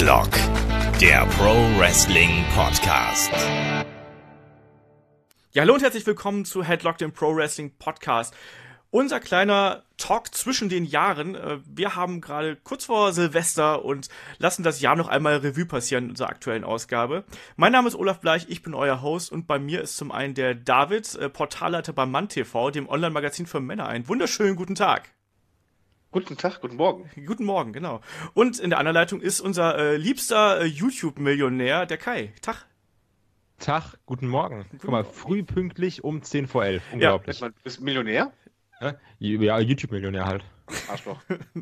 Headlock, der Pro Wrestling Podcast. Ja, hallo und herzlich willkommen zu Headlock, dem Pro Wrestling Podcast. Unser kleiner Talk zwischen den Jahren. Wir haben gerade kurz vor Silvester und lassen das Jahr noch einmal Revue passieren in unserer aktuellen Ausgabe. Mein Name ist Olaf Bleich, ich bin euer Host und bei mir ist zum einen der David, Portalleiter bei MannTV, dem Online-Magazin für Männer. Einen wunderschönen guten Tag. Guten Tag, guten Morgen. Guten Morgen, genau. Und in der anderen Leitung ist unser liebster YouTube-Millionär, der Kai. Tag, guten Morgen. Guck mal, früh pünktlich um 10 vor 11. Unglaublich. Ja, du bist Millionär? Ja, YouTube-Millionär halt. Arschloch.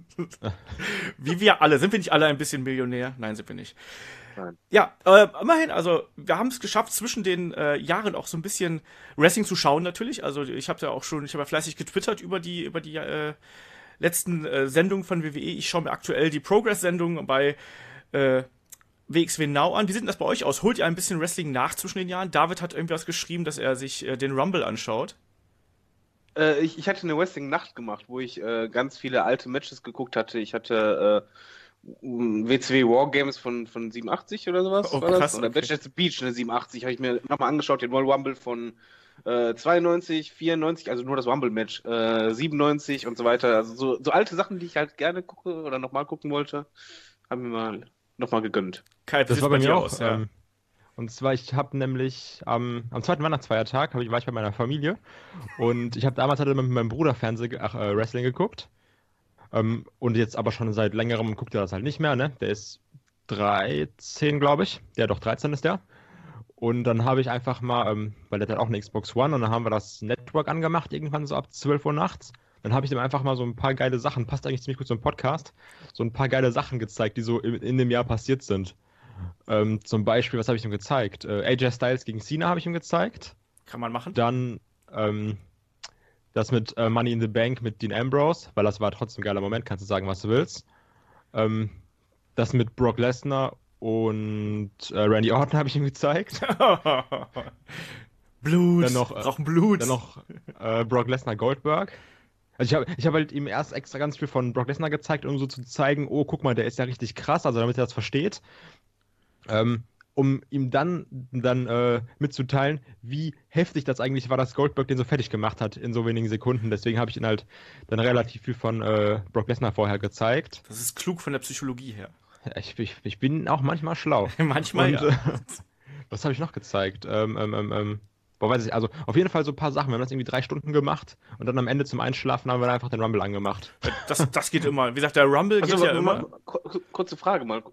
Wie wir alle. Sind wir nicht alle ein bisschen Millionär? Nein, sind wir nicht. Nein. Ja, immerhin, also wir haben es geschafft, zwischen den Jahren auch so ein bisschen Wrestling zu schauen natürlich. Also ich habe ja fleißig getwittert über die letzten Sendungen von WWE. Ich schaue mir aktuell die Progress-Sendung bei WXW Now an. Wie sieht denn das bei euch aus? Holt ihr ein bisschen Wrestling nach zwischen den Jahren? David hat irgendwas geschrieben, dass er sich den Rumble anschaut. Ich hatte eine Wrestling-Nacht gemacht, wo ich ganz viele alte Matches geguckt hatte. Ich hatte WCW Wargames von 87 oder sowas. Oh, war krass, das? Oder okay. Bash at the Beach, eine 87, habe ich mir nochmal angeschaut, den Royal Rumble von 92, 94, also nur das Rumble-Match, 97 und so weiter. Also so alte Sachen, die ich halt gerne gucke oder nochmal gucken wollte, haben wir mal nochmal gegönnt. Kai, wie Das sieht's war bei mir dir auch. aus? Ja. Und zwar, ich habe nämlich am zweiten Weihnachtsfeiertag war ich bei meiner Familie und ich habe damals mit meinem Bruder Wrestling geguckt. Und jetzt aber schon seit längerem guckt er das halt nicht mehr, ne? Der ist 13, glaube ich. Ja, doch, 13 ist der. Und dann habe ich einfach mal, weil der hat auch eine Xbox One und dann haben wir das Network angemacht, irgendwann so ab 12 Uhr nachts. Dann habe ich dem einfach mal so ein paar geile Sachen, passt eigentlich ziemlich gut zum Podcast, so ein paar geile Sachen gezeigt, die so in dem Jahr passiert sind. Zum Beispiel, was habe ich ihm gezeigt? AJ Styles gegen Cena habe ich ihm gezeigt. Kann man machen. Dann das mit Money in the Bank mit Dean Ambrose, weil das war trotzdem ein geiler Moment, kannst du sagen, was du willst. Das mit Brock Lesnar und Randy Orton habe ich ihm gezeigt. Blut, Dann noch, brauchen Blut. Dann noch Brock Lesnar Goldberg. Also ich hab halt ihm erst extra ganz viel von Brock Lesnar gezeigt, um so zu zeigen, oh, guck mal, der ist ja richtig krass, also damit er das versteht. Um ihm dann mitzuteilen, wie heftig das eigentlich war, dass Goldberg den so fertig gemacht hat in so wenigen Sekunden. Deswegen habe ich ihn halt dann relativ viel von Brock Lesnar vorher gezeigt. Das ist klug von der Psychologie her. Ich bin auch manchmal schlau. Manchmal, Und, ja. Was habe ich noch gezeigt? Weiß ich, also auf jeden Fall so ein paar Sachen. Wir haben das irgendwie 3 Stunden gemacht und dann am Ende zum Einschlafen haben wir dann einfach den Rumble angemacht. Das geht immer. Wie gesagt, der Rumble geht ja immer. Kurze Frage mal,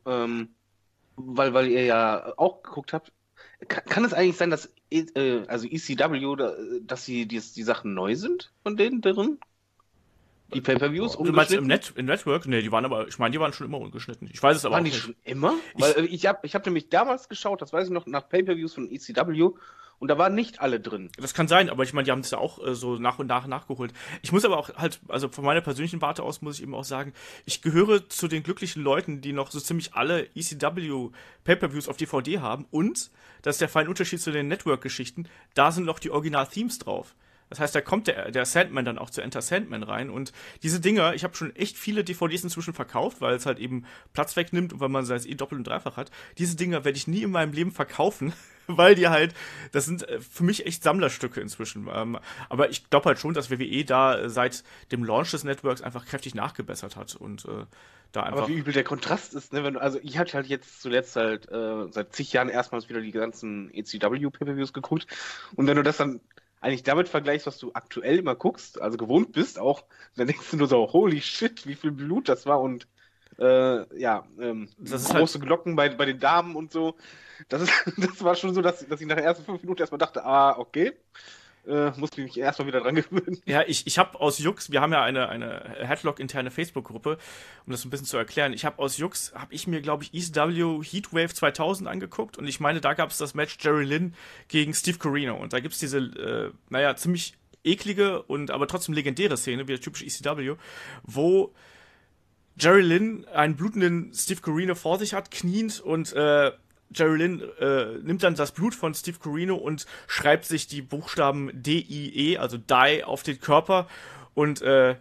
weil ihr ja auch geguckt habt. Kann es eigentlich sein, dass also ECW, dass die Sachen neu sind von denen drin? Die Pay-Per-Views Du meinst im ungeschnitten? Network? Nee, die waren schon immer ungeschnitten. Ich weiß es aber Waren auch die nicht. schon immer? Weil ich hab nämlich damals geschaut, das weiß ich noch, nach Pay-Per-Views von ECW und da waren nicht alle drin. Das kann sein, aber ich meine, die haben es ja auch so nach und nach nachgeholt. Ich muss aber auch halt, also von meiner persönlichen Warte aus muss ich eben auch sagen, ich gehöre zu den glücklichen Leuten, die noch so ziemlich alle ECW Pay-Per-Views auf DVD haben und, das ist der feine Unterschied zu den Network-Geschichten, da sind noch die Original-Themes drauf. Das heißt, da kommt der Sandman dann auch zu Enter Sandman rein und diese Dinger, ich habe schon echt viele DVDs inzwischen verkauft, weil es halt eben Platz wegnimmt und weil man es doppelt und dreifach hat. Diese Dinger werde ich nie in meinem Leben verkaufen, weil die halt, das sind für mich echt Sammlerstücke inzwischen. Aber ich glaube halt schon, dass WWE da seit dem Launch des Networks einfach kräftig nachgebessert hat und da einfach... Aber wie übel der Kontrast ist, ne? Also ich hatte halt jetzt zuletzt halt seit zig Jahren erstmals wieder die ganzen ECW Pay-Per-Views geguckt und wenn du das dann eigentlich damit vergleichst, was du aktuell immer guckst, also gewohnt bist auch, dann denkst du nur so, holy shit, wie viel Blut das war und Das ist große Glocken bei den Damen und so. Das war schon so, dass ich nach den ersten 5 Minuten erstmal dachte, okay, muss ich mich erstmal wieder dran gewöhnen. Ja, ich habe aus Jux, wir haben ja eine Headlock-interne Facebook-Gruppe, um das ein bisschen zu erklären. Habe ich mir, glaube ich, ECW Heatwave 2000 angeguckt und ich meine, da gab es das Match Jerry Lynn gegen Steve Corino und da gibt's diese, ziemlich eklige und aber trotzdem legendäre Szene, wie der typische ECW, wo Jerry Lynn einen blutenden Steve Corino vor sich hat, kniend und Jerry Lynn nimmt dann das Blut von Steve Corino und schreibt sich die Buchstaben D-I-E, also Die, auf den Körper und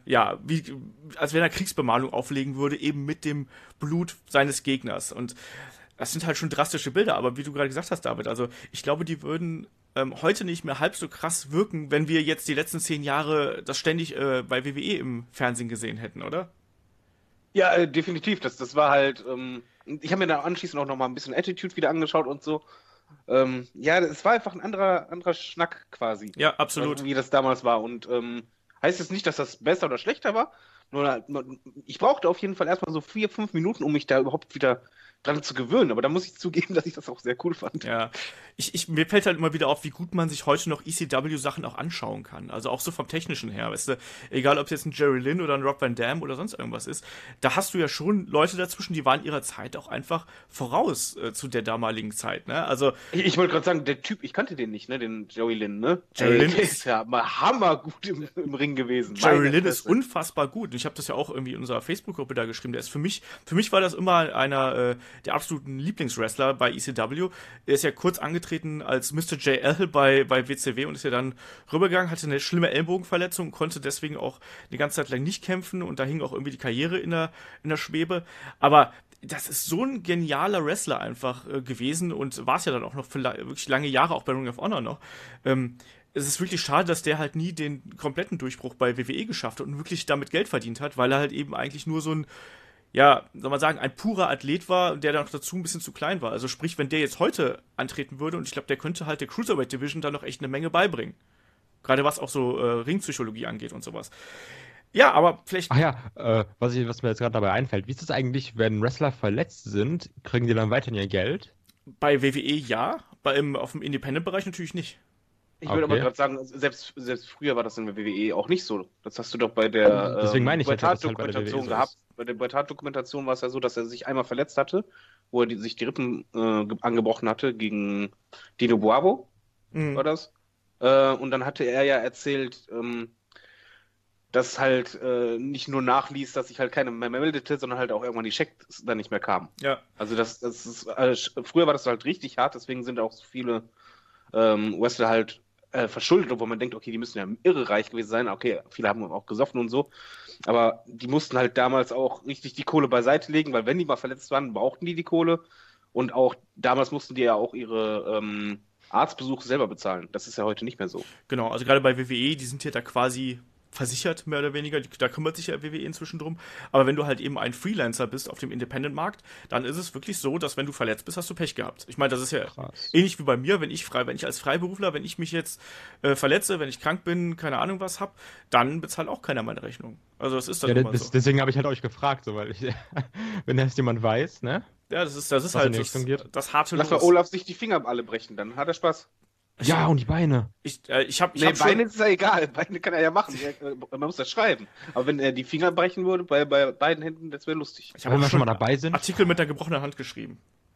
als wenn er Kriegsbemalung auflegen würde, eben mit dem Blut seines Gegners. Und das sind halt schon drastische Bilder, aber wie du gerade gesagt hast, David, also ich glaube, die würden heute nicht mehr halb so krass wirken, wenn wir jetzt die letzten 10 Jahre das ständig bei WWE im Fernsehen gesehen hätten, oder? Ja, definitiv. Das war halt, ich habe mir dann anschließend auch noch mal ein bisschen Attitude wieder angeschaut und so. Ja, es war einfach ein anderer Schnack quasi. Ja, absolut. Wie das damals war. Und heißt es nicht, dass das besser oder schlechter war. Nur, ich brauchte auf jeden Fall erstmal so 4, 5 Minuten, um mich da überhaupt wieder dran zu gewöhnen. Aber da muss ich zugeben, dass ich das auch sehr cool fand. Ja, mir fällt halt immer wieder auf, wie gut man sich heute noch ECW-Sachen auch anschauen kann. Also auch so vom Technischen her, weißt du, egal ob es jetzt ein Jerry Lynn oder ein Rob Van Dam oder sonst irgendwas ist, da hast du ja schon Leute dazwischen, die waren ihrer Zeit auch einfach voraus zu der damaligen Zeit, ne? Also Ich wollte gerade sagen, der Typ, ich kannte den nicht, ne, den Joey Lynn, ne? Jerry Lynn der ist ja mal hammergut im Ring gewesen. Jerry Lynn ist unfassbar gut. Und ich habe das ja auch irgendwie in unserer Facebook-Gruppe da geschrieben. Der ist für mich war das immer einer der absoluten Lieblingswrestler bei ECW. Er ist ja kurz angetreten als Mr. JL bei WCW und ist ja dann rübergegangen, hatte eine schlimme Ellbogenverletzung, konnte deswegen auch eine ganze Zeit lang nicht kämpfen und da hing auch irgendwie die Karriere in der Schwebe. Aber das ist so ein genialer Wrestler einfach gewesen und war es ja dann auch noch für wirklich lange Jahre, auch bei Ring of Honor noch. Es ist wirklich schade, dass der halt nie den kompletten Durchbruch bei WWE geschafft hat und wirklich damit Geld verdient hat, weil er halt eben eigentlich nur so ein, ja, soll man sagen, ein purer Athlet war, der dann noch dazu ein bisschen zu klein war. Also sprich, wenn der jetzt heute antreten würde, und ich glaube, der könnte halt der Cruiserweight Division dann noch echt eine Menge beibringen. Gerade was auch so Ringpsychologie angeht und sowas. Ja, aber vielleicht... Ach ja, was mir jetzt gerade dabei einfällt, wie ist das eigentlich, wenn Wrestler verletzt sind, kriegen die dann weiterhin ihr Geld? Bei WWE ja, auf dem Independent-Bereich natürlich nicht. Ich würde aber gerade sagen, selbst früher war das in der WWE auch nicht so. Das hast du doch bei der Deswegen meine ich, Dokumentation gehabt. Bei der Dokumentation war es ja so, dass er sich einmal verletzt hatte, wo er sich die Rippen angebrochen hatte gegen Dino Bravo, war das. Und dann hatte er ja erzählt, dass halt nicht nur nachließ, dass sich halt keiner mehr meldete, sondern halt auch irgendwann die Checks dann nicht mehr kamen. Ja. Also das ist früher war das halt richtig hart, deswegen sind auch so viele Wrestler halt verschuldet, obwohl man denkt, okay, die müssen ja irre reich gewesen sein. Okay, viele haben auch gesoffen und so. Aber die mussten halt damals auch richtig die Kohle beiseite legen, weil wenn die mal verletzt waren, brauchten die Kohle. Und auch damals mussten die ja auch ihre Arztbesuche selber bezahlen. Das ist ja heute nicht mehr so. Genau, also gerade bei WWE, die sind ja da quasi versichert, mehr oder weniger. Da kümmert sich ja WWE inzwischen drum. Aber wenn du halt eben ein Freelancer bist auf dem Independent-Markt, dann ist es wirklich so, dass wenn du verletzt bist, hast du Pech gehabt. Ich meine, das ist ja ähnlich wie bei mir, wenn ich als Freiberufler, wenn ich mich jetzt verletze, wenn ich krank bin, keine Ahnung was hab, dann bezahlt auch keiner meine Rechnung. Also das ist dann immer so. Deswegen habe ich halt euch gefragt, so, weil wenn das jemand weiß, ne? Ja, das ist halt das harte Lass mal Olaf sich die Finger alle brechen, dann hat er Spaß. Ja, und die Beine. Beine ist ja egal. Beine kann er ja machen. Man muss das schreiben. Aber wenn er die Finger brechen würde bei beiden Händen, das wäre lustig. Ich habe schon mal dabei sind. Artikel mit der gebrochenen Hand geschrieben.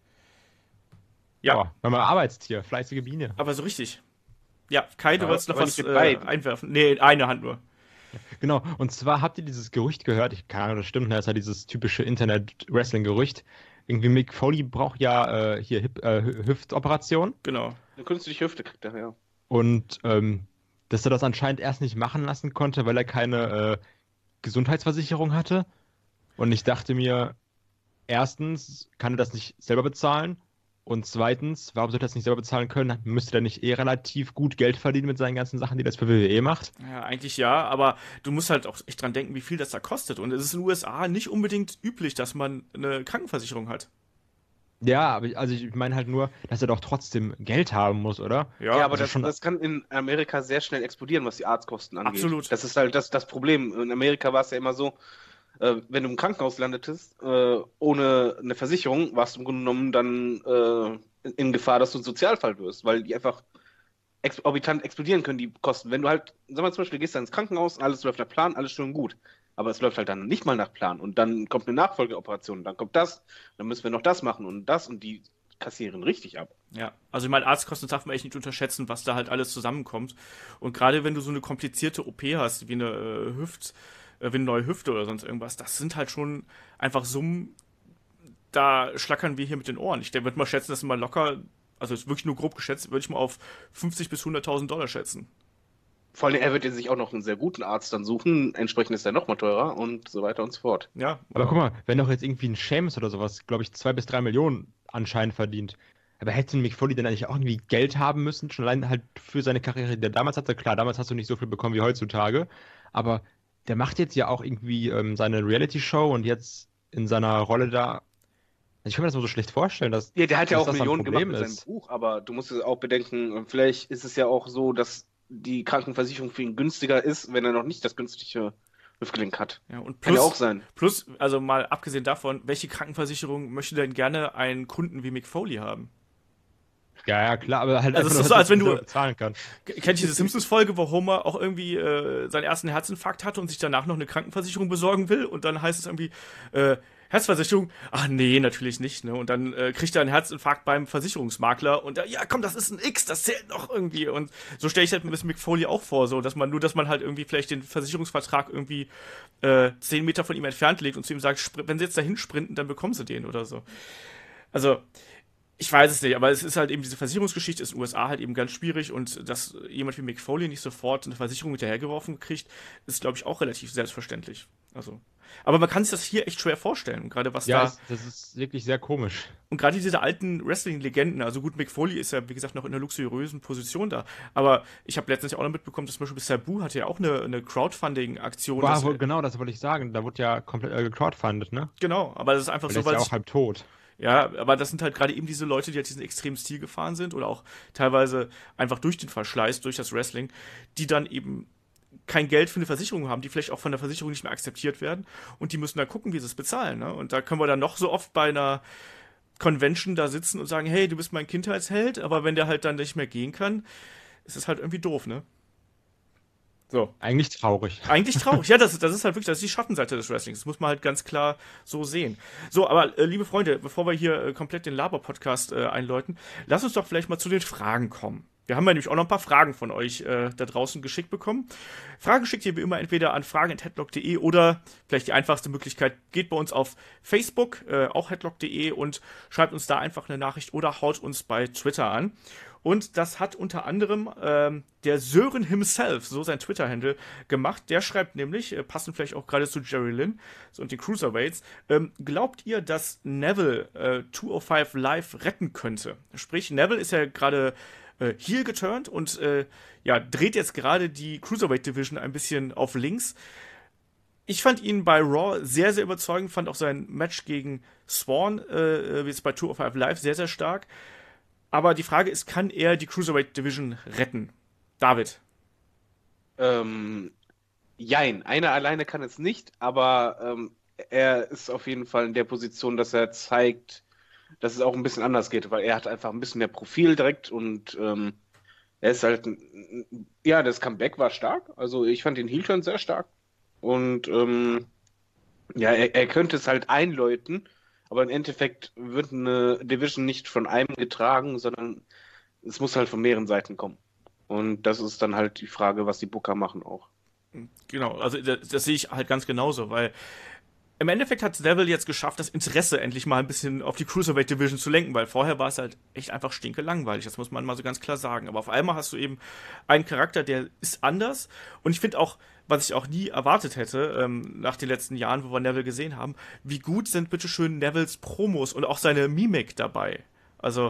Ja. Oh, wenn man Arbeitstier, fleißige Biene. Aber so richtig. Ja, Kai, du wolltest noch was einwerfen. Nee, eine Hand nur. Genau, und zwar habt ihr dieses Gerücht gehört, keine Ahnung, das stimmt, das ist ja dieses typische Internet-Wrestling-Gerücht. Irgendwie Mick Foley braucht ja hier Hüftoperation. Genau. Eine künstliche Hüfte kriegt er, ja. Und dass er das anscheinend erst nicht machen lassen konnte, weil er keine Gesundheitsversicherung hatte. Und ich dachte mir, erstens, kann er das nicht selber bezahlen? Und zweitens, warum sollte er das nicht selber bezahlen können? Müsste er nicht relativ gut Geld verdienen mit seinen ganzen Sachen, die das für WWE macht? Ja, eigentlich ja, aber du musst halt auch echt dran denken, wie viel das da kostet. Und es ist in den USA nicht unbedingt üblich, dass man eine Krankenversicherung hat. Ja, aber also ich meine halt nur, dass er doch trotzdem Geld haben muss, oder? Ja, aber das kann in Amerika sehr schnell explodieren, was die Arztkosten angeht. Absolut. Das ist halt das Problem. In Amerika war es ja immer so, wenn du im Krankenhaus landetest, ohne eine Versicherung, warst du im Grunde genommen dann in Gefahr, dass du ein Sozialfall wirst, weil die einfach exorbitant explodieren können, die Kosten. Wenn du halt, sagen wir zum Beispiel, gehst dann ins Krankenhaus, alles läuft nach Plan, alles schön gut. Aber es läuft halt dann nicht mal nach Plan. Und dann kommt eine Nachfolgeoperation, dann kommt das, dann müssen wir noch das machen und das und die kassieren richtig ab. Ja, also ich meine, Arztkosten darf man echt nicht unterschätzen, was da halt alles zusammenkommt. Und gerade wenn du so eine komplizierte OP hast, wie eine wie eine neue Hüfte oder sonst irgendwas, das sind halt schon einfach Summen, da schlackern wir hier mit den Ohren. Ich würde mal schätzen, dass mal locker, also ist wirklich nur grob geschätzt, würde ich mal auf 50.000 bis 100.000 Dollar schätzen. Vor allem, er wird ja sich auch noch einen sehr guten Arzt dann suchen, entsprechend ist er noch mal teurer und so weiter und so fort. Ja, Aber guck mal, wenn doch jetzt irgendwie ein Sheamus oder sowas, glaube ich, 2 bis 3 Millionen anscheinend verdient. Aber hätte Mick Foley denn eigentlich auch irgendwie Geld haben müssen? Schon allein halt für seine Karriere, die er damals hatte. Klar, damals hast du nicht so viel bekommen wie heutzutage. Aber der macht jetzt ja auch irgendwie seine Reality-Show und jetzt in seiner Rolle da. Also ich kann mir das mal so schlecht vorstellen, dass, Ja, der hat ja dass auch das ein Millionen gemacht Problem mit seinem ist. Buch, aber du musst es auch bedenken, vielleicht ist es ja auch so, dass die Krankenversicherung für ihn günstiger ist, wenn er noch nicht das günstige Hüftgelenk hat. ja, und Kann ja auch sein. plus, also mal abgesehen davon, welche Krankenversicherung möchte denn gerne einen Kunden wie Mick Foley haben? Ja, ja, klar, aber halt Also einfach es ist nur, so, dass als wenn er du- selber bezahlen kann. Kennt ihr diese Simpsons-Folge, wo Homer auch irgendwie seinen ersten Herzinfarkt hatte und sich danach noch eine Krankenversicherung besorgen will und dann heißt es irgendwie, Herzversicherung, ach nee, natürlich nicht, ne? Und dann kriegt er einen Herzinfarkt beim Versicherungsmakler und ja, komm, das ist ein X, das zählt noch irgendwie. Und so stelle ich halt ein bisschen Mick Foley auch vor, so, dass man halt irgendwie vielleicht den Versicherungsvertrag irgendwie 10 Meter von ihm entfernt legt und zu ihm sagt, wenn sie jetzt dahin sprinten, dann bekommen sie den oder so. Also, ich weiß es nicht, aber es ist halt eben diese Versicherungsgeschichte ist in den USA halt eben ganz schwierig und dass jemand wie Mick Foley nicht sofort eine Versicherung hinterhergeworfen kriegt, ist, glaube ich, auch relativ selbstverständlich. Also, aber man kann sich das hier echt schwer vorstellen, gerade was Ja, da das ist wirklich sehr komisch. und gerade diese alten Wrestling-Legenden, also gut, Mick Foley ist ja, wie gesagt, noch in einer luxuriösen Position da, aber ich habe letztens ja auch noch mitbekommen, dass zum Beispiel Sabu hatte ja auch eine Crowdfunding-Aktion. Genau, das wollte ich sagen. Da wurde ja komplett gecrowdfundet, ne? Genau, aber das ist einfach Weil so, der ist ja weil auch halb tot. ja, aber das sind halt gerade eben diese Leute, die halt diesen extremen Stil gefahren sind oder auch teilweise einfach durch den Verschleiß, durch das Wrestling, die dann eben kein Geld für eine Versicherung haben, die vielleicht auch von der Versicherung nicht mehr akzeptiert werden und die müssen da gucken, wie sie es bezahlen. Ne? Und da können wir dann noch so oft bei einer Convention da sitzen und sagen, hey, du bist mein Kindheitsheld, aber wenn der halt dann nicht mehr gehen kann, ist es halt irgendwie doof, ne? So. Eigentlich traurig. Eigentlich traurig. Ja, das ist halt wirklich, das ist die Schattenseite des Wrestlings. Das muss man halt ganz klar so sehen. So, aber liebe Freunde, bevor wir hier komplett den Laber-Podcast einläuten, lass uns doch vielleicht mal zu den Fragen kommen. Wir haben ja nämlich auch noch ein paar Fragen von euch da draußen geschickt bekommen. Fragen schickt ihr wie immer entweder an fragen@headlock.de oder vielleicht die einfachste Möglichkeit, geht bei uns auf Facebook, auch headlock.de und schreibt uns da einfach eine Nachricht oder haut uns bei Twitter an. Und das hat unter anderem der Sören himself, so sein Twitter-Handle, gemacht. Der schreibt nämlich, passend vielleicht auch gerade zu Jerry Lynn und den Cruiserweights, glaubt ihr, dass Neville 205 Live retten könnte? Sprich, Neville ist ja gerade heel geturnt und ja, dreht jetzt gerade die Cruiserweight Division ein bisschen auf links. Ich fand ihn bei Raw sehr, sehr überzeugend, fand auch sein Match gegen Swan, jetzt bei 205 Live, sehr, sehr stark. Aber die Frage ist, kann er die Cruiserweight Division retten? David. Jein, einer alleine kann es nicht, aber er ist auf jeden Fall in der Position, dass er zeigt, dass es auch ein bisschen anders geht, weil er hat einfach ein bisschen mehr Profil direkt und er ist halt, ja, das Comeback war stark, also ich fand den Heel-Turn sehr stark und ja, er könnte es halt einläuten, aber im Endeffekt wird eine Division nicht von einem getragen, sondern es muss halt von mehreren Seiten kommen. Und das ist dann halt die Frage, was die Booker machen auch. Genau, also das sehe ich halt ganz genauso, weil im Endeffekt hat Neville jetzt geschafft, das Interesse endlich mal ein bisschen auf die Cruiserweight Division zu lenken, weil vorher war es halt echt einfach stinke langweilig, das muss man mal so ganz klar sagen. Aber auf einmal hast du eben einen Charakter, der ist anders und ich finde auch, was ich auch nie erwartet hätte, nach den letzten Jahren, wo wir Neville gesehen haben, wie gut sind bitteschön Nevilles Promos und auch seine Mimik dabei. Also,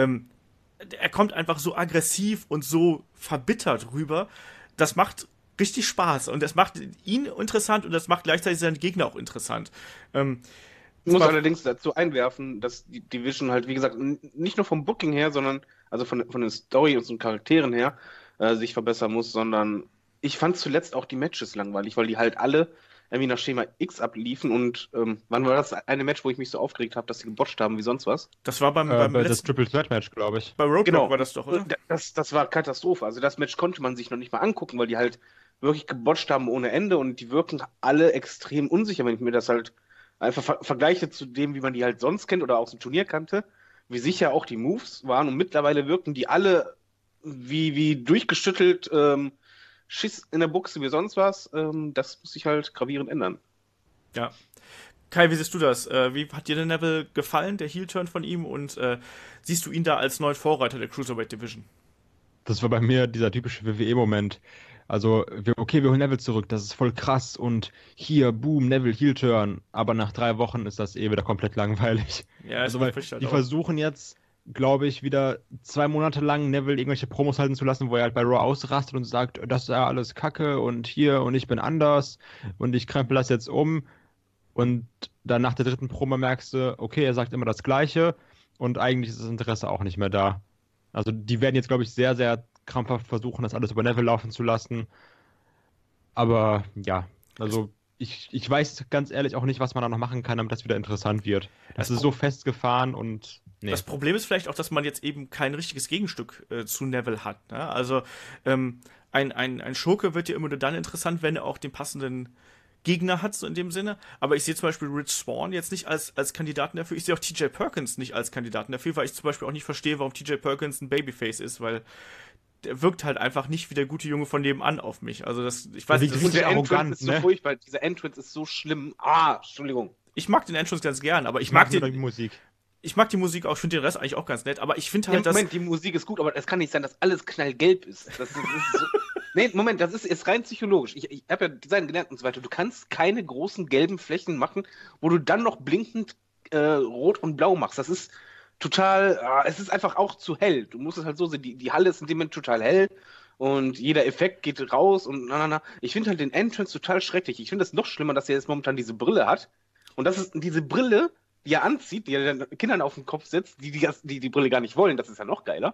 er kommt einfach so aggressiv und so verbittert rüber. Das macht richtig Spaß und das macht ihn interessant und das macht gleichzeitig seinen Gegner auch interessant. Ich muss allerdings dazu einwerfen, dass die Division halt, wie gesagt, nicht nur vom Booking her, sondern also von den Story und den Charakteren her sich verbessern muss, sondern ich fand zuletzt auch die Matches langweilig, weil die halt alle irgendwie nach Schema X abliefen und wann war das eine Match, wo ich mich so aufgeregt habe, dass sie gebotcht haben wie sonst was? Das war beim Das letzten, Triple Threat Match, glaube ich. bei Roadblock Genau. war das doch, oder? Das war Katastrophe. Also das Match konnte man sich noch nicht mal angucken, weil die halt wirklich gebotcht haben ohne Ende und die wirken alle extrem unsicher, wenn ich mir das halt einfach vergleiche zu dem, wie man die halt sonst kennt oder aus dem Turnier kannte, wie sicher auch die Moves waren und mittlerweile wirken die alle wie durchgeschüttelt, Schiss in der Buchse wie sonst was. Das muss sich halt gravierend ändern. Ja. Kai, wie siehst du das? Wie hat dir der Neville gefallen, der Heel-Turn von ihm und siehst du ihn da als neuen Vorreiter der Cruiserweight Division? Das war bei mir dieser typische WWE-Moment. Also, wir holen Neville zurück, das ist voll krass und hier, boom, Neville Heel-Turn, aber nach 3 Wochen ist das wieder komplett langweilig. Ja, Also, weil halt die auch. versuchen jetzt, glaube ich, wieder 2 Monate lang Neville irgendwelche Promos halten zu lassen, wo er halt bei Raw ausrastet und sagt, das ist ja alles Kacke und hier und ich bin anders und ich krempel das jetzt um. Und dann nach der 3. Promo merkst du, okay, er sagt immer das Gleiche und eigentlich ist das Interesse auch nicht mehr da. Also die werden jetzt, glaube ich, sehr, sehr krampfhaft versuchen, das alles über Neville laufen zu lassen. Aber ja, also ich weiß ganz ehrlich auch nicht, was man da noch machen kann, damit das wieder interessant wird. Das ist so festgefahren und nee. Das Problem ist vielleicht auch, dass man jetzt eben kein richtiges Gegenstück zu Neville hat. Ne? Also ein Schurke wird ja immer nur dann interessant, wenn er auch den passenden Gegner hat, so in dem Sinne. Aber ich sehe zum Beispiel Rich Swann jetzt nicht als Kandidaten dafür. Ich sehe auch TJ Perkins nicht als Kandidaten dafür, weil ich zum Beispiel auch nicht verstehe, warum TJ Perkins ein Babyface ist, weil der wirkt halt einfach nicht wie der gute Junge von nebenan auf mich. Also ich weiß nicht, Und der arrogant, Entrance ist so ne? furchtbar. Dieser Entrance ist so schlimm. Entschuldigung. ich mag den Entrance ganz gern, aber Ich mag die Musik. ich mag die Musik auch, ich finde den Rest eigentlich auch ganz nett, aber ich finde halt, Moment, die Musik ist gut, aber es kann nicht sein, dass alles knallgelb ist. Das ist so. Nee, Moment, das ist rein psychologisch. Ich habe ja Design gelernt und so weiter. Du kannst keine großen gelben Flächen machen, wo du dann noch blinkend rot und blau machst. Das ist total, es ist einfach auch zu hell. Du musst es halt so sehen, die Halle ist in dem Moment total hell und jeder Effekt geht raus und na. Ich finde halt den Entrance total schrecklich. Ich finde es noch schlimmer, dass er jetzt momentan diese Brille hat. Und das ist diese Brille, die er anzieht, die er den Kindern auf den Kopf setzt, die Brille gar nicht wollen. Das ist ja noch geiler.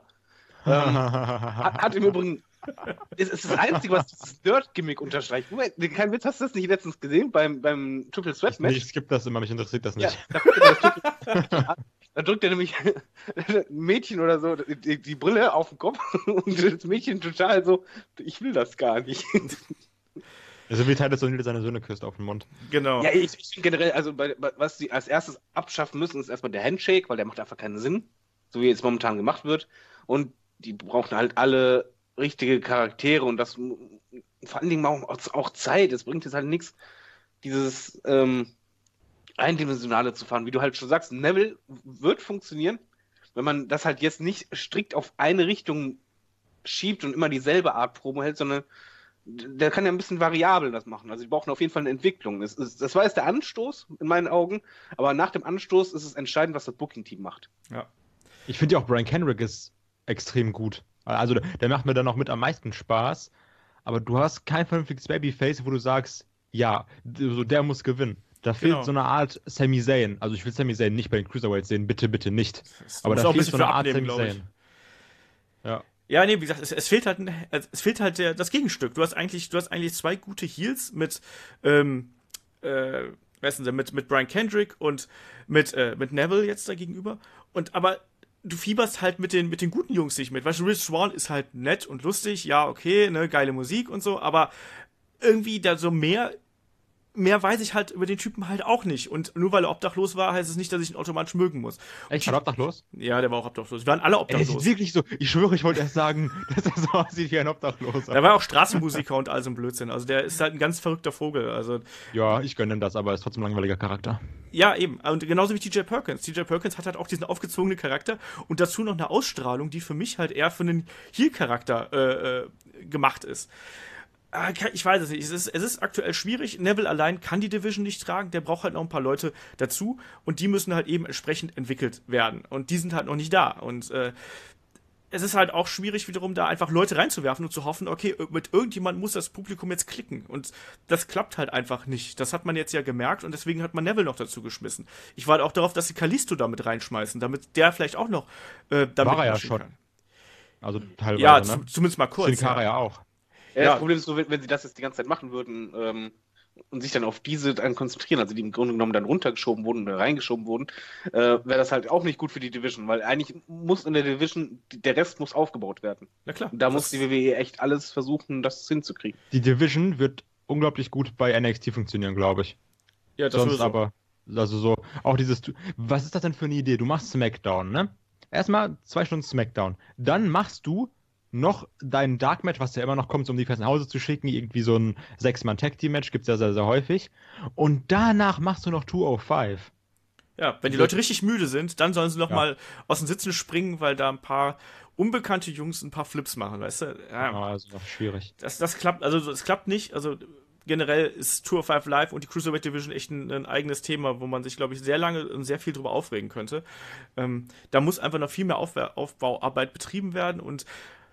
Hat im Übrigen. Es ist das Einzige, was dieses Nerd-Gimmick unterstreicht. Moment, kein Witz, hast du das nicht letztens gesehen beim Triple Threat Match? Ich skippe das immer, mich interessiert das nicht. Ja, da drückt er nämlich ein Mädchen oder so die Brille auf den Kopf und das Mädchen total so, ich will das gar nicht. Also wie Titus O'Neil seine Söhne küsst auf den Mund. genau. Ja, ich finde generell, also was sie als erstes abschaffen müssen, ist erstmal der Handshake, weil der macht einfach keinen Sinn, so wie jetzt momentan gemacht wird. Und die brauchen halt alle richtige Charaktere und das vor allen Dingen auch Zeit. Es bringt jetzt halt nichts, dieses Eindimensionale zu fahren. Wie du halt schon sagst, Neville wird funktionieren, wenn man das halt jetzt nicht strikt auf eine Richtung schiebt und immer dieselbe Art Promo hält, sondern der kann ja ein bisschen variabel das machen. Also die brauchen auf jeden Fall eine Entwicklung. Das war jetzt der Anstoß in meinen Augen, aber nach dem Anstoß ist es entscheidend, was das Booking-Team macht. Ja. Ich finde ja auch Brian Kendrick ist extrem gut. Also der macht mir dann noch mit am meisten Spaß, aber du hast kein vernünftiges Babyface, wo du sagst, ja, so der muss gewinnen. Da fehlt so eine Art Sami Zayn. Also ich will Sami Zayn nicht bei den Cruiserweights sehen, bitte, bitte nicht. Aber da fehlt so eine Art Sami Zayn. Ja. Ja, nee, wie gesagt, es fehlt halt, das Gegenstück. Du hast eigentlich 2 gute Heels mit, mit Brian Kendrick und mit Neville jetzt da gegenüber. Aber du fieberst halt mit den guten Jungs nicht mit. Weißt du, Rich Swann ist halt nett und lustig, ja, okay, ne, geile Musik und so, aber irgendwie da so mehr weiß ich halt über den Typen halt auch nicht. Und nur weil er obdachlos war, heißt es nicht, dass ich ihn automatisch mögen muss. Echt? War er obdachlos? Ja, der war auch obdachlos. Wir waren alle obdachlos. Es ist wirklich so, ich schwöre, ich wollte erst sagen, dass er so aussieht wie ein Obdachloser. Der war auch Straßenmusiker und all so ein Blödsinn. Also der ist halt ein ganz verrückter Vogel. Also ja, ich gönne ihm das, aber er ist trotzdem ein langweiliger Charakter. ja, eben. Und genauso wie TJ Perkins. TJ Perkins hat halt auch diesen aufgezwungenen Charakter und dazu noch eine Ausstrahlung, die für mich halt eher für einen Heel-Charakter gemacht ist. Ich weiß es nicht. Es ist aktuell schwierig. Neville allein kann die Division nicht tragen. Der braucht halt noch ein paar Leute dazu. Und die müssen halt eben entsprechend entwickelt werden. Und die sind halt noch nicht da. Und es ist halt auch schwierig, wiederum da einfach Leute reinzuwerfen und zu hoffen, okay, mit irgendjemand muss das Publikum jetzt klicken. Und das klappt halt einfach nicht. Das hat man jetzt ja gemerkt. Und deswegen hat man Neville noch dazu geschmissen. Ich warte auch darauf, dass sie Kalisto damit reinschmeißen, damit der vielleicht auch noch damit war er ja schon. Kann. Also teilweise, ja, ne? Zumindest mal kurz. Sin Cara ja auch. Ja, das Problem ist so, wenn sie das jetzt die ganze Zeit machen würden und sich dann auf diese dann konzentrieren, also die im Grunde genommen dann runtergeschoben wurden oder reingeschoben wurden, wäre das halt auch nicht gut für die Division, weil eigentlich muss in der Division, der Rest muss aufgebaut werden. Na klar. Und da muss die WWE echt alles versuchen, das hinzukriegen. Die Division wird unglaublich gut bei NXT funktionieren, glaube ich. Ja, das sonst aber, also so, auch dieses, was ist das denn für eine Idee? Du machst SmackDown, ne? Erstmal 2 Stunden SmackDown. Dann machst du noch dein Dark Match, was ja immer noch kommt, um die Fans nach Hause zu schicken, irgendwie so ein 6-Mann-Tag-Team-Match, gibt's ja sehr, sehr häufig. Und danach machst du noch 205. Ja, wenn die Leute richtig müde sind, dann sollen sie noch mal aus dem Sitzen springen, weil da ein paar unbekannte Jungs ein paar Flips machen, weißt du? Ja, Also noch schwierig. das klappt, also es klappt nicht, also generell ist Tour of Five Live und die Cruiserweight Division echt ein eigenes Thema, wo man sich, glaube ich, sehr lange und sehr viel drüber aufregen könnte. Da muss einfach noch viel mehr Aufbauarbeit betrieben werden und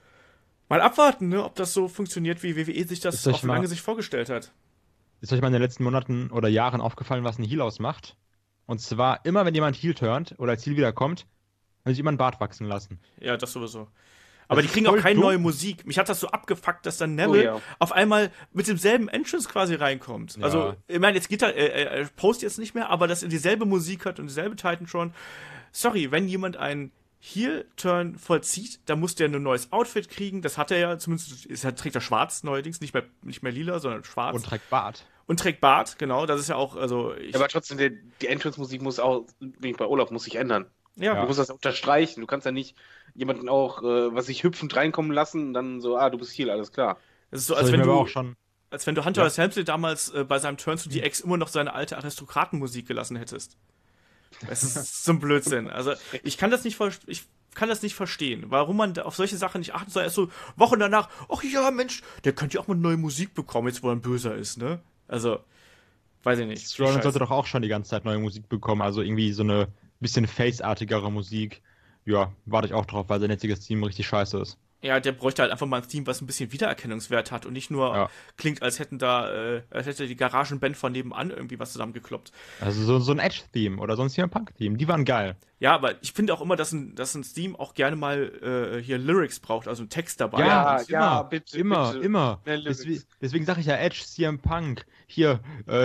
mal abwarten, ne, ob das so funktioniert, wie WWE sich das auf lange Sicht vorgestellt hat. Ist euch mal in den letzten Monaten oder Jahren aufgefallen, was ein Heel ausmacht? Und zwar immer, wenn jemand Heel turnt oder als Heel wiederkommt, haben sich immer einen Bart wachsen lassen. Ja, das sowieso. Aber die kriegen auch keine neue Musik. Mich hat das so abgefuckt, dass dann Neville auf einmal mit demselben Entrance quasi reinkommt. Ja. Also, ich meine, jetzt geht er postet jetzt nicht mehr, aber dass er dieselbe Musik hat und dieselbe Titantron. Sorry, wenn jemand einen Heel-Turn vollzieht, dann muss der ein neues Outfit kriegen. Das hat er ja, zumindest trägt er schwarz neuerdings, nicht mehr lila, sondern schwarz. Und trägt Bart. Und trägt Bart, genau. Das ist ja auch, also aber trotzdem, die Entrance-Musik muss auch, bin ich bei Olaf, muss sich ändern. Ja. Du musst das unterstreichen. Du kannst ja nicht jemanden auch, hüpfend reinkommen lassen und dann so, du bist Heel, alles klar. Das ist so, als wenn du Hunter S. Helmsley damals bei seinem Turn to DX immer noch seine alte Aristokratenmusik gelassen hättest. Das ist so ein Blödsinn. Also, ich kann das nicht verstehen, warum man auf solche Sachen nicht achten soll. Erst so Wochen danach, ach ja, Mensch, der könnte ja auch mal neue Musik bekommen, jetzt wo er ein Böser ist, ne? Also, weiß ich nicht. Strowman sollte doch auch schon die ganze Zeit neue Musik bekommen, also irgendwie so eine bisschen Face-artigere Musik. Ja, warte ich auch drauf, weil sein jetziges Team richtig scheiße ist. Ja, der bräuchte halt einfach mal ein Theme, was ein bisschen Wiedererkennungswert hat und nicht nur klingt, als hätte die Garagenband von nebenan irgendwie was zusammengekloppt. Also so ein Edge-Theme oder so ein CM Punk-Theme, die waren geil. Ja, aber ich finde auch immer, dass ein Theme auch gerne mal hier Lyrics braucht, also ein Text dabei. Ja, bitte. Immer. Deswegen sage ich ja Edge, CM Punk, hier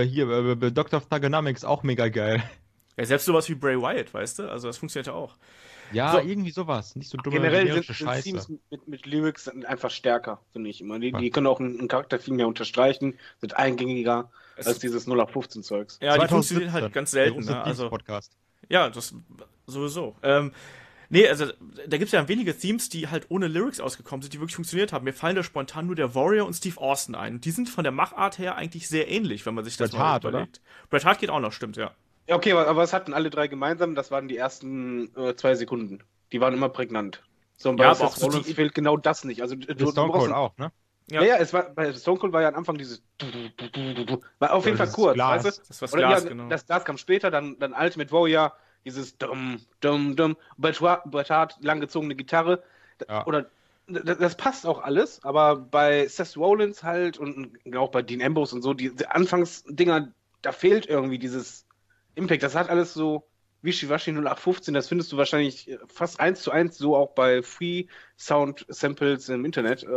Dr. of Thugonomics, auch mega geil. Ja, selbst sowas wie Bray Wyatt, weißt du? Also das funktioniert ja auch. Ja, so, irgendwie sowas. Nicht so dumme generell sind Teams mit Lyrics einfach stärker, finde ich immer. Die können auch einen Charakter viel mehr unterstreichen, sind eingängiger als dieses 0815-Zeugs. Ja, die funktionieren halt ganz selten. Ne? Also, Podcast. Ja, das sowieso. Nee, also da gibt es ja wenige Themes, die halt ohne Lyrics ausgekommen sind, die wirklich funktioniert haben. Mir fallen da spontan nur der Warrior und Steve Austin ein. Und die sind von der Machart her eigentlich sehr ähnlich, wenn man sich das mal überlegt. Bret Hart geht auch noch, stimmt, ja. Ja, okay, aber was hatten alle drei gemeinsam? Das waren die ersten 2 Sekunden. Die waren immer prägnant. So, und bei Seth Rollins fehlt genau das nicht. Also Stone Cold auch, ne? Ja, bei Stone Cold war ja am Anfang dieses war auf jeden Fall kurz, Glas. Weißt du? Das war Glas, genau. Das kam später, dann Ultimate Warrior, dieses dumm. Bret Hart, langgezogene Gitarre. Oder das passt auch alles, aber bei Seth Rollins halt und auch bei Dean Ambrose und so, die Anfangsdinger, da fehlt irgendwie dieses Impact. Das hat alles so Wischiwaschi 0815, das findest du wahrscheinlich fast 1:1 so auch bei Free Sound Samples im Internet.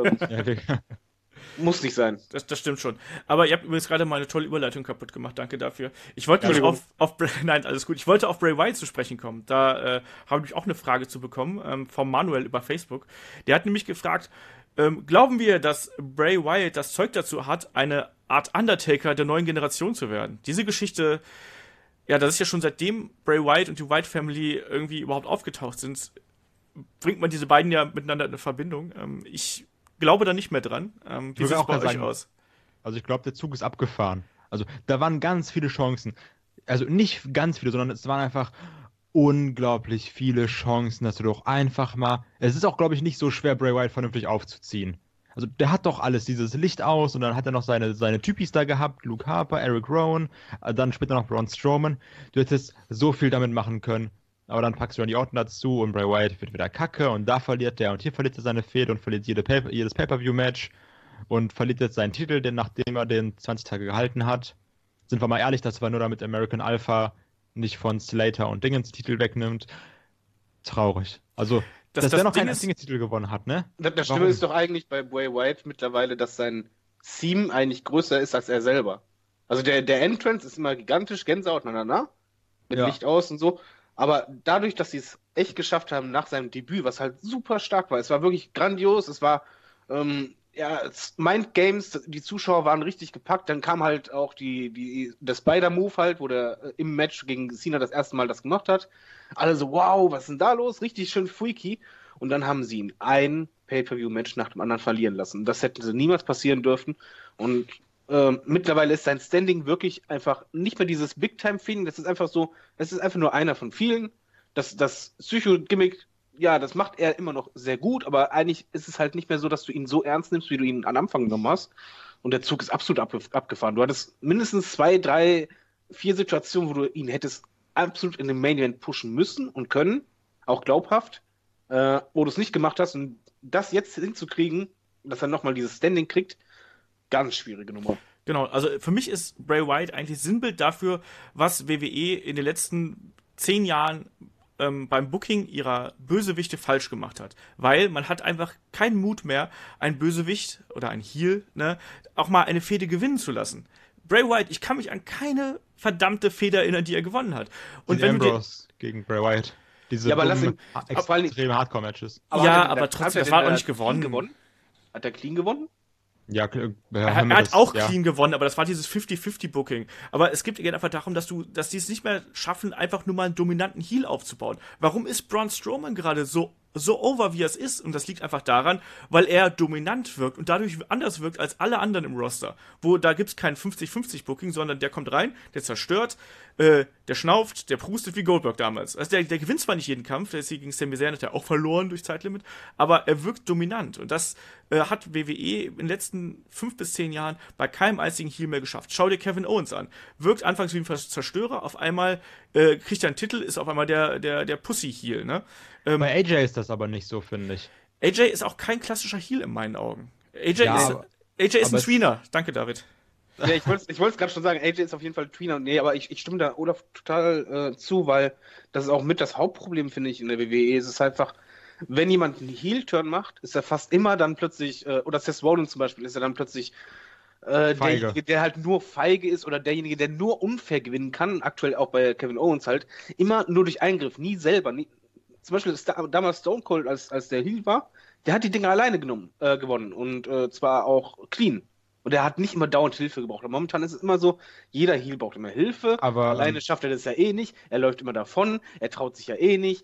Muss nicht sein. Das stimmt schon. Aber ihr habt übrigens gerade mal eine tolle Überleitung kaputt gemacht. Danke dafür. Ich wollte nein, alles gut. Ich wollte auf Bray Wyatt zu sprechen kommen. Da habe ich auch eine Frage zu bekommen vom Manuel über Facebook. Der hat nämlich gefragt, glauben wir, dass Bray Wyatt das Zeug dazu hat, eine Art Undertaker der neuen Generation zu werden? Diese Geschichte, ja, das ist ja schon seitdem Bray Wyatt und die Wyatt Family irgendwie überhaupt aufgetaucht sind, bringt man diese beiden ja miteinander in Verbindung. Ich glaube da nicht mehr dran. Wie sieht es bei euch aus? Also ich glaube, der Zug ist abgefahren. Also da waren ganz viele Chancen. Also nicht ganz viele, sondern es waren einfach unglaublich viele Chancen, dass du doch einfach mal... Es ist auch, glaube ich, nicht so schwer, Bray Wyatt vernünftig aufzuziehen. Also der hat doch alles, dieses Licht aus und dann hat er noch seine Typis da gehabt, Luke Harper, Eric Rowan, dann später noch Braun Strowman. Du hättest so viel damit machen können, aber dann packst du Randy Orton dazu und Bray Wyatt wird wieder kacke und da verliert der und hier verliert er seine Fehde und verliert jedes Pay-Per-View-Match und verliert jetzt seinen Titel, nachdem er den 20 Tage gehalten hat. Sind wir mal ehrlich, das war nur damit American Alpha nicht von Slater und Dingens Titel wegnimmt. Traurig. Also dass der noch keinen Titel gewonnen hat, ne? Das Schlimme ist doch eigentlich bei Bray Wyatt mittlerweile, dass sein Theme eigentlich größer ist als er selber. Also der Entrance ist immer gigantisch, Gänsehaut, mit Licht aus und so. Aber dadurch, dass sie es echt geschafft haben nach seinem Debüt, was halt super stark war, es war wirklich grandios, es war Mind Games, die Zuschauer waren richtig gepackt, dann kam halt auch der Spider-Move halt, wo der im Match gegen Cena das erste Mal das gemacht hat. Alle so, wow, was ist denn da los? Richtig schön freaky. Und dann haben sie ihn ein Pay-Per-View-Match nach dem anderen verlieren lassen. Das hätten sie niemals passieren dürfen. Und mittlerweile ist sein Standing wirklich einfach nicht mehr dieses Big-Time-Feeling, das ist einfach so, es ist einfach nur einer von vielen. Das Psycho-Gimmick ja, das macht er immer noch sehr gut, aber eigentlich ist es halt nicht mehr so, dass du ihn so ernst nimmst, wie du ihn am Anfang genommen hast. Und der Zug ist absolut abgefahren. Du hattest mindestens 2, 3, 4 Situationen, wo du ihn hättest absolut in den Main Event pushen müssen und können, auch glaubhaft, wo du es nicht gemacht hast. Und das jetzt hinzukriegen, dass er nochmal dieses Standing kriegt, ganz schwierige Nummer. Genau, also für mich ist Bray Wyatt eigentlich Sinnbild dafür, was WWE in den letzten 10 Jahren beim Booking ihrer Bösewichte falsch gemacht hat. Weil man hat einfach keinen Mut mehr, einen Bösewicht oder einen Heel, ne, auch mal eine Fehde gewinnen zu lassen. Bray Wyatt, ich kann mich an keine verdammte Fehde erinnern, die er gewonnen hat. Und wenn Ambrose gegen Bray Wyatt. Diese Ja, aber lass ihn- extreme Hardcore-Matches. aber trotzdem, das war auch nicht gewonnen. Hat er clean gewonnen? Ja, Er hat auch clean gewonnen, aber das war dieses 50-50-Booking. Aber es geht einfach darum, dass die es nicht mehr schaffen, einfach nur mal einen dominanten Heel aufzubauen. Warum ist Braun Strowman gerade so over, wie er es ist? Und das liegt einfach daran, weil er dominant wirkt und dadurch anders wirkt als alle anderen im Roster. Da gibt's kein 50-50-Booking, sondern der kommt rein, der zerstört, der schnauft, der prustet wie Goldberg damals. Also der gewinnt zwar nicht jeden Kampf, der ist hier gegen Sami Zayn, hat er auch verloren durch Zeitlimit, aber er wirkt dominant. Und das hat WWE in den letzten 5 bis 10 Jahren bei keinem einzigen Heel mehr geschafft. Schau dir Kevin Owens an. Wirkt anfangs wie ein Zerstörer, auf einmal kriegt er einen Titel, ist auf einmal der Pussy-Heel, ne? Bei AJ ist das aber nicht so, finde ich. AJ ist auch kein klassischer Heel in meinen Augen. AJ Ja, ist ein Tweener. Danke, David. Ja, ich wollte es gerade schon sagen, AJ ist auf jeden Fall Tweener. Nee, aber ich stimme da Olaf total zu, weil das ist auch mit das Hauptproblem, finde ich, in der WWE. Es ist einfach, wenn jemand einen Heel-Turn macht, ist er fast immer dann plötzlich, oder Seth Rollins zum Beispiel, ist er dann plötzlich derjenige, der halt nur feige ist oder derjenige, der nur unfair gewinnen kann, aktuell auch bei Kevin Owens halt, immer nur durch Eingriff, nie selber. Zum Beispiel ist damals Stone Cold, als der Heel war, der hat die Dinge alleine gewonnen und zwar auch clean. Und er hat nicht immer dauernd Hilfe gebraucht. Und momentan ist es immer so, jeder Heel braucht immer Hilfe, Aber, alleine schafft er das ja eh nicht, er läuft immer davon, er traut sich ja eh nicht,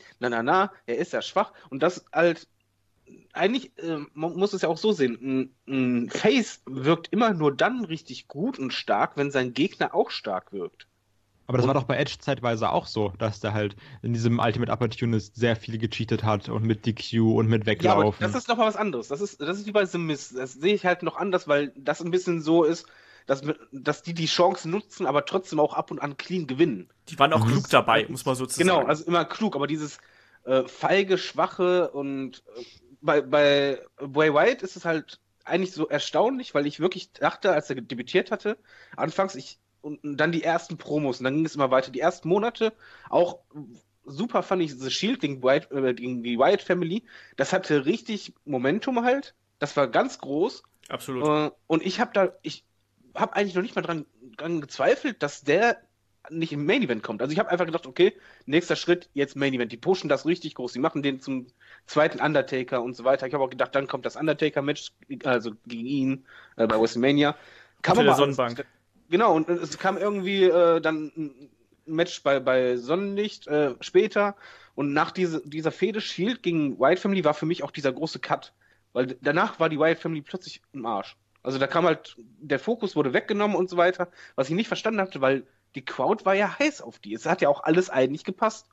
er ist ja schwach. Und das halt, eigentlich, man muss es ja auch so sehen, ein Face wirkt immer nur dann richtig gut und stark, wenn sein Gegner auch stark wirkt. Aber das war doch bei Edge zeitweise auch so, dass der halt in diesem Ultimate Opportunist sehr viel gecheatet hat und mit DQ und mit Ja, aber Weglaufen. das ist noch mal was anderes. Das ist wie bei The Miz. Das sehe ich halt noch anders, weil das ein bisschen so ist, dass die Chance nutzen, aber trotzdem auch ab und an clean gewinnen. Die waren auch klug dabei, muss man sozusagen Genau, sagen. also immer klug, aber dieses feige, schwache und bei Bray Wyatt ist es halt eigentlich so erstaunlich, weil ich wirklich dachte, als er debütiert hatte, anfangs und dann die ersten Promos und dann ging es immer weiter. Die ersten Monate auch super fand ich The Shield gegen die Wyatt Family. Das hatte richtig Momentum halt. Das war ganz groß. Absolut. Und ich habe eigentlich noch nicht mal dran gezweifelt, dass der nicht im Main Event kommt. Also ich habe einfach gedacht, okay, nächster Schritt, jetzt Main Event. Die pushen das richtig groß. Die machen den zum zweiten Undertaker und so weiter. Ich habe auch gedacht, dann kommt das Undertaker-Match, also gegen ihn bei WrestleMania. Auf der Sonnenbank. Genau, und es kam irgendwie dann ein Match bei Sonnenlicht später. Und nach dieser Fehde Shield gegen Wyatt Family war für mich auch dieser große Cut. Weil danach war die Wyatt Family plötzlich im Arsch. Also da kam halt, der Fokus wurde weggenommen und so weiter, was ich nicht verstanden hatte, weil die Crowd war ja heiß auf die. Es hat ja auch alles eigentlich gepasst.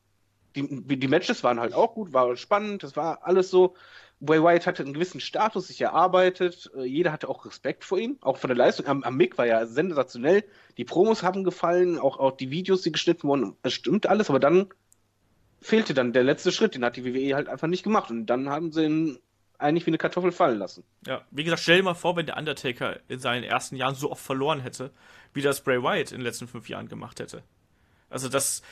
Die Matches waren halt auch gut, war spannend, das war alles so. Bray Wyatt hatte einen gewissen Status sich erarbeitet, jeder hatte auch Respekt vor ihm, auch von der Leistung. Am Mick war ja sensationell, die Promos haben gefallen, auch die Videos, die geschnitten wurden, es stimmt alles, aber dann fehlte dann der letzte Schritt, den hat die WWE halt einfach nicht gemacht und dann haben sie ihn eigentlich wie eine Kartoffel fallen lassen. Ja, wie gesagt, stell dir mal vor, wenn der Undertaker in seinen ersten Jahren so oft verloren hätte, wie das Bray Wyatt in den letzten 5 Jahren gemacht hätte. Also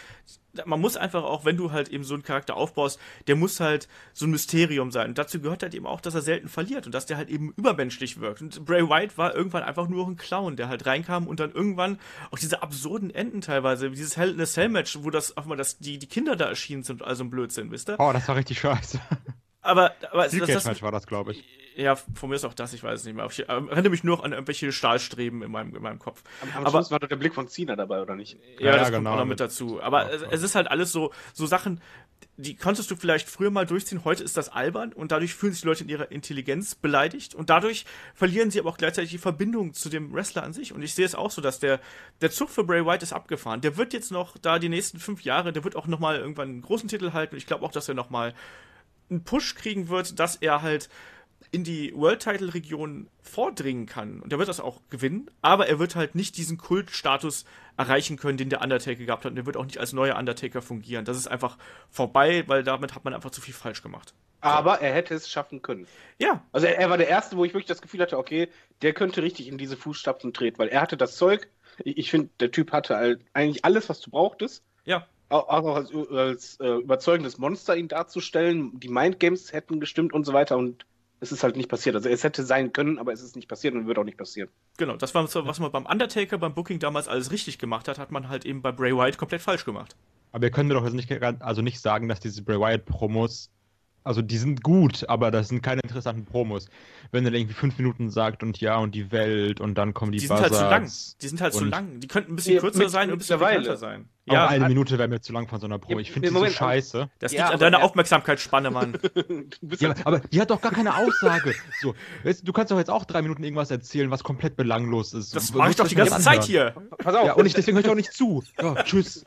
man muss einfach auch, wenn du halt eben so einen Charakter aufbaust, der muss halt so ein Mysterium sein. Und dazu gehört halt eben auch, dass er selten verliert und dass der halt eben übermenschlich wirkt. Und Bray Wyatt war irgendwann einfach nur ein Clown, der halt reinkam und dann irgendwann auch diese absurden Enden teilweise, wie dieses Hell in a Cell Match, wo das auf einmal die Kinder da erschienen sind, also ein Blödsinn, wisst ihr? Oh, das war richtig scheiße. Aber Match war das, glaube ich. Ja, von mir ist auch das, ich weiß es nicht mehr. Ich erinnere mich nur an irgendwelche Stahlstreben in meinem Kopf. Am Schluss war doch der Blick von Cena dabei, oder nicht? Ja, das genau, kommt auch noch mit dazu. Aber es ist halt alles so Sachen, die konntest du vielleicht früher mal durchziehen, heute ist das albern und dadurch fühlen sich die Leute in ihrer Intelligenz beleidigt und dadurch verlieren sie aber auch gleichzeitig die Verbindung zu dem Wrestler an sich. Und ich sehe es auch so, dass der Zug für Bray Wyatt ist abgefahren. Der wird jetzt noch da die nächsten 5 Jahre, der wird auch nochmal irgendwann einen großen Titel halten. Ich glaube auch, dass er nochmal einen Push kriegen wird, dass er halt in die World-Title-Region vordringen kann. Und er wird das auch gewinnen, aber er wird halt nicht diesen Kultstatus erreichen können, den der Undertaker gehabt hat. Und er wird auch nicht als neuer Undertaker fungieren. Das ist einfach vorbei, weil damit hat man einfach zu viel falsch gemacht. Aber er hätte es schaffen können. Ja. Also er war der Erste, wo ich wirklich das Gefühl hatte, okay, der könnte richtig in diese Fußstapfen treten, weil er hatte das Zeug. Ich finde, der Typ hatte halt eigentlich alles, was du brauchtest. Ja. Auch als überzeugendes Monster ihn darzustellen. Die Mindgames hätten gestimmt und so weiter und es ist halt nicht passiert. Also es hätte sein können, aber es ist nicht passiert und wird auch nicht passieren. Genau, das war so, was man beim Undertaker, beim Booking damals alles richtig gemacht hat, hat man halt eben bei Bray Wyatt komplett falsch gemacht. Aber wir können doch jetzt nicht sagen, dass diese Bray Wyatt-Promos, also die sind gut, aber das sind keine interessanten Promos. Wenn er irgendwie 5 Minuten sagt und ja und die Welt und dann kommen die sind halt zu lang. Buzzards Die sind halt zu lang. Die könnten ein bisschen kürzer sein und ein bisschen bekannter sein. Ja, auch 1 Minute wäre mir zu lang von so einer Promo. Ich finde die so scheiße. Das liegt an deiner Aufmerksamkeitsspanne, Mann. Ja, aber die hat doch gar keine Aussage. So, weißt du kannst doch jetzt auch 3 Minuten irgendwas erzählen, was komplett belanglos ist. Das mache ich doch die ganze Zeit hier. Pass auf. Ja, und deswegen höre ich auch nicht zu. Ja, tschüss.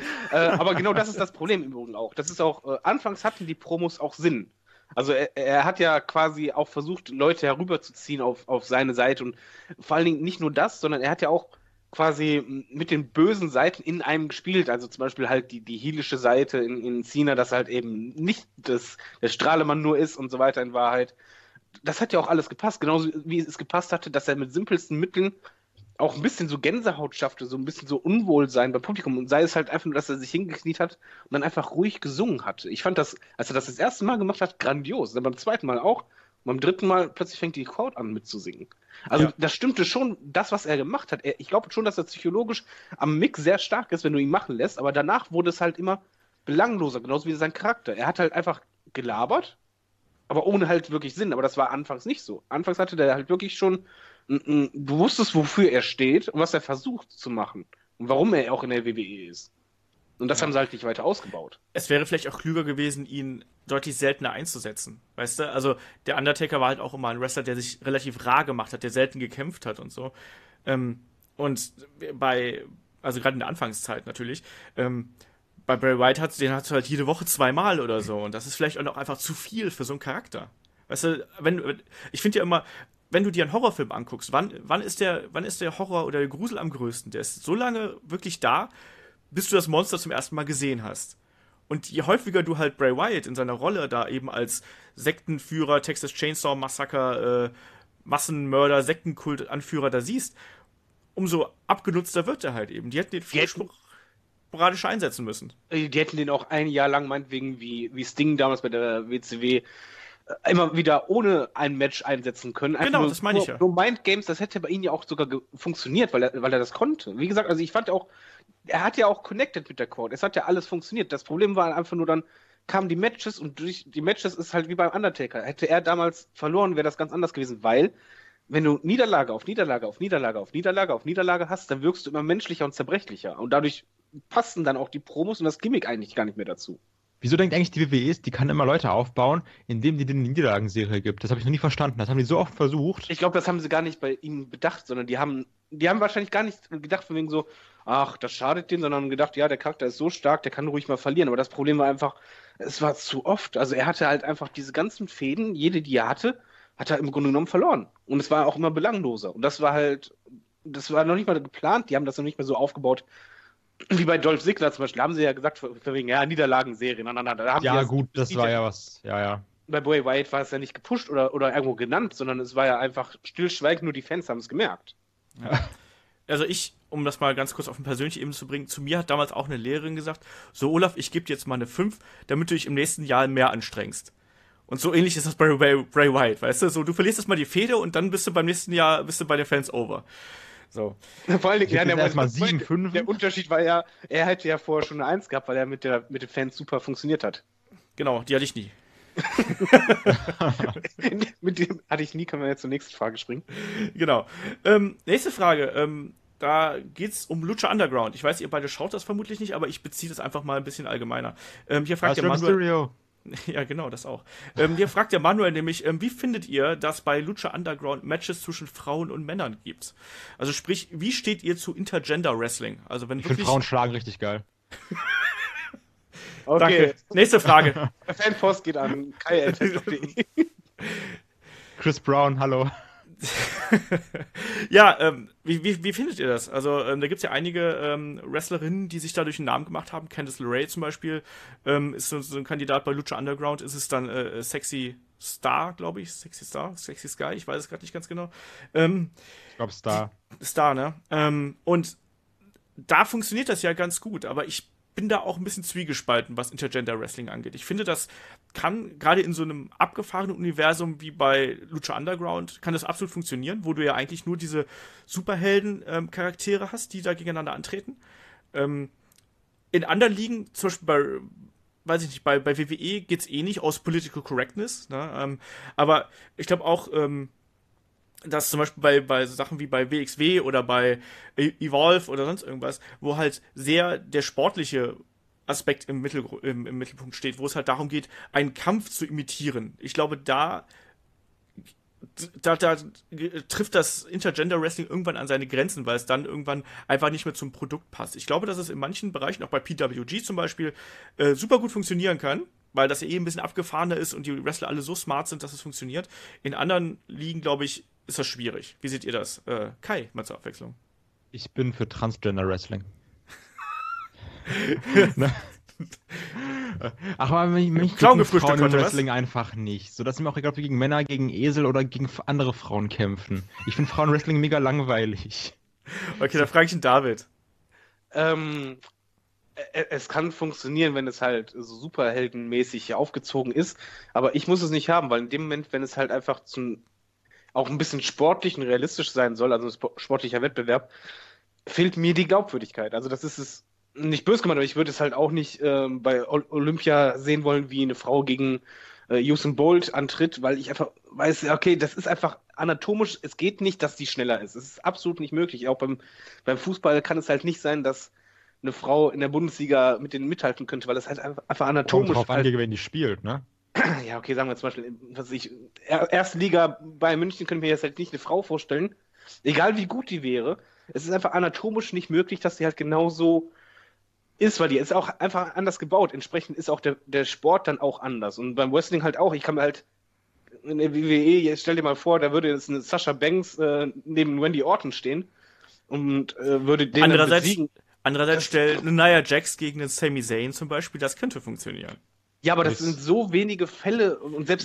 Aber genau das ist das Problem im Übrigen auch. Das ist auch, anfangs hatten die Promos auch Sinn. Also er hat ja quasi auch versucht, Leute herüberzuziehen auf seine Seite und vor allen Dingen nicht nur das, sondern er hat ja auch quasi mit den bösen Seiten in einem gespielt, also zum Beispiel halt die heelische Seite in Cena, dass halt eben nicht der Strahlemann nur ist und so weiter in Wahrheit. Das hat ja auch alles gepasst, genauso wie es gepasst hatte, dass er mit simpelsten Mitteln auch ein bisschen so Gänsehaut schaffte, so ein bisschen so Unwohlsein beim Publikum und sei es halt einfach nur, dass er sich hingekniet hat und dann einfach ruhig gesungen hat. Ich fand das, als er das erste Mal gemacht hat, grandios. Dann beim zweiten Mal auch. Und beim dritten Mal plötzlich fängt die Crowd an mitzusingen. Also Ja. Das stimmte schon, das, was er gemacht hat. Ich glaube schon, dass er psychologisch am Mix sehr stark ist, wenn du ihn machen lässt, aber danach wurde es halt immer belangloser, genauso wie sein Charakter. Er hat halt einfach gelabert, aber ohne halt wirklich Sinn. Aber das war anfangs nicht so. Anfangs hatte der halt wirklich schon, du wusstest, wofür er steht und was er versucht zu machen. Und warum er auch in der WWE ist. Und das haben sie halt nicht weiter ausgebaut. Es wäre vielleicht auch klüger gewesen, ihn deutlich seltener einzusetzen. Weißt du? Also der Undertaker war halt auch immer ein Wrestler, der sich relativ rar gemacht hat, der selten gekämpft hat und so. Und also gerade in der Anfangszeit natürlich, bei Bray Wyatt den hast du halt jede Woche 2-mal oder so. Und das ist vielleicht auch einfach zu viel für so einen Charakter. Weißt du, ich finde ja immer, wenn du dir einen Horrorfilm anguckst, wann ist der Horror oder der Grusel am größten? Der ist so lange wirklich da, bis du das Monster zum ersten Mal gesehen hast. Und je häufiger du halt Bray Wyatt in seiner Rolle da eben als Sektenführer, Texas Chainsaw Massacre, Massenmörder, Sektenkult-Anführer da siehst, umso abgenutzter wird er halt eben. Die hätten den viel sporadisch einsetzen müssen. Die hätten den auch ein Jahr lang, meinetwegen, wie Sting damals bei der WCW, immer wieder ohne ein Match einsetzen können. Einfach genau, das meine ich ja. Nur Mindgames, das hätte bei ihm ja auch sogar funktioniert, weil er das konnte. Wie gesagt, also ich fand auch, er hat ja auch connected mit der Crowd. Es hat ja alles funktioniert. Das Problem war einfach nur, dann kamen die Matches und durch die Matches ist halt wie beim Undertaker. Hätte er damals verloren, wäre das ganz anders gewesen, weil wenn du Niederlage auf Niederlage auf Niederlage auf Niederlage auf Niederlage hast, dann wirkst du immer menschlicher und zerbrechlicher. Und dadurch passen dann auch die Promos und das Gimmick eigentlich gar nicht mehr dazu. Wieso denkt eigentlich die WWE, die kann immer Leute aufbauen, indem die denen eine Niederlagenserie gibt? Das habe ich noch nie verstanden. Das haben die so oft versucht. Ich glaube, das haben sie gar nicht bei ihnen bedacht, sondern die haben wahrscheinlich gar nicht gedacht von wegen so, ach, das schadet denen, sondern gedacht, ja, der Charakter ist so stark, der kann ruhig mal verlieren. Aber das Problem war einfach, es war zu oft. Also er hatte halt einfach diese ganzen Fäden, jede, die er hatte, hat er im Grunde genommen verloren. Und es war auch immer belangloser. Und das war noch nicht mal geplant, die haben das noch nicht mehr so aufgebaut. Wie bei Dolph Ziggler zum Beispiel, haben sie ja gesagt, von wegen, ja, Niederlagenserien. Ja, gut, das war ja was, ja. Bei Bray Wyatt war es ja nicht gepusht oder irgendwo genannt, sondern es war ja einfach stillschweigend, nur die Fans haben es gemerkt. Ja. Also um das mal ganz kurz auf eine persönliche Ebene zu bringen, zu mir hat damals auch eine Lehrerin gesagt, so Olaf, ich gebe dir jetzt mal eine 5, damit du dich im nächsten Jahr mehr anstrengst. Und so ähnlich ist das bei Bray Wyatt, weißt du? So, du verlierst erstmal die Fehde und dann bist du beim nächsten Jahr bei den Fans over. So. Vor allem, ja, erstmal 7, 5. Der Unterschied war ja, er hätte ja vorher schon eine 1 gehabt, weil er mit den Fans super funktioniert hat. Genau, die hatte ich nie. Mit dem hatte ich nie, können wir jetzt zur nächsten Frage springen. Genau. Nächste Frage. Da geht's um Lucha Underground. Ich weiß, ihr beide schaut das vermutlich nicht, aber ich beziehe das einfach mal ein bisschen allgemeiner. Hier fragt der Manuel. Ja, genau, das auch. Hier fragt der Manuel nämlich, wie findet ihr, dass bei Lucha Underground Matches zwischen Frauen und Männern gibt? Also sprich, wie steht ihr zu Intergender Wrestling? Also wenn ich finde Frauen schlagen richtig geil. Okay. Danke. Nächste Frage. Der Fanpost geht an kai@test.de. Chris Brown, hallo. Ja, wie findet ihr das? Also, da gibt es ja einige Wrestlerinnen, die sich dadurch einen Namen gemacht haben. Candice LeRae zum Beispiel ist so ein Kandidat bei Lucha Underground. Ist es dann Sexy Star, glaube ich? Sexy Star? Sexy Sky? Ich weiß es gerade nicht ganz genau. Ich glaube Star. Star, ne? Und da funktioniert das ja ganz gut, aber ich bin da auch ein bisschen zwiegespalten, was Intergender Wrestling angeht. Ich finde, das kann gerade in so einem abgefahrenen Universum wie bei Lucha Underground, kann das absolut funktionieren, wo du ja eigentlich nur diese Superhelden-Charaktere hast, die da gegeneinander antreten. In anderen Ligen, zum Beispiel weiß ich nicht, bei WWE geht's eh nicht aus Political Correctness, ne? Aber ich glaube auch, dass zum Beispiel bei so Sachen wie bei WXW oder bei Evolve oder sonst irgendwas, wo halt sehr der sportliche Aspekt im Mittelpunkt steht, wo es halt darum geht, einen Kampf zu imitieren. Ich glaube, da trifft das Intergender Wrestling irgendwann an seine Grenzen, weil es dann irgendwann einfach nicht mehr zum Produkt passt. Ich glaube, dass es in manchen Bereichen, auch bei PWG zum Beispiel, super gut funktionieren kann, weil das ja ein bisschen abgefahrener ist und die Wrestler alle so smart sind, dass es funktioniert. In anderen Ligen, glaube ich, ist das schwierig. Wie seht ihr das? Kai, mal zur Abwechslung. Ich bin für Transgender Wrestling. Ne? Ach, aber mich gegen Frauen im Wrestling einfach nicht. So, dass ist mir auch egal, ob wir gegen Männer, gegen Esel oder gegen andere Frauen kämpfen. Ich finde Frauenwrestling mega langweilig. Okay, da frage ich den David. Es kann funktionieren, wenn es halt so superheldenmäßig aufgezogen ist, aber ich muss es nicht haben, weil in dem Moment, wenn es halt einfach auch ein bisschen sportlich und realistisch sein soll, also ein sportlicher Wettbewerb, fehlt mir die Glaubwürdigkeit. Also das ist es nicht böse gemeint, aber ich würde es halt auch nicht bei Olympia sehen wollen, wie eine Frau gegen Usain Bolt antritt, weil ich einfach weiß, okay, das ist einfach anatomisch, es geht nicht, dass die schneller ist. Es ist absolut nicht möglich. Auch beim Fußball kann es halt nicht sein, dass eine Frau in der Bundesliga mit denen mithalten könnte, weil das halt einfach anatomisch... Kommt drauf an, wenn die spielt, ne? Ja, okay, sagen wir zum Beispiel, erste Liga bei München können wir jetzt halt nicht eine Frau vorstellen, egal wie gut die wäre. Es ist einfach anatomisch nicht möglich, dass die halt genauso ist, weil die ist auch einfach anders gebaut. Entsprechend ist auch der Sport dann auch anders. Und beim Wrestling halt auch. Ich kann mir halt in der WWE, jetzt stell dir mal vor, da würde jetzt eine Sasha Banks neben Randy Orton stehen und würde den dann besiegen. Andererseits stellt eine Nia Jax gegen den Sami Zayn zum Beispiel, das könnte funktionieren. Ja, aber das sind so wenige Fälle und selbst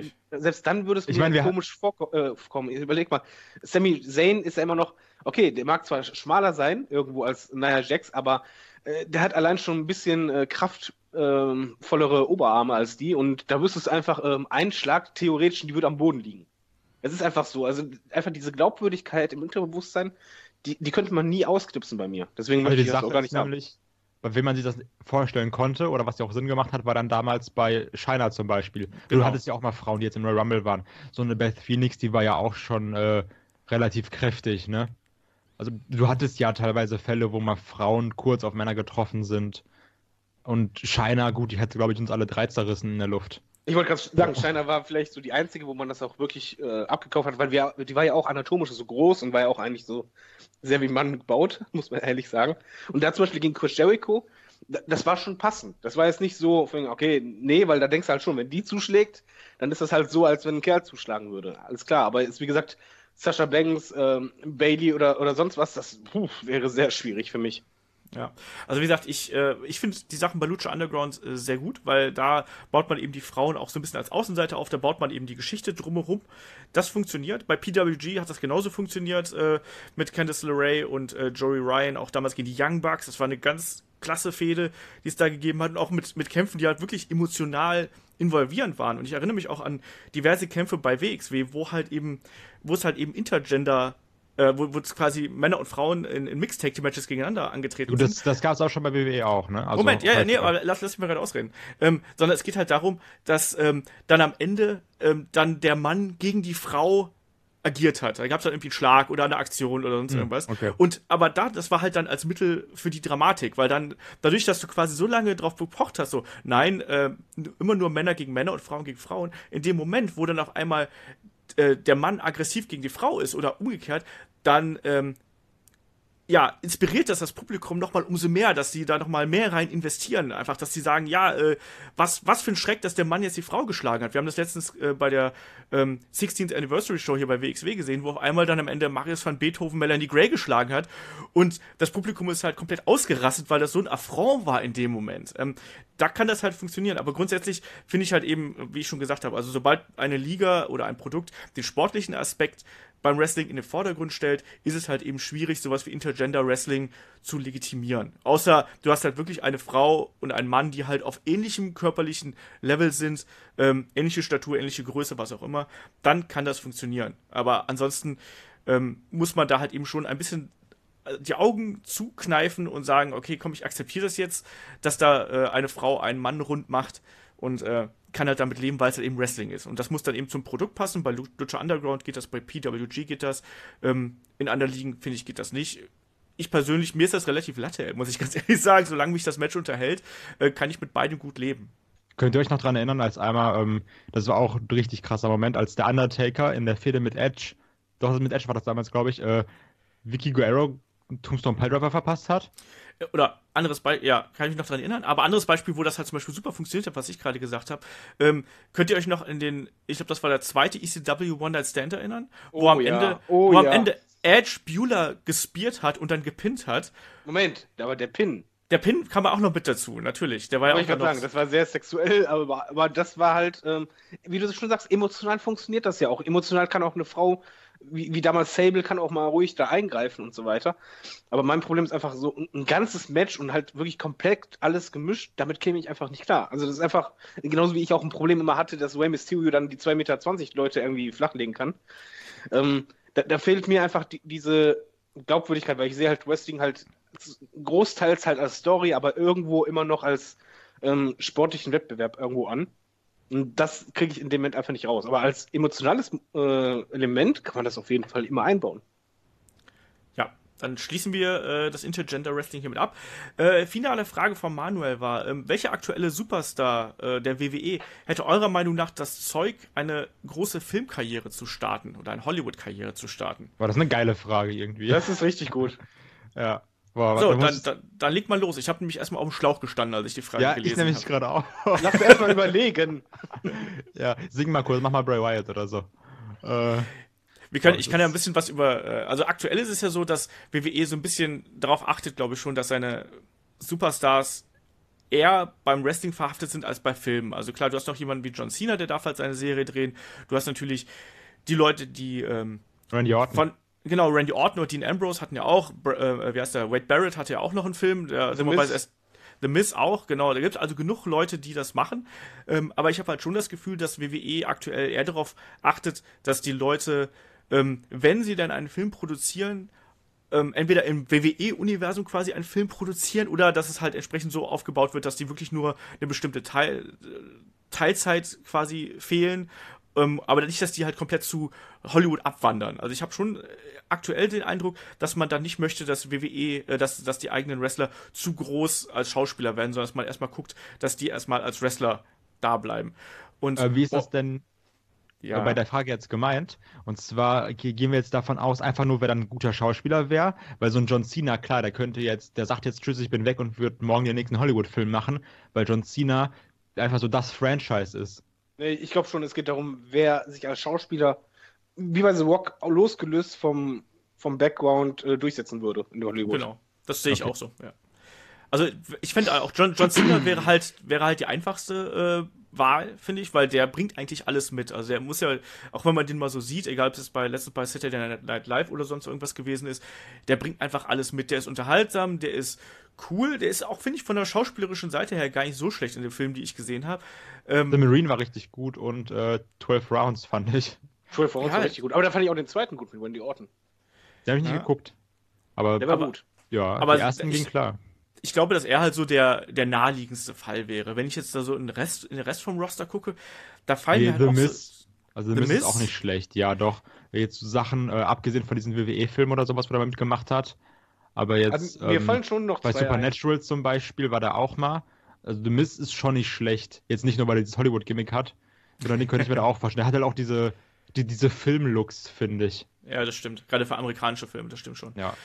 dann würde es mir komisch vorkommen. Überleg mal, Sami Zayn ist ja immer noch, okay, der mag zwar schmaler sein, irgendwo als Nia Jax, aber der hat allein schon ein bisschen kraftvollere Oberarme als die und da wüsstest du einfach, ein Schlag theoretisch, die würde am Boden liegen. Es ist einfach so, also einfach diese Glaubwürdigkeit im Unterbewusstsein, die könnte man nie ausknipsen bei mir. Deswegen möchte ich das auch gar nicht haben. Bei wem man sich das vorstellen konnte oder was ja auch Sinn gemacht hat, war dann damals bei Shayna zum Beispiel. Genau. Du hattest ja auch mal Frauen, die jetzt im Royal Rumble waren. So eine Beth Phoenix, die war ja auch schon relativ kräftig, ne? Also du hattest ja teilweise Fälle, wo mal Frauen kurz auf Männer getroffen sind. Und Shayna, gut, die hätte, glaube ich, uns alle 3 zerrissen in der Luft. Ich wollte gerade sagen, Shayna war vielleicht so die einzige, wo man das auch wirklich abgekauft hat, weil die war ja auch anatomisch so groß und war ja auch eigentlich so sehr wie Mann gebaut, muss man ehrlich sagen. Und da zum Beispiel gegen Chris Jericho, das war schon passend. Das war jetzt nicht so, okay, nee, weil da denkst du halt schon, wenn die zuschlägt, dann ist das halt so, als wenn ein Kerl zuschlagen würde. Alles klar, aber ist wie gesagt, Sasha Banks, Bayley oder sonst was, das wäre sehr schwierig für mich. Ja, also wie gesagt, ich finde die Sachen bei Lucha Underground sehr gut, weil da baut man eben die Frauen auch so ein bisschen als Außenseiter auf, da baut man eben die Geschichte drumherum. Das funktioniert. Bei PWG hat das genauso funktioniert mit Candice LeRae und Joey Ryan, auch damals gegen die Young Bucks. Das war eine ganz klasse Fehde, die es da gegeben hat und auch mit Kämpfen, die halt wirklich emotional involvierend waren. Und ich erinnere mich auch an diverse Kämpfe bei WXW, wo es halt eben Intergender wo quasi Männer und Frauen in Mixed-Tag-Matches gegeneinander angetreten sind. Das gab es auch schon bei WWE auch, ne? Also Moment, aber lass mich mal gerade ausreden. Sondern es geht halt darum, dass dann am Ende dann der Mann gegen die Frau agiert hat. Da gab es dann irgendwie einen Schlag oder eine Aktion oder sonst irgendwas. Okay. Aber das war halt dann als Mittel für die Dramatik, weil dann, dadurch, dass du quasi so lange drauf gepocht hast, so, nein, immer nur Männer gegen Männer und Frauen gegen Frauen, in dem Moment, wo dann auf einmal der Mann aggressiv gegen die Frau ist oder umgekehrt, dann inspiriert das Publikum nochmal umso mehr, dass die da nochmal mehr rein investieren. Einfach, dass die sagen, was für ein Schreck, dass der Mann jetzt die Frau geschlagen hat. Wir haben das letztens bei der 16th Anniversary Show hier bei WXW gesehen, wo auf einmal dann am Ende Marius van Beethoven Melanie Gray geschlagen hat. Und das Publikum ist halt komplett ausgerastet, weil das so ein Affront war in dem Moment. Da kann das halt funktionieren. Aber grundsätzlich finde ich halt eben, wie ich schon gesagt habe, also sobald eine Liga oder ein Produkt den sportlichen Aspekt beim Wrestling in den Vordergrund stellt, ist es halt eben schwierig, sowas wie Intergender Wrestling zu legitimieren. Außer du hast halt wirklich eine Frau und einen Mann, die halt auf ähnlichem körperlichen Level sind, ähnliche Statur, ähnliche Größe, was auch immer, dann kann das funktionieren. Aber ansonsten muss man da halt eben schon ein bisschen die Augen zukneifen und sagen, okay, komm, ich akzeptiere das jetzt, dass da eine Frau einen Mann rund macht und kann halt damit leben, weil es halt eben Wrestling ist. Und das muss dann eben zum Produkt passen. Bei Lucha Underground geht das, bei PWG geht das. In anderen Ligen, finde ich, geht das nicht. Ich persönlich, mir ist das relativ latte, muss ich ganz ehrlich sagen. Solange mich das Match unterhält, kann ich mit beidem gut leben. Könnt ihr euch noch dran erinnern, als einmal, das war auch ein richtig krasser Moment, als der Undertaker in der Fehde mit Edge, mit Edge war das damals, glaube ich, Vicky Guerrero Tombstone Piledriver verpasst hat? Oder anderes Beispiel, kann ich mich noch daran erinnern, aber anderes Beispiel, wo das halt zum Beispiel super funktioniert hat, was ich gerade gesagt habe, könnt ihr euch noch ich glaube, das war der zweite ECW One Night Stand erinnern, wo am Ende Edge Bueller gespiert hat und dann gepinnt hat. Moment, aber der Pin. Der Pin kam auch noch mit dazu, natürlich. Der war ja auch ich gerade sagen, das war sehr sexuell, aber das war halt, wie du schon sagst, emotional funktioniert das ja auch. Emotional kann auch eine Frau, wie damals Sable, kann auch mal ruhig da eingreifen und so weiter. Aber mein Problem ist einfach so ein ganzes Match und halt wirklich komplett alles gemischt, damit käme ich einfach nicht klar. Also das ist einfach, genauso wie ich auch ein Problem immer hatte, dass Rey Mysterio dann die 2,20 Meter Leute irgendwie flachlegen kann. Da fehlt mir einfach diese Glaubwürdigkeit, weil ich sehe halt Wrestling halt großteils halt als Story, aber irgendwo immer noch als sportlichen Wettbewerb irgendwo an. Und das kriege ich in dem Moment einfach nicht raus. Aber als emotionales Element kann man das auf jeden Fall immer einbauen. Ja, dann schließen wir das Intergender Wrestling hiermit ab. Finale Frage von Manuel war, welcher aktuelle Superstar der WWE hätte eurer Meinung nach das Zeug, eine große Filmkarriere zu starten oder eine Hollywood-Karriere zu starten? War das eine geile Frage irgendwie. Das ist richtig gut. Ja. Boah, so, dann leg mal los. Ich habe nämlich erstmal auf dem Schlauch gestanden, als ich die Frage gelesen habe. Ja, ich nämlich gerade auch. Lass mir erstmal überlegen. Ja, sing mal kurz, mach mal Bray Wyatt oder so. Ich kann ja ein bisschen was über... Also aktuell ist es ja so, dass WWE so ein bisschen darauf achtet, glaube ich schon, dass seine Superstars eher beim Wrestling verhaftet sind als bei Filmen. Also klar, du hast noch jemanden wie John Cena, der darf halt seine Serie drehen. Du hast natürlich die Leute, die... Randy Orton. Genau, Randy Orton und Dean Ambrose hatten ja auch, Wade Barrett hatte ja auch noch einen Film, The Miz auch, genau, da gibt es also genug Leute, die das machen, aber ich habe halt schon das Gefühl, dass WWE aktuell eher darauf achtet, dass die Leute, wenn sie dann einen Film produzieren, entweder im WWE-Universum quasi einen Film produzieren oder dass es halt entsprechend so aufgebaut wird, dass die wirklich nur eine bestimmte Teilzeit quasi fehlen, aber nicht, dass die halt komplett zu Hollywood abwandern. Also ich habe schon aktuell den Eindruck, dass man da nicht möchte, dass WWE, dass die eigenen Wrestler zu groß als Schauspieler werden, sondern dass man erstmal guckt, dass die erstmal als Wrestler da bleiben. Und wie ist das denn bei der Frage jetzt gemeint? Und zwar gehen wir jetzt davon aus, einfach nur, wer dann ein guter Schauspieler wäre, weil so ein John Cena, klar, der sagt jetzt tschüss, ich bin weg und wird morgen den nächsten Hollywood-Film machen, weil John Cena einfach so das Franchise ist. Ich glaube schon, es geht darum, wer sich als Schauspieler, wie bei The Rock, losgelöst vom Background durchsetzen würde in Hollywood. Genau, das sehe ich auch so, ja. Also ich finde auch, John Cena wäre halt die einfachste Wahl, finde ich, weil der bringt eigentlich alles mit. Also der muss ja, auch wenn man den mal so sieht, egal ob es letztens bei Saturday Night Live oder sonst irgendwas gewesen ist, der bringt einfach alles mit. Der ist unterhaltsam, der ist cool, der ist auch, finde ich, von der schauspielerischen Seite her gar nicht so schlecht in den Filmen, die ich gesehen habe. The Marine war richtig gut und 12 Rounds fand ich. 12 Rounds war richtig gut, aber da fand ich auch den zweiten gut mit Randy Orton. Den habe ich nicht geguckt. Aber der war gut. Ja, aber die ersten ging klar. Ich glaube, dass er halt so der naheliegendste Fall wäre. Wenn ich jetzt da so in den Rest vom Roster gucke, da fallen mir halt auch so... Also The Miz ist auch nicht schlecht, ja doch. Jetzt so Sachen, abgesehen von diesen WWE-Filmen oder sowas, wo er damit gemacht hat. Aber jetzt, also, mir fallen schon noch bei zwei Supernatural zum Beispiel war der auch mal. Also The Miz ist schon nicht schlecht. Jetzt nicht nur, weil er dieses Hollywood-Gimmick hat, sondern den könnte ich mir da auch vorstellen. Der hat halt auch diese Film-Looks, finde ich. Ja, das stimmt. Gerade für amerikanische Filme, das stimmt schon. Ja.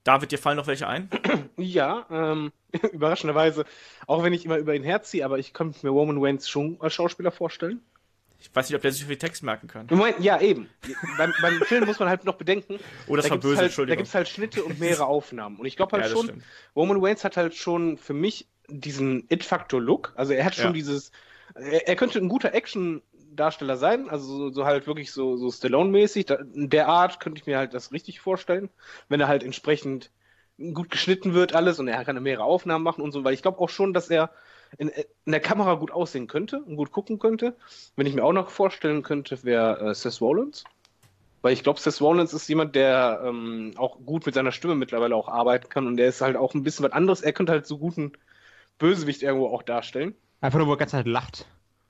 David, dir fallen noch welche ein? Ja, überraschenderweise, auch wenn ich immer über ihn herziehe, aber ich könnte mir Roman Reigns schon als Schauspieler vorstellen. Ich weiß nicht, ob der sich so viel Text merken kann. Moment, ja, eben. Beim Film muss man halt noch bedenken, Oh, das war böse, da Entschuldigung. gibt es halt Schnitte und mehrere Aufnahmen. Und ich glaube halt Ja, das schon, stimmt. Roman Reigns hat halt schon für mich diesen It-Factor-Look. Also er hat schon Ja. er könnte ein guter Action-Darsteller sein, also so halt wirklich so Stallone-mäßig. In der Art könnte ich mir halt das richtig vorstellen, wenn er halt entsprechend gut geschnitten wird alles und er kann mehrere Aufnahmen machen und so, weil ich glaube auch schon, dass er in der Kamera gut aussehen könnte und gut gucken könnte. Wenn ich mir auch noch vorstellen könnte, wäre Seth Rollins. Weil ich glaube, Seth Rollins ist jemand, der auch gut mit seiner Stimme mittlerweile auch arbeiten kann und der ist halt auch ein bisschen was anderes. Er könnte halt so guten Bösewicht irgendwo auch darstellen. Einfach nur, wo er die ganze Zeit lacht.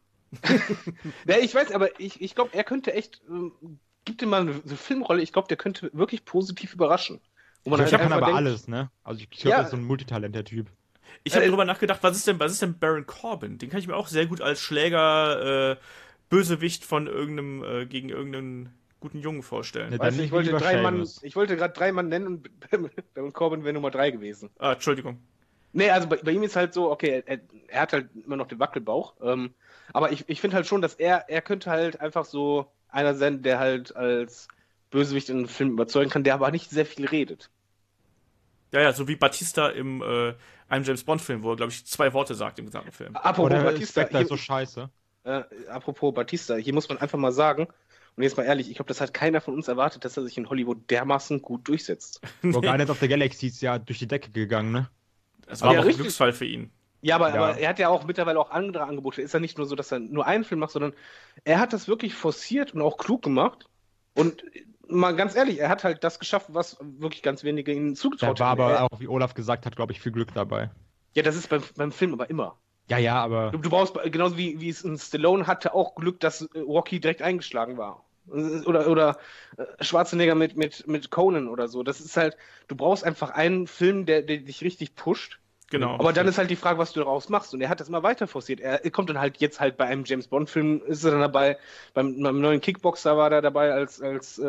Ja, ich weiß, aber ich glaube, er könnte echt, gibt ihm mal eine Filmrolle, ich glaube, der könnte wirklich positiv überraschen. Wo man Ich halt kann einfach aber denkt, alles, ne? Also ich glaube, Ja. das ist so ein Multitalent, der Typ. Ich habe darüber nachgedacht, was ist denn Baron Corbin? Den kann ich mir auch sehr gut als Schläger, Bösewicht von gegen irgendeinen guten Jungen vorstellen. Ne, Weißt du, Dann lieber Sheamus. ich wollte gerade 3 Mann nennen und Baron Corbin wäre Nummer 3 gewesen. Ah, Entschuldigung. Nee, also bei ihm ist halt so, okay, er hat halt immer noch den Wackelbauch. Aber ich finde halt schon, dass er könnte halt einfach so einer sein, der halt als Bösewicht in einem Film überzeugen kann, der aber nicht sehr viel redet. Ja, so wie Batista im einem James Bond-Film, wo er, glaube ich, 2 Worte sagt im gesamten Film. Apropos Oder Batista, Spectre ist so scheiße. apropos Batista, hier muss man einfach mal sagen, und jetzt mal ehrlich, ich glaube, das hat keiner von uns erwartet, dass er sich in Hollywood dermaßen gut durchsetzt. Guardians of the Galaxy ist ja durch die Decke gegangen, ne? Das war Ja, aber auch ein richtig. Glücksfall für ihn. Ja, aber Ja. er hat ja auch mittlerweile auch andere Angebote. Ist ja nicht nur so, dass er nur einen Film macht, sondern er hat das wirklich forciert und auch klug gemacht. Und mal ganz ehrlich, er hat halt das geschafft, was wirklich ganz wenige ihm Da zugetraut war haben. aber auch, wie Olaf gesagt hat, glaube ich, viel Glück dabei. Ja, das ist beim Film aber immer. Ja, aber Du brauchst, genauso wie es in Stallone hatte, auch Glück, dass Rocky direkt eingeschlagen war. Oder Schwarzenegger mit Conan oder so. Das ist halt, du brauchst einfach einen Film, der dich richtig pusht. Genau. Aber dann ist halt die Frage, was du daraus machst. Und er hat das immer weiter forciert. Er kommt dann halt jetzt halt bei einem James Bond-Film, ist er dann dabei, beim neuen Kickboxer war er dabei als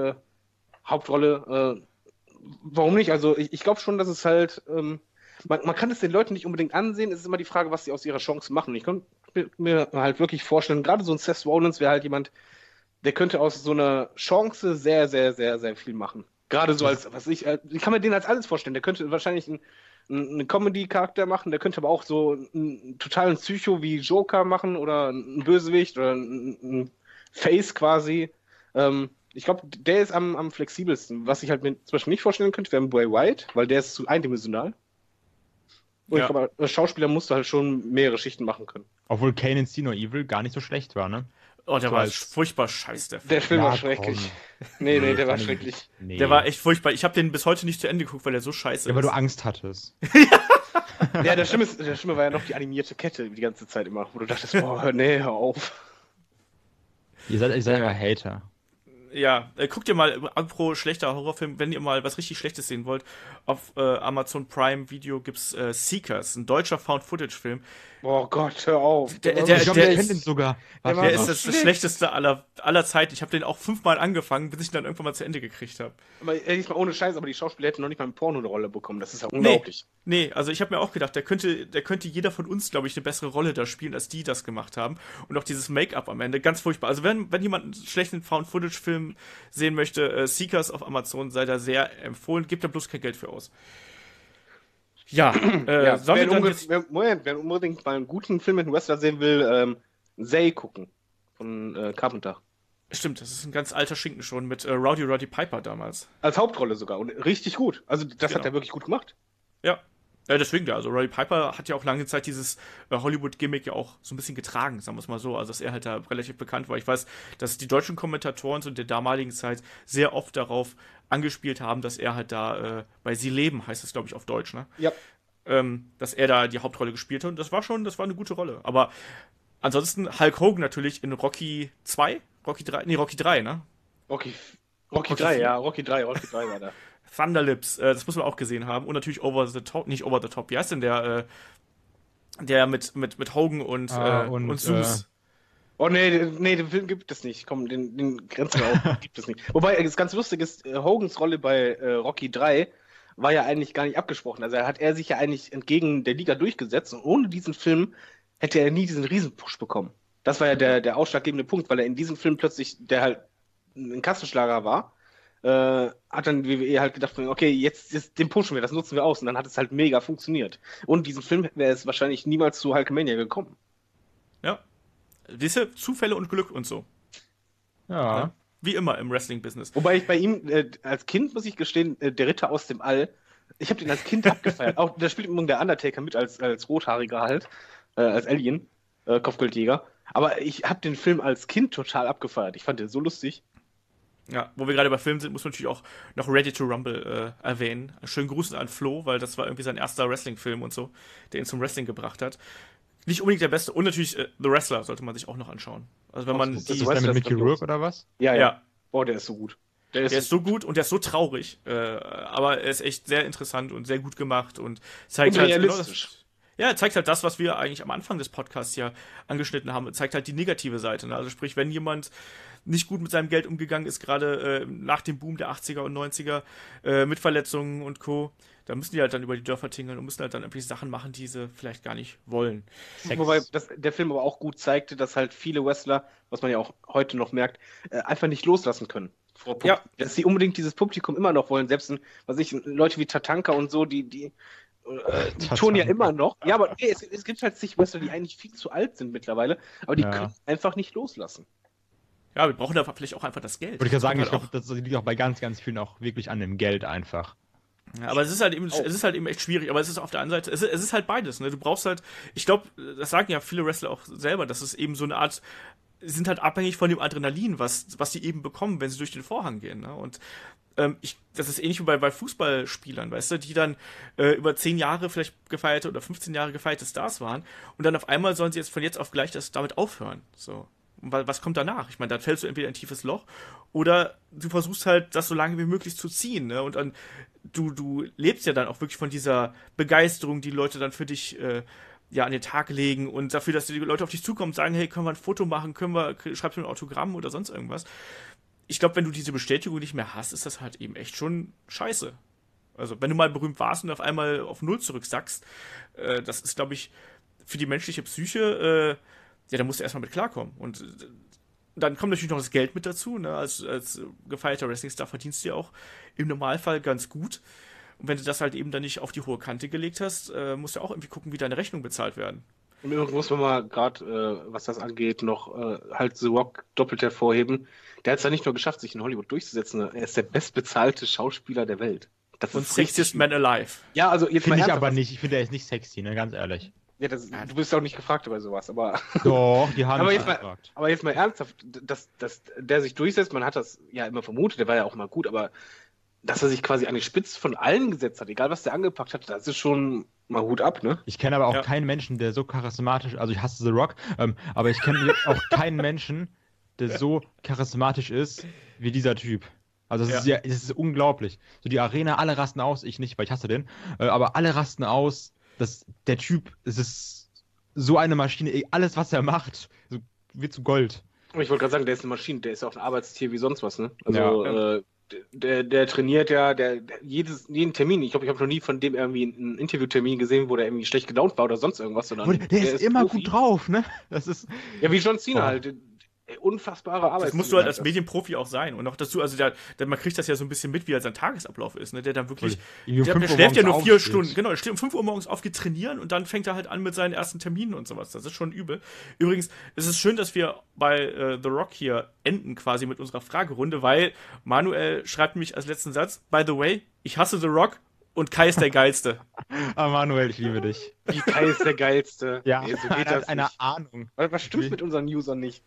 Hauptrolle. Warum nicht? Also ich glaube schon, dass es halt, man kann es den Leuten nicht unbedingt ansehen. Es ist immer die Frage, was sie aus ihrer Chance machen. Ich könnte mir halt wirklich vorstellen, gerade so ein Seth Rollins wäre halt jemand, der könnte aus so einer Chance sehr, sehr, sehr, sehr viel machen. Gerade so als, ich kann mir den als alles vorstellen. Der könnte wahrscheinlich einen Comedy-Charakter machen, der könnte aber auch so einen totalen Psycho wie Joker machen oder einen Bösewicht oder einen Face quasi. Ich glaube, der ist am flexibelsten. Was ich halt mir zum Beispiel nicht vorstellen könnte, wäre Bray Wyatt, weil der ist zu eindimensional. Und Ja. ich glaube, als Schauspieler musst du halt schon mehrere Schichten machen können. obwohl Kane in See No Evil gar nicht so schlecht war, ne? Oh, der So war als- furchtbar scheiße, der Film. Der Film Ja, war schrecklich. komm. Nee, der war fand ich schrecklich. nicht. Nee. Der war echt furchtbar. Ich habe den bis heute nicht zu Ende geguckt, weil der so scheiße Ja, weil ist. du Angst hattest. Ja, der Schlimme war ja noch die animierte Kette die ganze Zeit immer, wo du dachtest, boah, hör auf. Ihr seid ja Hater. Ja, guckt ihr mal, apropos schlechter Horrorfilm, wenn ihr mal was richtig Schlechtes sehen wollt, auf Amazon Prime Video gibt's Seekers, ein deutscher Found-Footage-Film. Boah Gott, hör auf. Der- Ich glaube, der ich ist- kenne den sogar. der war Der so ist das schlecht. schlechteste aller Zeiten. Ich habe den auch 5-mal angefangen, bis ich ihn dann irgendwann mal zu Ende gekriegt habe. Aber ehrlich mal ohne Scheiß, aber die Schauspieler hätten noch nicht mal im Porno eine Rolle bekommen. Das ist ja unglaublich. Nee, also ich habe mir auch gedacht, der könnte jeder von uns, glaube ich, eine bessere Rolle da spielen, als die das gemacht haben. Und auch dieses Make-up am Ende, ganz furchtbar. Also wenn jemand einen schlechten Found-Footage-Film sehen möchte, Seekers auf Amazon sei da sehr empfohlen, gibt da bloß kein Geld für aus. Ja, Ja, sollen wir dann jetzt... wer unbedingt mal einen guten Film mit einem Western sehen will, Zay gucken. Von Carpenter. Stimmt, das ist ein ganz alter Schinken schon mit Roddy Piper damals. Als Hauptrolle sogar. Und richtig gut. Also das hat Genau. er wirklich gut gemacht. Ja. Ja, deswegen ja. Also Roddy Piper hat ja auch lange Zeit dieses Hollywood-Gimmick ja auch so ein bisschen getragen, sagen wir es mal so. Also dass er halt da relativ bekannt war. Ich weiß, dass die deutschen Kommentatoren zu der damaligen Zeit sehr oft darauf angespielt haben, dass er halt da bei Sie leben, heißt es glaube ich auf Deutsch, ne? Ja. Dass er da die Hauptrolle gespielt hat. Und das war eine gute Rolle. Aber ansonsten Hulk Hogan natürlich in Rocky 2? Rocky 3? Nee, Rocky 3, ne? Rocky Rocky 3, 4. ja. Rocky 3 war da. Thunderlips, das muss man auch gesehen haben. Und natürlich nicht Over the Top. Wie heißt denn der mit Hogan und Zeus? Oh nee, den Film gibt es nicht. Komm, den grenzen wir auf. Gibt es nicht. Wobei, das ganz lustig ist, Hogans Rolle bei Rocky 3 war ja eigentlich gar nicht abgesprochen. Also hat er sich ja eigentlich entgegen der Liga durchgesetzt und ohne diesen Film hätte er nie diesen Riesenpush bekommen. Das war ja der ausschlaggebende Punkt, weil er in diesem Film plötzlich, der halt ein Kassenschlager war, hat dann WWE halt gedacht, okay, jetzt den pushen wir, das nutzen wir aus. Und dann hat es halt mega funktioniert. Und diesen Film wäre es wahrscheinlich niemals zu Hulkamania gekommen. Ja. Diese Zufälle und Glück und so. Ja. Wie immer im Wrestling-Business. Wobei ich bei ihm, als Kind, muss ich gestehen, der Ritter aus dem All, ich habe den als Kind abgefeiert. Auch da spielt immer der Undertaker mit als Rothaariger halt, als Alien, Kopfgeldjäger. Aber ich habe den Film als Kind total abgefeiert. Ich fand den so lustig. Ja, wo wir gerade bei Filmen sind, muss man natürlich auch noch Ready to Rumble erwähnen. Schönen Gruß an Flo, weil das war irgendwie sein erster Wrestling-Film und so, der ihn zum Wrestling gebracht hat. Nicht unbedingt der beste. Und natürlich The Wrestler sollte man sich auch noch anschauen. Also wenn man Ist das der mit Mickey Rourke oder was? Ja. Boah, der ist so gut. Der ist so gut und der ist so traurig. Aber er ist echt sehr interessant und sehr gut gemacht und zeigt und halt realistisch. Ja, zeigt halt das, was wir eigentlich am Anfang des Podcasts ja angeschnitten haben. Zeigt halt die negative Seite. Ne? Also sprich, wenn jemand nicht gut mit seinem Geld umgegangen ist, gerade nach dem Boom der 80er und 90er, mit Verletzungen und Co., da müssen die halt dann über die Dörfer tingeln und müssen halt dann irgendwie Sachen machen, die sie vielleicht gar nicht wollen. Wobei der Film aber auch gut zeigte, dass halt viele Wrestler, was man ja auch heute noch merkt, einfach nicht loslassen können. Ja. Dass sie unbedingt dieses Publikum immer noch wollen. Selbst Leute wie Tatanka und so, die tun ja immer noch. Ja, aber nee, es gibt halt zig Wrestler, die eigentlich viel zu alt sind mittlerweile, aber die können einfach nicht loslassen. Ja, wir brauchen da vielleicht auch einfach das Geld. Würde ich ja sagen, ich glaube, das liegt auch bei ganz, ganz vielen auch wirklich an dem Geld einfach. Ja, aber es ist halt eben echt schwierig, aber es ist auf der anderen Seite, es ist halt beides, ne? Du brauchst halt, ich glaube, das sagen ja viele Wrestler auch selber, dass es eben so eine Art, sind halt abhängig von dem Adrenalin, was sie eben bekommen, wenn sie durch den Vorhang gehen, ne? Und das ist ähnlich wie bei Fußballspielern, weißt du, die dann über 10 Jahre vielleicht gefeierte oder 15 Jahre gefeierte Stars waren und dann auf einmal sollen sie jetzt von jetzt auf gleich damit aufhören, so. Und was kommt danach? Ich meine, dann fällst du entweder in ein tiefes Loch oder du versuchst halt, das so lange wie möglich zu ziehen, ne? Und dann, du lebst ja dann auch wirklich von dieser Begeisterung, die Leute dann für dich an den Tag legen und dafür, dass die Leute auf dich zukommen und sagen, hey, können wir ein Foto machen, schreibst du ein Autogramm oder sonst irgendwas. Ich glaube, wenn du diese Bestätigung nicht mehr hast, ist das halt eben echt schon scheiße. Also, wenn du mal berühmt warst und auf einmal auf Null zurücksackst, das ist, glaube ich, für die menschliche Psyche, da musst du erstmal mit klarkommen. Und dann kommt natürlich noch das Geld mit dazu. Ne? Als gefeierter Wrestling-Star verdienst du ja auch im Normalfall ganz gut. Und wenn du das halt eben dann nicht auf die hohe Kante gelegt hast, musst du auch irgendwie gucken, wie deine Rechnungen bezahlt werden. Und irgendwo muss man mal gerade, was das angeht, noch halt The Rock doppelt hervorheben. Der hat es ja nicht nur geschafft, sich in Hollywood durchzusetzen, er ist der bestbezahlte Schauspieler der Welt. Das Und ist Sexiest Man Alive. Ja, also jetzt Finde ich ernsthaft, aber nicht. Ich finde, er ist nicht sexy, ne, ganz ehrlich. Ja, du bist auch nicht gefragt bei sowas, aber. Doch, die haben aber, mich jetzt mal, gefragt. aber jetzt mal ernsthaft, dass der sich durchsetzt, man hat das ja immer vermutet, der war ja auch mal gut, aber dass er sich quasi an die Spitze von allen gesetzt hat, egal was der angepackt hat, das ist schon mal Hut ab, ne? Ich kenne aber auch keinen Menschen, der so charismatisch, also ich hasse The Rock, aber ich kenne auch keinen Menschen, der so charismatisch ist wie dieser Typ. Also es ist unglaublich. So die Arena, alle rasten aus, ich nicht, weil ich hasse den, aber alle rasten aus. Der Typ, es ist so eine Maschine, alles was er macht, wird zu Gold. Ich wollte gerade sagen, der ist eine Maschine, der ist ja auch ein Arbeitstier wie sonst was, ne? Also der trainiert ja, jeden Termin. Ich glaube, ich habe noch nie von dem irgendwie einen Interviewtermin gesehen, wo der irgendwie schlecht gelaunt war oder sonst irgendwas, sondern der ist immer Profi. gut drauf, ne? Das ist ja wie John Cena halt. Unfassbare Arbeit. Das musst du halt als Medienprofi auch sein. Und auch dazu, also man kriegt das ja so ein bisschen mit, wie halt sein Tagesablauf ist, ne? Der dann wirklich, der schläft ja nur 4 Stunden, genau, der steht um 5 Uhr morgens auf, geht trainieren und dann fängt er halt an mit seinen ersten Terminen und sowas. Das ist schon übel. Übrigens, es ist schön, dass wir bei The Rock hier enden quasi mit unserer Fragerunde, weil Manuel schreibt mich als letzten Satz, by the way, ich hasse The Rock und Kai ist der Geilste. Manuel, ich liebe dich. Wie Kai ist der Geilste. Ja, nee, so geht das eine nicht. Ahnung. Was stimmt mit unseren Usern nicht?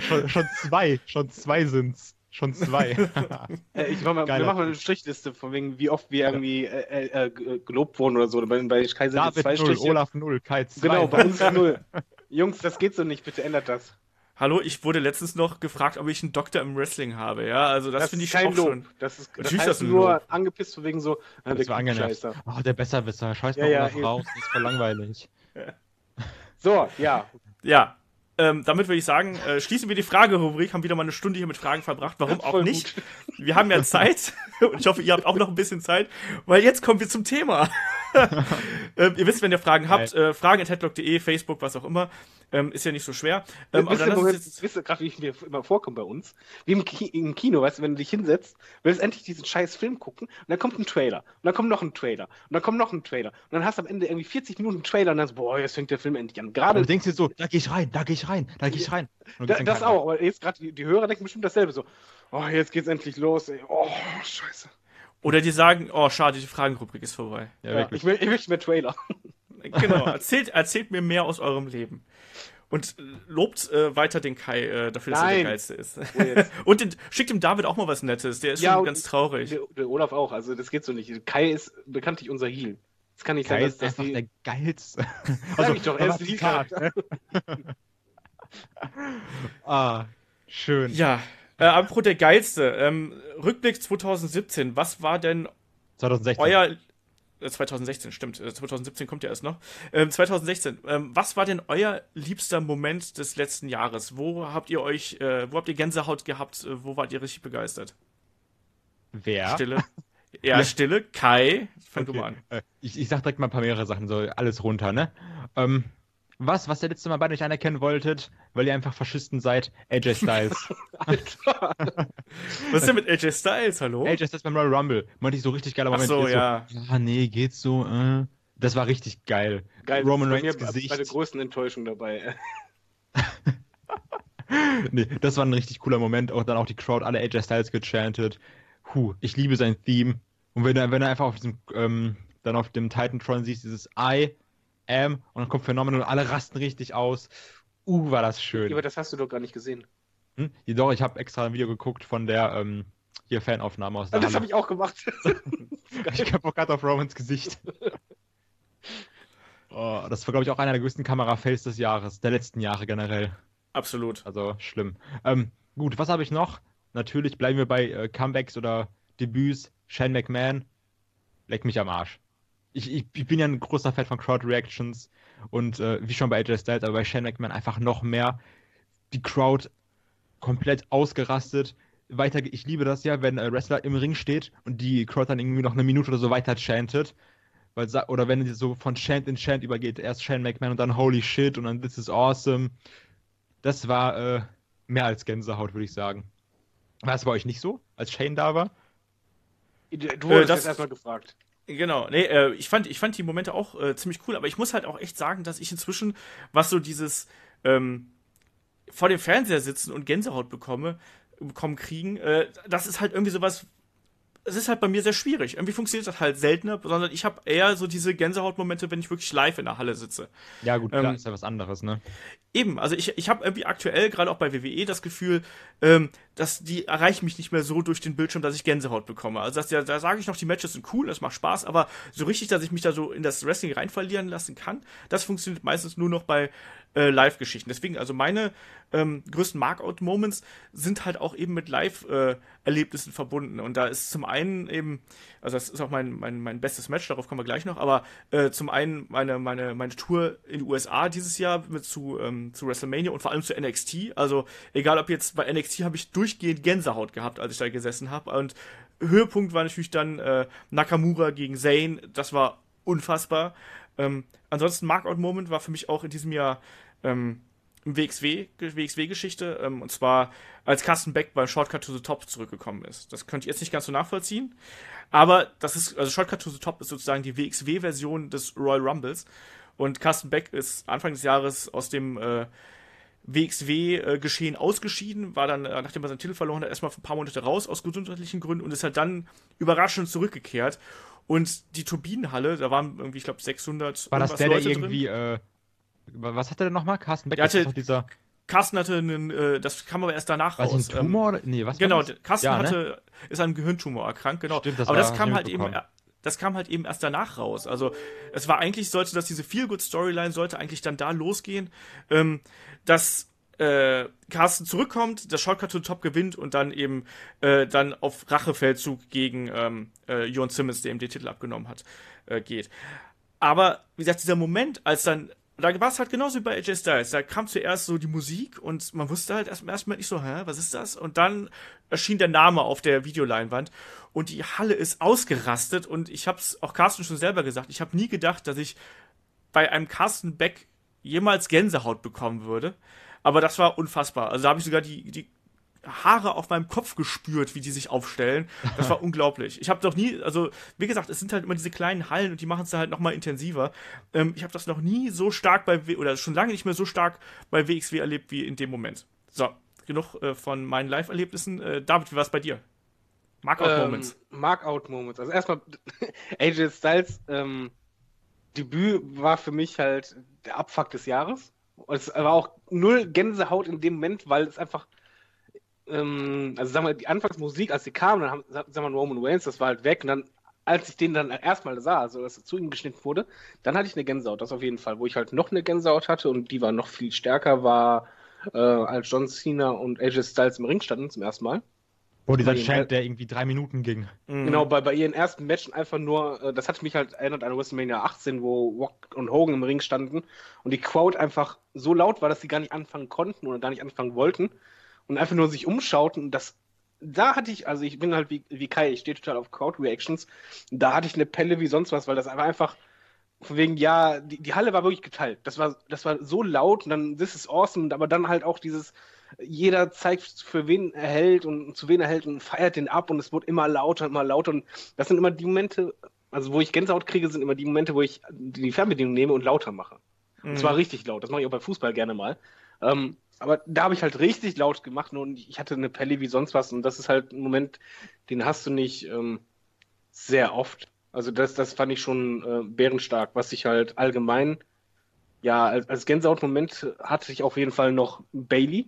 Schon zwei sind's. Schon zwei. Wir machen mal eine Strichliste, von wegen, wie oft wir irgendwie gelobt wurden oder so. Bei Kai sind David 2 0, Striche. Olaf 0, Kai 2. Genau, bei uns 0. Jungs, das geht so nicht, bitte ändert das. Hallo, ich wurde letztens noch gefragt, ob ich einen Doktor im Wrestling habe, ja, also das finde ich kein auch Lob. schon. Das Natürlich heißt ist das ein nur Lob. angepisst von wegen so, Das war angenervt. Oh, der Besserwisser. Scheiß mal Ja, Olaf raus, das ist voll langweilig. So, ja. Ja, damit würde ich sagen, schließen wir die Fragerubrik, haben wieder mal eine Stunde hier mit Fragen verbracht, warum auch nicht. Wir haben ja Zeit und ich hoffe, ihr habt auch noch ein bisschen Zeit, weil jetzt kommen wir zum Thema. Ihr wisst, wenn ihr Fragen habt, fragen@headlock.de, Facebook, was auch immer, ist ja nicht so schwer. Wisst ihr gerade, wie ich mir immer vorkomme bei uns? Wie im Kino, weißt du, wenn du dich hinsetzt, willst endlich diesen scheiß Film gucken und dann kommt ein Trailer und dann kommt noch ein Trailer und dann kommt noch ein Trailer und dann hast du am Ende irgendwie 40 Minuten Trailer und dann so, boah, jetzt fängt der Film endlich an. Gerade du denkst dir so, da geh ich rein. das auch, aber jetzt gerade die Hörer denken bestimmt dasselbe so, oh, jetzt geht's endlich los, ey. Oh, scheiße. Oder die sagen, oh, schade, die Fragenrubrik ist vorbei. Ja, ich möchte mehr Trailer. Genau, erzählt mir mehr aus eurem Leben. Und lobt weiter den Kai dafür, dass er der Geilste ist. Und schickt dem David auch mal was Nettes, der ist schon ganz traurig. Der Olaf auch, also das geht so nicht. Kai ist bekanntlich unser Heel. Das kann nicht Kai sein, ist einfach der Geilste. Also, ich doch, er ist die Karte. Schön. Ja, apropos der Geilste. Rückblick 2017, was war denn 2016. 2016, stimmt. 2017 kommt ja erst noch. 2016. Was war denn euer liebster Moment des letzten Jahres? Wo habt ihr Gänsehaut gehabt? Wo wart ihr richtig begeistert? Wer? Stille. Ja, Stille. Kai. Fang du mal an. Ich sag direkt mal ein paar mehrere Sachen, so alles runter, ne? Was ihr letztes Mal beide nicht anerkennen wolltet, weil ihr einfach Faschisten seid, AJ Styles. Alter. Was ist denn mit AJ Styles, hallo? AJ Styles beim Royal Rumble. Meinte ich so richtig geiler Moment. Ach so, ja. So, nee, geht so. Das war richtig geil. Roman Reigns Gesicht. Bei der größten Enttäuschung dabei. Nee, das war ein richtig cooler Moment. Auch dann auch die Crowd, alle AJ Styles gechantet. Ich liebe sein Theme. Und wenn er einfach auf diesem, dann auf dem Titantron siehst, dieses I am, und dann kommt Phenomenal und alle rasten richtig aus. War das schön. Aber das hast du doch gar nicht gesehen. Doch, ich habe extra ein Video geguckt von der hier Fanaufnahme aus der Das habe ich auch gemacht. Ich habe auch gerade auf Romans Gesicht. Das war, glaube ich, auch einer der größten Kamera-Fails des Jahres, der letzten Jahre generell. Absolut. Also schlimm. Gut, was habe ich noch? Natürlich bleiben wir bei Comebacks oder Debüts. Shane McMahon, leck mich am Arsch. Ich bin ja ein großer Fan von Crowd-Reactions und wie schon bei AJ Styles, aber bei Shane McMahon einfach noch mehr. Die Crowd komplett ausgerastet. Ich liebe das ja, wenn ein Wrestler im Ring steht und die Crowd dann irgendwie noch eine Minute oder so weiter chantet. Oder wenn es so von Chant in Chant übergeht, erst Shane McMahon und dann Holy Shit und dann This is awesome. Das war mehr als Gänsehaut, würde ich sagen. War es bei euch nicht so, als Shane da war? Du wurdest jetzt erstmal gefragt. Genau, nee, ich fand die Momente auch ziemlich cool, aber ich muss halt auch echt sagen, dass ich inzwischen, was so dieses vor dem Fernseher sitzen und Gänsehaut bekommen kriegen, das ist halt irgendwie sowas, es ist halt bei mir sehr schwierig. Irgendwie funktioniert das halt seltener, sondern ich habe eher so diese Gänsehautmomente, wenn ich wirklich live in der Halle sitze. Ja gut, klar, ist ja was anderes, ne? Eben, also ich habe irgendwie aktuell, gerade auch bei WWE, das Gefühl, dass die erreichen mich nicht mehr so durch den Bildschirm, dass ich Gänsehaut bekomme. Also da sage ich noch, die Matches sind cool, das macht Spaß, aber so richtig, dass ich mich da so in das Wrestling reinverlieren lassen kann, das funktioniert meistens nur noch bei Live-Geschichten. Deswegen, also meine größten Markout-Moments sind halt auch eben mit Live-Erlebnissen verbunden. Und da ist zum einen eben, also das ist auch mein bestes Match, darauf kommen wir gleich noch, aber zum einen meine Tour in den USA dieses Jahr zu WrestleMania und vor allem zu NXT. Also egal ob jetzt bei NXT habe ich durchgehend Gänsehaut gehabt, als ich da gesessen habe. Und Höhepunkt war natürlich dann Nakamura gegen Zayn. Das war unfassbar. Ansonsten Markout-Moment war für mich auch in diesem Jahr WXW-Geschichte, und zwar als Carsten Beck beim Shortcut to the Top zurückgekommen ist. Das könnt ihr jetzt nicht ganz so nachvollziehen, aber also Shortcut to the Top ist sozusagen die WXW-Version des Royal Rumbles und Carsten Beck ist Anfang des Jahres aus dem WXW-Geschehen ausgeschieden, war dann, nachdem er seinen Titel verloren hat, erstmal für ein paar Monate raus aus gesundheitlichen Gründen und ist halt dann überraschend zurückgekehrt. Und die Turbinenhalle, da waren irgendwie, ich glaube, 600 War das der Leute irgendwie, was hat er denn nochmal? Carsten Beck? Carsten hatte einen, das kam aber erst danach raus. Was, ein Tumor? Nee, was genau, war das? Carsten ist an einem Gehirntumor erkrankt, genau. Stimmt, aber das kam halt eben erst danach raus. Also es war eigentlich, diese Feel-Good-Storyline sollte eigentlich dann da losgehen, dass Carsten zurückkommt, das Shortcut to the Top gewinnt und dann eben dann auf Rachefeldzug gegen Jon Simmons, der ihm den Titel abgenommen hat, geht. Aber wie gesagt, dieser Moment, als dann da war es halt genauso wie bei AJ Styles. Da kam zuerst so die Musik und man wusste halt erstmal nicht so, was ist das? Und dann erschien der Name auf der Videoleinwand und die Halle ist ausgerastet und ich hab's auch Carsten schon selber gesagt, ich habe nie gedacht, dass ich bei einem Carsten Beck jemals Gänsehaut bekommen würde. Aber das war unfassbar. Also da habe ich sogar die Haare auf meinem Kopf gespürt, wie die sich aufstellen. Das war unglaublich. Ich habe doch nie, also wie gesagt, es sind halt immer diese kleinen Hallen und die machen es da halt nochmal intensiver. Ich habe das noch nie so stark oder schon lange nicht mehr so stark bei WXW erlebt wie in dem Moment. So, genug von meinen Live-Erlebnissen. David, wie war es bei dir? Markout-Moments. Markout-Moments. Also erstmal AJ Styles Debüt war für mich halt der Abfuck des Jahres. Und es war auch null Gänsehaut in dem Moment, weil es einfach also sagen wir, die Anfangsmusik, als sie kam, dann haben, sagen wir, Roman Reigns, das war halt weg. Und dann, als ich den dann erstmal sah, also dass er zu ihm geschnitten wurde, dann hatte ich eine Gänsehaut, das auf jeden Fall. Wo ich halt noch eine Gänsehaut hatte und die war noch viel stärker, war als John Cena und AJ Styles im Ring standen zum ersten Mal. Oh, dieser Chant, der irgendwie 3 Minuten ging. Genau, bei ihren ersten Matchen einfach nur, das hat mich halt erinnert an WrestleMania 18, wo Rock und Hogan im Ring standen und die Crowd einfach so laut war, dass sie gar nicht anfangen konnten oder gar nicht anfangen wollten. Und einfach nur sich umschauten. Und da hatte ich, also ich bin halt wie Kai, ich stehe total auf Crowd-Reactions. Da hatte ich eine Pelle wie sonst was, weil das einfach von wegen, ja, die Halle war wirklich geteilt. Das war so laut und dann, this is awesome, aber dann halt auch dieses, jeder zeigt, für wen er hält und zu wen er hält und feiert den ab und es wird immer lauter und das sind immer die Momente, also wo ich Gänsehaut kriege, sind immer die Momente, wo ich die Fernbedienung nehme und lauter mache. Und zwar richtig laut, das mache ich auch bei Fußball gerne mal. Aber da habe ich halt richtig laut gemacht und ich hatte eine Pelle wie sonst was und das ist halt ein Moment, den hast du nicht sehr oft. Also das fand ich schon bärenstark, was ich halt allgemein, ja, als Gänsehaut-Moment hatte ich auf jeden Fall noch Bayley,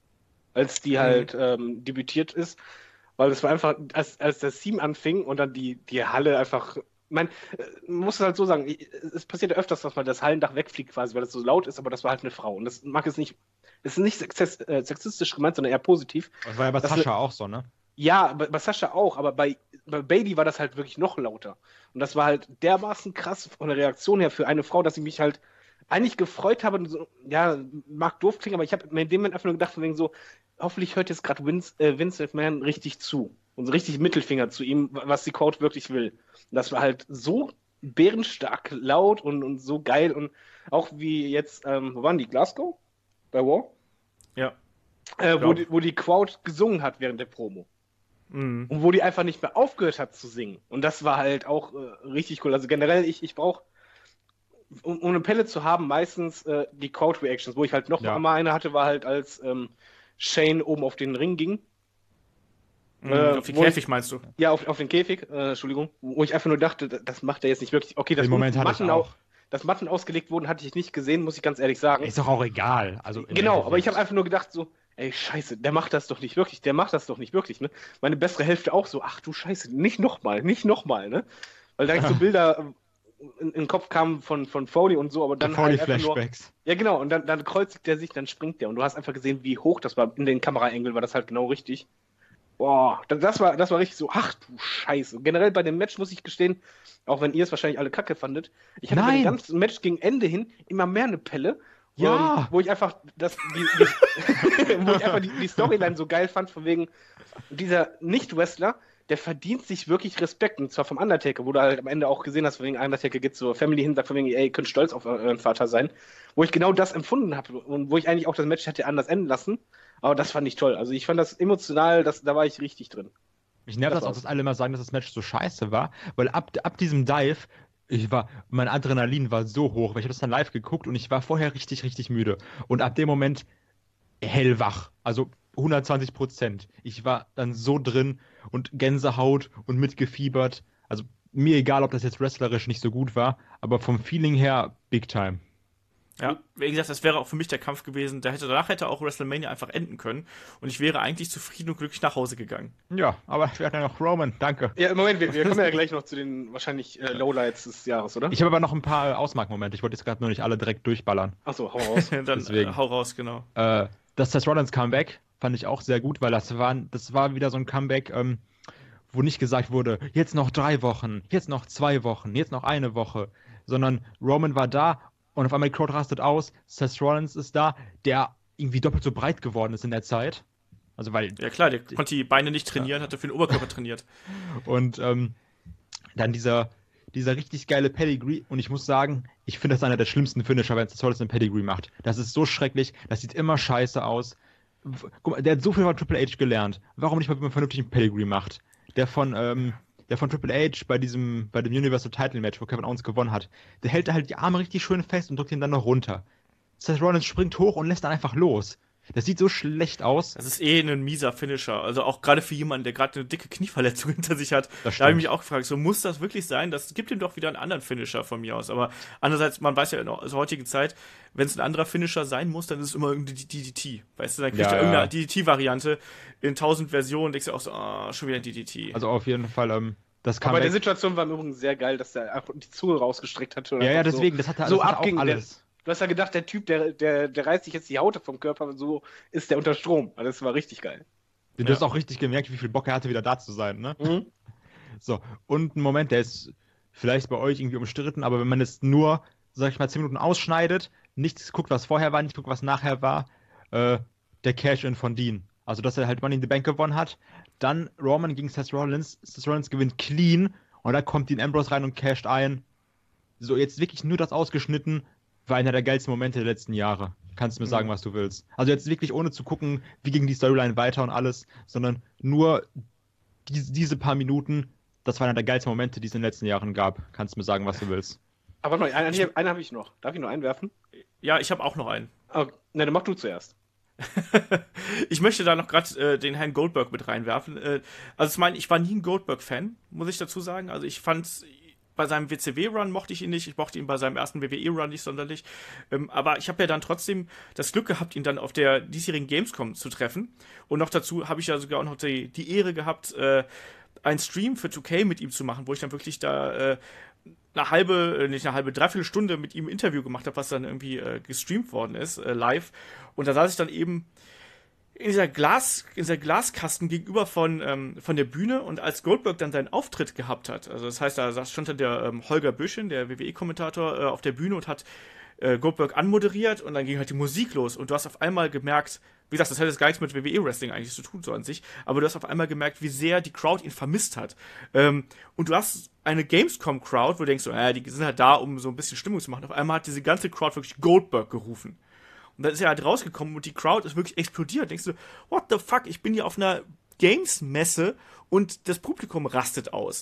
als die halt debütiert ist, weil das war einfach, als das Theme anfing und dann die Halle einfach, man muss es halt so sagen, es passiert ja öfters, dass mal das Hallendach wegfliegt quasi, weil es so laut ist, aber das war halt eine Frau und das mag es nicht. Das ist nicht sexistisch gemeint, sondern eher positiv. Das war ja bei Sascha auch so, ne? Ja, bei Sascha auch, aber bei Bayley war das halt wirklich noch lauter. Und das war halt dermaßen krass von der Reaktion her für eine Frau, dass ich mich halt eigentlich gefreut habe. So, ja, mag doof klingen, aber ich habe mir in dem Moment einfach nur gedacht, von wegen so, hoffentlich hört jetzt gerade Vince McMahon richtig zu. Und so richtig Mittelfinger zu ihm, was die Crowd wirklich will. Und das war halt so bärenstark laut und so geil. Und auch wie jetzt, wo waren die? Glasgow? Bei War? Ja. Wo die Crowd gesungen hat während der Promo. Und wo die einfach nicht mehr aufgehört hat zu singen. Und das war halt auch richtig cool. Also generell, ich brauche, um eine Pelle zu haben, meistens die Crowd-Reactions. Wo ich halt noch mal eine hatte, war halt, als Shane oben auf den Ring ging. Auf den Käfig meinst du? Ja, auf den Käfig, Entschuldigung. Wo ich einfach nur dachte, das macht er jetzt nicht wirklich. Okay, dass Matten ausgelegt wurden, hatte ich nicht gesehen, muss ich ganz ehrlich sagen. Ist doch auch egal. Also genau, aber ich habe einfach nur gedacht so, ey, scheiße, der macht das doch nicht wirklich, ne? Meine bessere Hälfte auch so, ach du Scheiße, nicht nochmal, ne? Weil da so Bilder in den Kopf kamen von Foley und so, aber dann halt einfach nur, ja genau, und dann kreuzigt der sich, dann springt der und du hast einfach gesehen, wie hoch das war, in den Kameraengel war das halt genau richtig. Boah, das war richtig so, ach du Scheiße. Generell bei dem Match muss ich gestehen, auch wenn ihr es wahrscheinlich alle kacke fandet, ich hatte bei dem ganzen Match gegen Ende hin immer mehr eine Pelle, wo ich einfach die Storyline so geil fand, von wegen dieser Nicht-Wrestler, der verdient sich wirklich Respekt, und zwar vom Undertaker, wo du halt am Ende auch gesehen hast, von wegen Undertaker geht zur Family hin, sagt von wegen, ey, ihr könnt stolz auf euren Vater sein, wo ich genau das empfunden habe und wo ich eigentlich auch das Match hätte anders enden lassen. Aber das fand ich toll. Also ich fand das emotional, da war ich richtig drin. Mich nervt das auch, dass alle immer sagen, dass das Match so scheiße war, weil ab diesem Dive, mein Adrenalin war so hoch, weil ich habe das dann live geguckt und ich war vorher richtig, richtig müde. Und ab dem Moment hellwach, also 120%. Ich war dann so drin und Gänsehaut und mitgefiebert. Also mir egal, ob das jetzt wrestlerisch nicht so gut war, aber vom Feeling her big time. Ja, wie gesagt, das wäre auch für mich der Kampf gewesen. Danach hätte auch WrestleMania einfach enden können. Und ich wäre eigentlich zufrieden und glücklich nach Hause gegangen. Ja, aber wir hatten ja noch Roman, danke. Ja, Moment, wir kommen ja gleich noch zu den wahrscheinlich Lowlights des Jahres, oder? Ich habe aber noch ein paar Ausmarkmomente. Ich wollte jetzt gerade nur nicht alle direkt durchballern. Achso, hau raus. Dann hau raus, genau. Das Seth Rollins Comeback fand ich auch sehr gut, weil das war wieder so ein Comeback, wo nicht gesagt wurde, jetzt noch 3 Wochen, jetzt noch 2 Wochen, jetzt noch 1 Woche, sondern Roman war da. und auf einmal die Crowd rastet aus, Seth Rollins ist da, der irgendwie doppelt so breit geworden ist in der Zeit. Also weil... Ja klar, der konnte die Beine nicht trainieren, hat dafür den Oberkörper trainiert. Und dann dieser richtig geile Pedigree, und ich muss sagen, ich finde das einer der schlimmsten Finisher, wenn Seth Rollins einen Pedigree macht. Das ist so schrecklich, das sieht immer scheiße aus. Guck mal, der hat so viel von Triple H gelernt. Warum nicht mal, wenn man einen vernünftigen Pedigree macht? Der von Triple H bei dem Universal Title Match, wo Kevin Owens gewonnen hat, der hält da halt die Arme richtig schön fest und drückt ihn dann noch runter. Seth Rollins springt hoch und lässt dann einfach los. Das sieht so schlecht aus. Das ist ein mieser Finisher. Also auch gerade für jemanden, der gerade eine dicke Knieverletzung hinter sich hat. Das Da habe ich stimmt. mich auch gefragt, so muss das wirklich sein? Das gibt ihm doch wieder einen anderen Finisher von mir aus. Aber andererseits, man weiß ja in der heutigen Zeit, wenn es ein anderer Finisher sein muss, dann ist es immer irgendeine DDT. Weißt du, dann kriegt er irgendeine DDT-Variante in 1000 Versionen. Denkst du auch so, schon wieder ein DDT. Also auf jeden Fall, das kam Aber der weg. Situation war im Übrigen sehr geil, dass der einfach die Zunge rausgestreckt hatte. Und Ja, einfach deswegen, das hatte so das hatte abging. auch alles. Du hast ja gedacht, der Typ, der reißt sich jetzt die Haut vom Körper, so ist der unter Strom. Also das war richtig geil. Du hast auch richtig gemerkt, wie viel Bock er hatte, wieder da zu sein, ne? Mhm. So, und ein Moment, der ist vielleicht bei euch irgendwie umstritten, aber wenn man es nur, sag ich mal, 10 Minuten ausschneidet, nichts guckt, was vorher war, nicht guckt, was nachher war, der Cash-In von Dean. Also, dass er halt Money in the Bank gewonnen hat. Dann Roman gegen Seth Rollins. Seth Rollins gewinnt clean und dann kommt Dean Ambrose rein und casht ein. So, jetzt wirklich nur das ausgeschnitten, war einer der geilsten Momente der letzten Jahre. Kannst du mir sagen, was du willst. Also jetzt wirklich ohne zu gucken, wie ging die Storyline weiter und alles, sondern nur diese paar Minuten, das war einer der geilsten Momente, die es in den letzten Jahren gab. Kannst du mir sagen, was du willst. Aber noch, einen habe ich noch. Darf ich noch einwerfen? Ja, ich habe auch noch einen. Okay. Ne, dann mach du zuerst. Ich möchte da noch gerade den Herrn Goldberg mit reinwerfen. Also ich war nie ein Goldberg-Fan, muss ich dazu sagen. Also ich fand, bei seinem WCW-Run mochte ich ihn nicht. Ich mochte ihn bei seinem ersten WWE-Run nicht sonderlich. Aber ich habe ja dann trotzdem das Glück gehabt, ihn dann auf der diesjährigen Gamescom zu treffen. Und noch dazu habe ich ja sogar auch noch die Ehre gehabt, einen Stream für 2K mit ihm zu machen, wo ich dann wirklich da dreiviertel Stunde mit ihm ein Interview gemacht habe, was dann irgendwie gestreamt worden ist, live. Und da saß ich dann eben in dieser Glaskasten gegenüber von der Bühne, und als Goldberg dann seinen Auftritt gehabt hat, also das heißt, da stand dann der Holger Büschen, der WWE-Kommentator, auf der Bühne und hat Goldberg anmoderiert, und dann ging halt die Musik los, und du hast auf einmal gemerkt, wie gesagt, das hat jetzt gar nichts mit WWE-Wrestling eigentlich zu tun, so an sich, aber du hast auf einmal gemerkt, wie sehr die Crowd ihn vermisst hat. Und du hast eine Gamescom-Crowd, wo du denkst, so, die sind halt da, um so ein bisschen Stimmung zu machen. Auf einmal hat diese ganze Crowd wirklich Goldberg gerufen. Und dann ist er halt rausgekommen und die Crowd ist wirklich explodiert. Denkst du, what the fuck, ich bin hier auf einer Games-Messe und das Publikum rastet aus.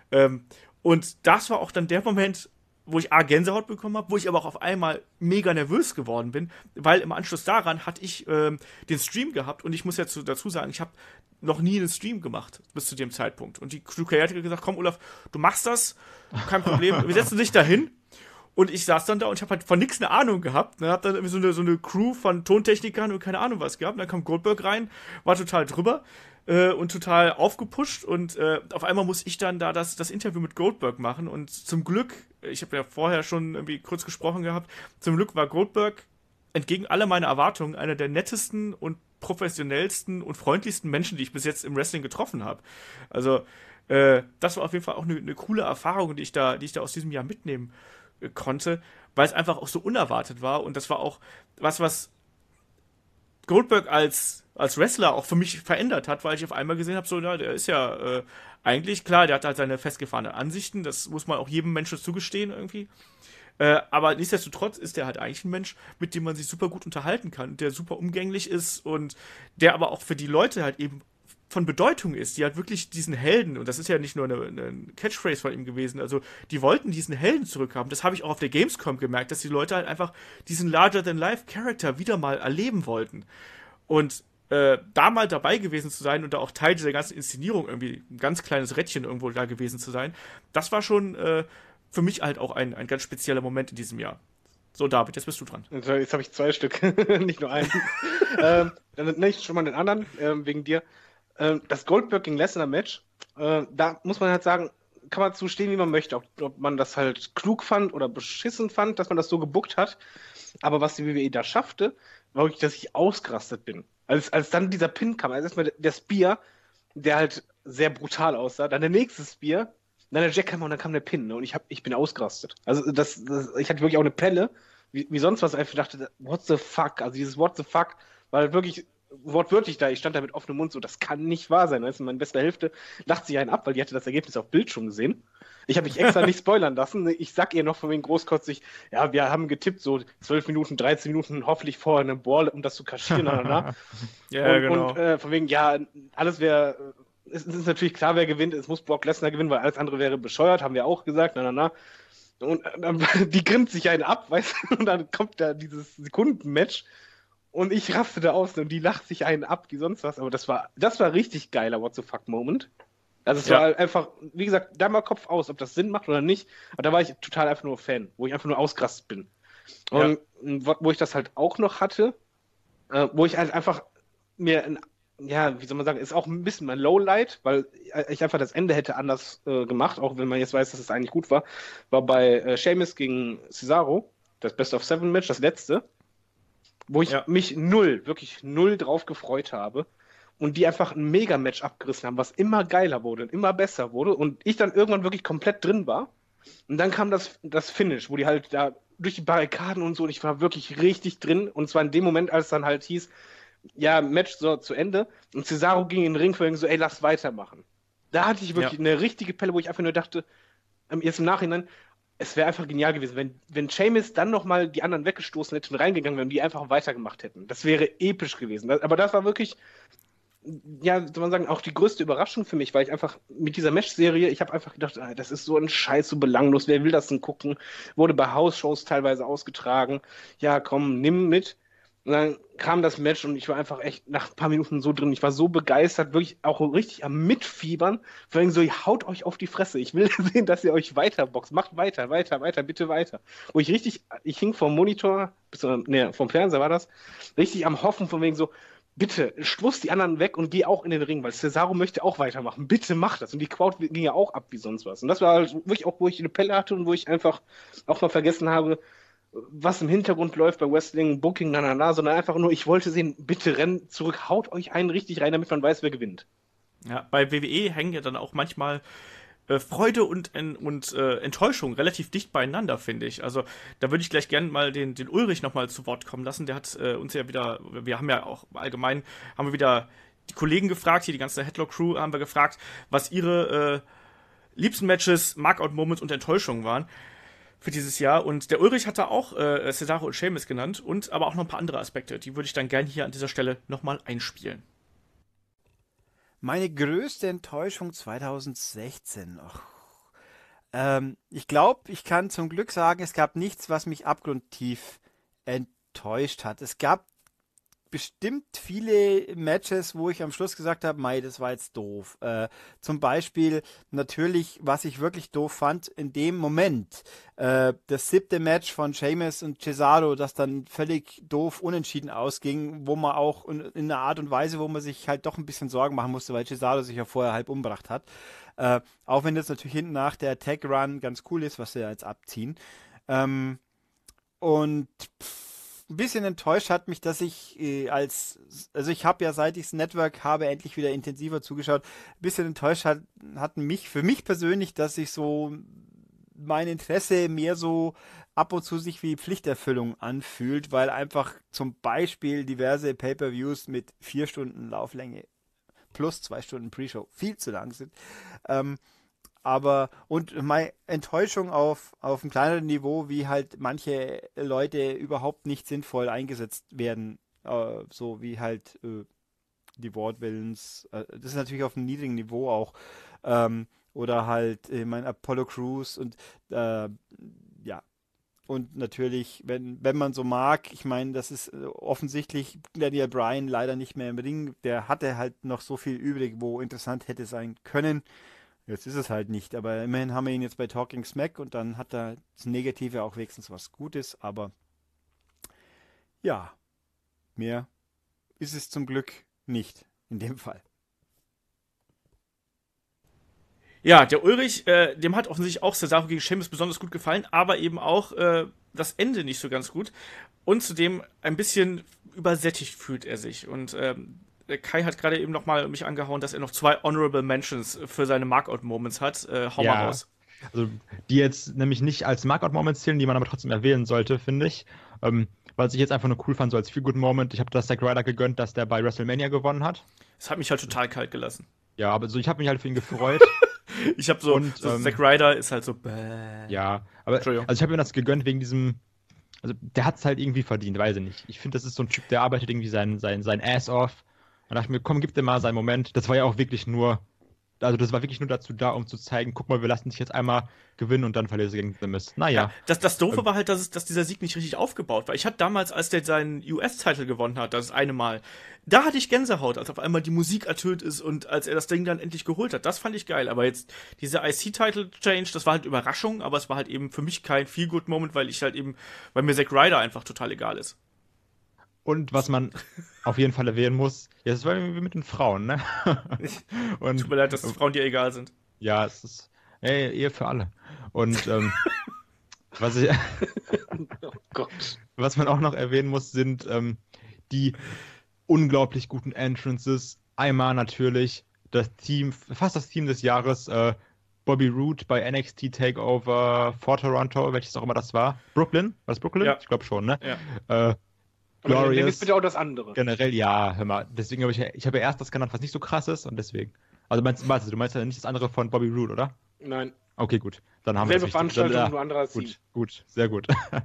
Und das war auch dann der Moment, wo ich Gänsehaut bekommen habe, wo ich aber auch auf einmal mega nervös geworden bin, weil im Anschluss daran hatte ich den Stream gehabt, und ich muss jetzt dazu sagen, ich habe noch nie einen Stream gemacht bis zu dem Zeitpunkt. Und die Crew hat gesagt, komm Olaf, du machst das, kein Problem, wir setzen dich dahin. Und ich saß dann da und ich habe halt von nichts eine Ahnung gehabt. Ne? Hab dann irgendwie so eine Crew von Tontechnikern und keine Ahnung was gehabt. Und dann kam Goldberg rein, war total drüber und total aufgepusht. Und auf einmal muss ich dann da das Interview mit Goldberg machen. Und zum Glück, ich habe ja vorher schon irgendwie kurz gesprochen gehabt, zum Glück war Goldberg entgegen aller meiner Erwartungen einer der nettesten und professionellsten und freundlichsten Menschen, die ich bis jetzt im Wrestling getroffen habe. Also das war auf jeden Fall auch eine coole Erfahrung, die ich da aus diesem Jahr mitnehmen konnte, weil es einfach auch so unerwartet war, und das war auch was Goldberg als Wrestler auch für mich verändert hat, weil ich auf einmal gesehen habe, so, der ist ja eigentlich, klar, der hat halt seine festgefahrenen Ansichten, das muss man auch jedem Menschen zugestehen irgendwie, aber nichtsdestotrotz ist der halt eigentlich ein Mensch, mit dem man sich super gut unterhalten kann, der super umgänglich ist und der aber auch für die Leute halt eben von Bedeutung ist, die halt wirklich diesen Helden, und das ist ja nicht nur eine Catchphrase von ihm gewesen, also die wollten diesen Helden zurückhaben. Das habe ich auch auf der Gamescom gemerkt, dass die Leute halt einfach diesen Larger-than-Life-Charakter wieder mal erleben wollten. Und da mal dabei gewesen zu sein und da auch Teil dieser ganzen Inszenierung irgendwie, ein ganz kleines Rädchen irgendwo da gewesen zu sein, das war schon für mich halt auch ein ganz spezieller Moment in diesem Jahr. So, David, jetzt bist du dran. Jetzt habe ich 2 Stück, nicht nur einen. Dann nenne ich schon mal den anderen, wegen dir. Das Goldberg gegen Lesnar-Match, da muss man halt sagen, kann man zustehen, wie man möchte. Ob man das halt klug fand oder beschissen fand, dass man das so gebuckt hat. Aber was die WWE da schaffte, war wirklich, dass ich ausgerastet bin. Als dann dieser Pin kam, also erstmal der Spear, der halt sehr brutal aussah, dann der nächste Spear, dann der Jackhammer und dann kam der Pin. Ne? Und ich bin ausgerastet. Also ich hatte wirklich auch eine Pelle, wie sonst was, einfach dachte, what the fuck? Also dieses what the fuck, weil wirklich wortwörtlich da, ich stand da mit offenem Mund, so, das kann nicht wahr sein. Weißt du, meine beste Hälfte lacht sich einen ab, weil die hatte das Ergebnis auf Bildschirm gesehen. Ich habe mich extra nicht spoilern lassen. Ich sag ihr noch von wegen großkotzig, ja, wir haben getippt, so 12 Minuten, 13 Minuten, hoffentlich vor einem Ball, um das zu kaschieren. Ja, genau. Und von wegen, ja, alles wäre, es ist natürlich klar, wer gewinnt, es muss Brock Lesnar gewinnen, weil alles andere wäre bescheuert, haben wir auch gesagt, Und die grinst sich einen ab, weißt du, und dann kommt da dieses Sekundenmatch und ich raste da aus und die lacht sich einen ab, wie sonst was. Aber das war richtig geiler What the fuck Moment. Also es war einfach, wie gesagt, da mal Kopf aus, ob das Sinn macht oder nicht. Aber da war ich total einfach nur Fan, wo ich einfach nur ausgerastet bin. Und wo ich das halt auch noch hatte, wo ich halt einfach mir, wie soll man sagen, ist auch ein bisschen mein Lowlight, weil ich einfach das Ende hätte anders gemacht, auch wenn man jetzt weiß, dass es eigentlich gut war bei Sheamus gegen Cesaro, das Best of Seven Match, das letzte, wo ich mich wirklich null drauf gefreut habe und die einfach ein Mega-Match abgerissen haben, was immer geiler wurde und immer besser wurde und ich dann irgendwann wirklich komplett drin war. Und dann kam das Finish, wo die halt da durch die Barrikaden und so, und ich war wirklich richtig drin, und zwar in dem Moment, als es dann halt hieß, ja, Match so zu Ende, und Cesaro ging in den Ring für so, ey, lass weitermachen. Da hatte ich wirklich eine richtige Pelle, wo ich einfach nur dachte, jetzt im Nachhinein, es wäre einfach genial gewesen, wenn Sheamus dann nochmal die anderen weggestoßen hätte und reingegangen wäre und die einfach weitergemacht hätten. Das wäre episch gewesen. Aber das war wirklich, ja, soll man sagen, auch die größte Überraschung für mich, weil ich einfach mit dieser Mesh-Serie, ich habe einfach gedacht, das ist so ein Scheiß, so belanglos, wer will das denn gucken? Wurde bei House-Shows teilweise ausgetragen. Ja, komm, nimm mit. Und dann kam das Match und ich war einfach echt nach ein paar Minuten so drin. Ich war so begeistert, wirklich auch richtig am Mitfiebern. Vor allem so, ihr haut euch auf die Fresse. Ich will sehen, dass ihr euch weiterboxt. Macht weiter, bitte weiter. Wo ich hing vom Monitor, vom Fernseher war das, richtig am Hoffen von wegen so, bitte, stoß die anderen weg und geh auch in den Ring, weil Cesaro möchte auch weitermachen. Bitte mach das. Und die Crowd ging ja auch ab wie sonst was. Und das war halt wirklich auch, wo ich eine Pelle hatte und wo ich einfach auch mal vergessen habe, was im Hintergrund läuft bei Wrestling, Booking, sondern einfach nur, ich wollte sehen, bitte rennt zurück, haut euch einen richtig rein, damit man weiß, wer gewinnt. Ja, bei WWE hängen ja dann auch manchmal Freude und Enttäuschung relativ dicht beieinander, finde ich. Also da würde ich gleich gerne mal den Ulrich nochmal zu Wort kommen lassen. Der hat uns ja wieder, wir haben ja auch allgemein, haben wir wieder die Kollegen gefragt, hier die ganze Headlock-Crew haben wir gefragt, was ihre liebsten Matches, Markout-Moments und Enttäuschungen waren für dieses Jahr. Und der Ulrich hat da auch Cesaro und Sheamus genannt und aber auch noch ein paar andere Aspekte. Die würde ich dann gerne hier an dieser Stelle nochmal einspielen. Meine größte Enttäuschung 2016. Ich glaube, ich kann zum Glück sagen, es gab nichts, was mich abgrundtief enttäuscht hat. Es gab bestimmt viele Matches, wo ich am Schluss gesagt habe, mei, das war jetzt doof. Zum Beispiel natürlich, was ich wirklich doof fand, in dem Moment, das 7. Match von Sheamus und Cesaro, das dann völlig doof unentschieden ausging, wo man auch in einer Art und Weise, wo man sich halt doch ein bisschen Sorgen machen musste, weil Cesaro sich ja vorher halb umgebracht hat. Auch wenn jetzt natürlich hinten nach der Tag Run ganz cool ist, was sie jetzt abziehen. Ein bisschen enttäuscht hat mich, dass ich ich habe ja, seit ich das Network habe, endlich wieder intensiver zugeschaut. Ein bisschen enttäuscht hat mich, für mich persönlich, dass ich so mein Interesse mehr so ab und zu sich wie Pflichterfüllung anfühlt, weil einfach zum Beispiel diverse Pay-Per-Views mit 4 Stunden Lauflänge plus 2 Stunden Pre-Show viel zu lang sind. Und meine Enttäuschung auf einem kleineren Niveau, wie halt manche Leute überhaupt nicht sinnvoll eingesetzt werden, so wie halt die Wortwillens, das ist natürlich auf einem niedrigen Niveau auch, oder halt mein Apollo Crews und und natürlich, wenn man so mag, ich meine, das ist offensichtlich Daniel Bryan leider nicht mehr im Ring, der hatte halt noch so viel übrig, wo interessant hätte sein können. Jetzt ist es halt nicht, aber immerhin haben wir ihn jetzt bei Talking Smack und dann hat er das Negative auch wenigstens was Gutes, aber ja, mehr ist es zum Glück nicht in dem Fall. Ja, der Ulrich, dem hat offensichtlich auch Cesaro gegen Sheamus besonders gut gefallen, aber eben auch das Ende nicht so ganz gut. Und zudem ein bisschen übersättigt fühlt er sich. Und Kai hat gerade eben nochmal mich angehauen, dass er noch 2 Honorable Mentions für seine Markout-Moments hat. Hau mal raus. Also, die jetzt nämlich nicht als Markout-Moments zählen, die man aber trotzdem erwähnen sollte, finde ich. Weil ich jetzt einfach nur cool fand, so als Feel-Good-Moment. Ich habe das Zack Ryder gegönnt, dass der bei WrestleMania gewonnen hat. Das hat mich halt total kalt gelassen. Ja, aber so, ich habe mich halt für ihn gefreut. Ich habe so, Und, Zack Ryder ist halt so, Ja, aber Entschuldigung. also ich habe ihm das gegönnt wegen diesem. Also, der hat es halt irgendwie verdient, weiß ich nicht. Ich finde, das ist so ein Typ, der arbeitet irgendwie sein Ass off. Und dachte mir, komm, gib dir mal seinen Moment. Das war ja auch wirklich nur. Also, das war wirklich nur dazu da, um zu zeigen, guck mal, wir lassen dich jetzt einmal gewinnen und dann verlierst du gegen The Miz. Naja. Ja, das Doofe war halt, dass dieser Sieg nicht richtig aufgebaut war. Ich hatte damals, als der seinen US-Titel gewonnen hat, das eine Mal, da hatte ich Gänsehaut, als auf einmal die Musik ertönt ist und als er das Ding dann endlich geholt hat. Das fand ich geil. Aber jetzt, dieser IC-Title-Change, das war halt Überraschung, aber es war halt eben für mich kein Feel-Good-Moment, weil mir Zack Ryder einfach total egal ist. Und was man auf jeden Fall erwähnen muss, ja, das war irgendwie mit den Frauen, ne? Und, Tut mir leid, dass es Frauen dir egal sind. ja, es ist Ehe für alle. Und was Oh Gott. was man auch noch erwähnen muss, sind die unglaublich guten Entrances. Einmal natürlich fast das Team des Jahres, Bobby Roode bei NXT Takeover for Toronto, welches auch immer das war. Brooklyn? War das Brooklyn? Ja. Ich glaube schon, ne? Ja. Aber nenn Glorious. jetzt bitte auch das andere. Generell, ja, hör mal. Deswegen habe ich habe ja erst das genannt, was nicht so krass ist und deswegen. Also du meinst ja nicht das andere von Bobby Roode, oder? Nein. Okay, gut. Dann haben Selbe wir das Veranstaltung, richtig. nur anderer Team. Gut, sehr gut.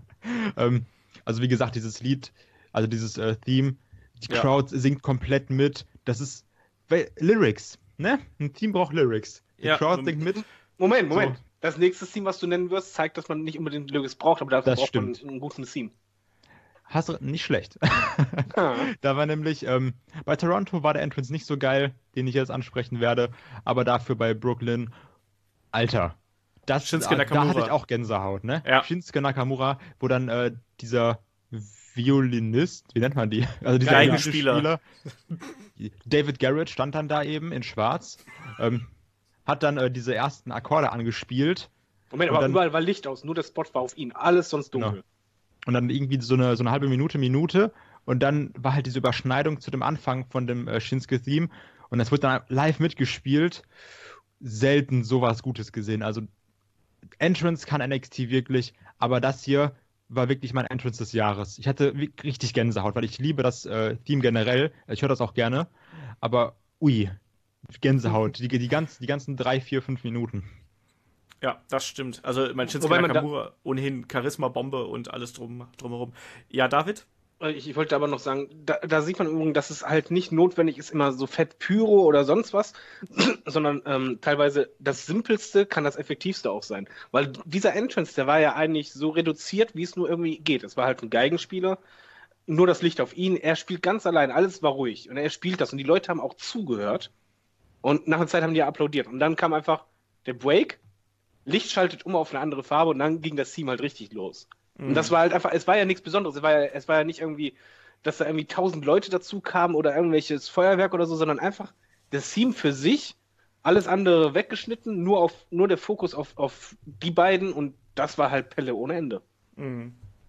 Also wie gesagt, dieses Lied, also dieses Theme, die Ja. Crowd singt komplett mit. Das ist Lyrics, ne? Ein Team braucht Lyrics. Die Ja, Crowd singt mit. Moment. So. Das nächste Team, was du nennen wirst, zeigt, dass man nicht unbedingt Lyrics braucht, aber dafür Das braucht man stimmt. einen guten Team. Hast du nicht schlecht. Ah. Da war nämlich, bei Toronto war der Entrance nicht so geil, den ich jetzt ansprechen werde, aber dafür bei Brooklyn, Alter, Shinsuke da Nakamura. hatte ich auch Gänsehaut, ne? Ja. Shinsuke Nakamura, wo dann dieser Violinist, wie nennt man die? Also dieser Geigenspieler. David Garrett stand dann da eben in schwarz, hat dann diese ersten Akkorde angespielt. Moment, Und aber dann- überall war Licht aus, nur der Spot war auf ihn. Alles sonst dunkel. Genau. Und dann irgendwie so eine halbe Minute. Und dann war halt diese Überschneidung zu dem Anfang von dem Shinsuke-Theme. Und das wurde dann live mitgespielt. Selten sowas Gutes gesehen. Also Entrance kann NXT wirklich, aber das hier war wirklich mein Entrance des Jahres. Ich hatte richtig Gänsehaut, weil ich liebe das Theme generell. Ich höre das auch gerne. Aber ui, Gänsehaut. Die ganzen 3, 4, 5 Minuten. Ja, das stimmt. Also mein Shinsuke Wobei man Nakamura ohnehin Charisma-Bombe und alles drumherum. Ja, David? Ich wollte aber noch sagen, da sieht man übrigens, dass es halt nicht notwendig ist, immer so fett Pyro oder sonst was, sondern teilweise das Simpelste kann das Effektivste auch sein. Weil dieser Entrance, der war ja eigentlich so reduziert, wie es nur irgendwie geht. Es war halt ein Geigenspieler, nur das Licht auf ihn, er spielt ganz allein, alles war ruhig und er spielt das und die Leute haben auch zugehört und nach einer Zeit haben die ja applaudiert und dann kam einfach der Break, Licht schaltet um auf eine andere Farbe und dann ging das Team halt richtig los. Und das war halt einfach, es war ja nichts Besonderes, es war ja nicht irgendwie, dass da irgendwie 1000 Leute dazu kamen oder irgendwelches Feuerwerk oder so, sondern einfach das Team für sich, alles andere weggeschnitten, nur der Fokus auf die beiden und das war halt Pelle ohne Ende. Mhm.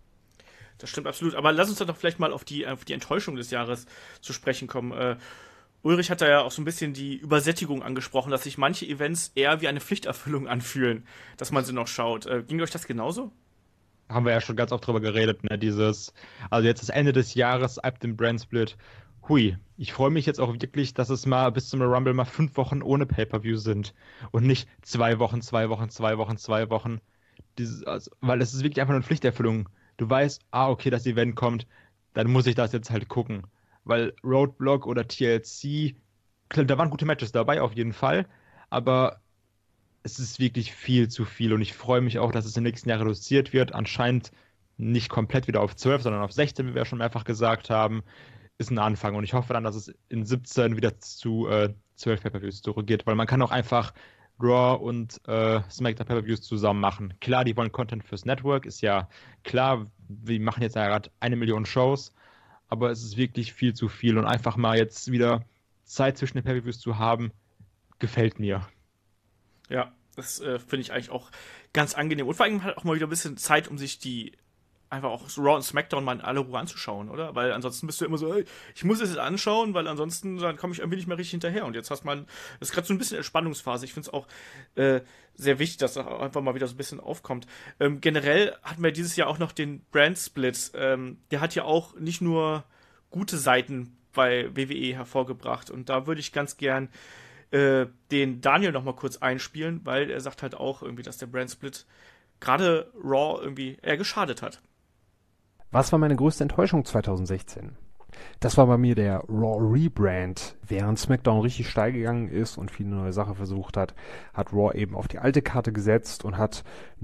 Das stimmt absolut. Aber lass uns doch vielleicht mal auf die Enttäuschung des Jahres zu sprechen kommen. Ulrich hat da ja auch so ein bisschen die Übersättigung angesprochen, dass sich manche Events eher wie eine Pflichterfüllung anfühlen, dass man sie noch schaut. Ging euch das genauso? Haben wir ja schon ganz oft drüber geredet, ne? Also jetzt das Ende des Jahres ab dem Brand Split. Hui, ich freue mich jetzt auch wirklich, dass es mal bis zum Rumble mal 5 Wochen ohne Pay-Per-View sind und nicht 2 Wochen, 2 Wochen, 2 Wochen, 2 Wochen. Weil es ist wirklich einfach nur eine Pflichterfüllung. Du weißt, okay, das Event kommt, dann muss ich das jetzt halt gucken. Weil Roadblock oder TLC, klar, da waren gute Matches dabei auf jeden Fall, aber es ist wirklich viel zu viel und ich freue mich auch, dass es im nächsten Jahr reduziert wird. Anscheinend nicht komplett wieder auf 12, sondern auf 16, wie wir schon mehrfach gesagt haben, ist ein Anfang. Und ich hoffe dann, dass es in 17 wieder zu 12 Pay-Per-Views zurückgeht, weil man kann auch einfach Raw und SmackDown Pay-Per-Views zusammen machen. Klar, die wollen Content fürs Network, ist ja klar, wir machen jetzt ja gerade 1 Million Shows, aber es ist wirklich viel zu viel und einfach mal jetzt wieder Zeit zwischen den Pay-Per-Views zu haben, gefällt mir. Ja, das finde ich eigentlich auch ganz angenehm. Und vor allem halt auch mal wieder ein bisschen Zeit, um sich die einfach auch so Raw und SmackDown mal in aller Ruhe anzuschauen, oder? Weil ansonsten bist du immer so, ey, ich muss es jetzt anschauen, weil ansonsten dann komme ich irgendwie nicht mehr richtig hinterher. Und jetzt das ist gerade so ein bisschen Entspannungsphase. Ich finde es auch sehr wichtig, dass das einfach mal wieder so ein bisschen aufkommt. Generell hatten wir dieses Jahr auch noch den Brand Split. Der hat ja auch nicht nur gute Seiten bei WWE hervorgebracht. Und da würde ich ganz gern den Daniel noch mal kurz einspielen, weil er sagt halt auch irgendwie, dass der Brand Split gerade Raw irgendwie eher geschadet hat. Was war meine größte Enttäuschung 2016? Das war bei mir der Raw Rebrand. Während SmackDown richtig steil gegangen ist und viele neue Sachen versucht hat, hat Raw eben auf die alte Karte gesetzt und hat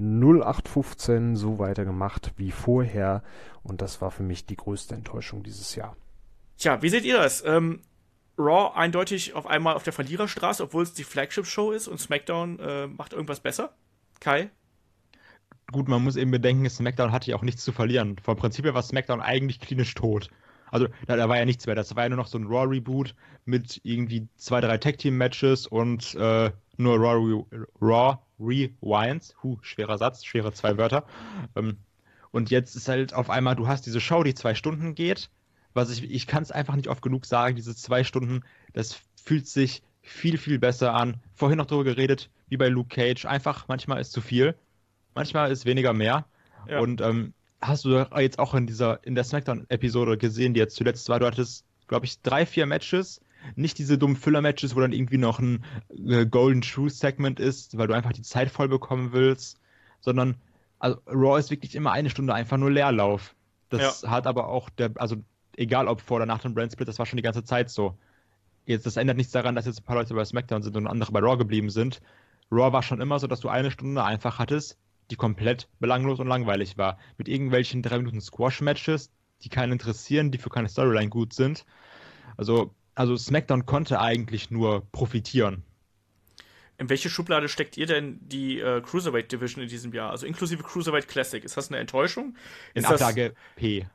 0815 so weitergemacht wie vorher. Und das war für mich die größte Enttäuschung dieses Jahr. Tja, wie seht ihr das? Raw eindeutig auf einmal auf der Verliererstraße, obwohl es die Flagship-Show ist, und SmackDown macht irgendwas besser? Kai? Gut, man muss eben bedenken, SmackDown hatte ja auch nichts zu verlieren. Vom Prinzip her war SmackDown eigentlich klinisch tot. Also da war ja nichts mehr. Das war ja nur noch so ein Raw-Reboot mit irgendwie 2, 3 Tag-Team-Matches und nur Raw Rewinds. Schwerer Satz, schwere 2 Wörter. Und jetzt ist halt auf einmal, du hast diese Show, die 2 Stunden geht. Ich kann es einfach nicht oft genug sagen, diese 2 Stunden, das fühlt sich viel, viel besser an. Vorhin noch darüber geredet, wie bei Luke Cage. Einfach, manchmal ist zu viel. Manchmal ist weniger mehr. Ja. Und hast du jetzt auch in der SmackDown-Episode gesehen, die jetzt zuletzt war, du hattest, glaube ich, 3, 4 Matches. Nicht diese dummen Füller-Matches, wo dann irgendwie noch ein Golden Shoe-Segment ist, weil du einfach die Zeit voll bekommen willst. Sondern, also Raw ist wirklich immer 1 Stunde einfach nur Leerlauf. Das hat aber auch egal ob vor oder nach dem Brand Split, das war schon die ganze Zeit so. Das ändert nichts daran, dass jetzt ein paar Leute bei SmackDown sind und andere bei Raw geblieben sind. Raw war schon immer so, dass du 1 Stunde einfach hattest, die komplett belanglos und langweilig war. Mit irgendwelchen 3 Minuten Squash-Matches, die keinen interessieren, die für keine Storyline gut sind. Also SmackDown konnte eigentlich nur profitieren. In welche Schublade steckt ihr denn die Cruiserweight Division in diesem Jahr? Also inklusive Cruiserweight Classic. Ist das eine Enttäuschung? In Ablage P.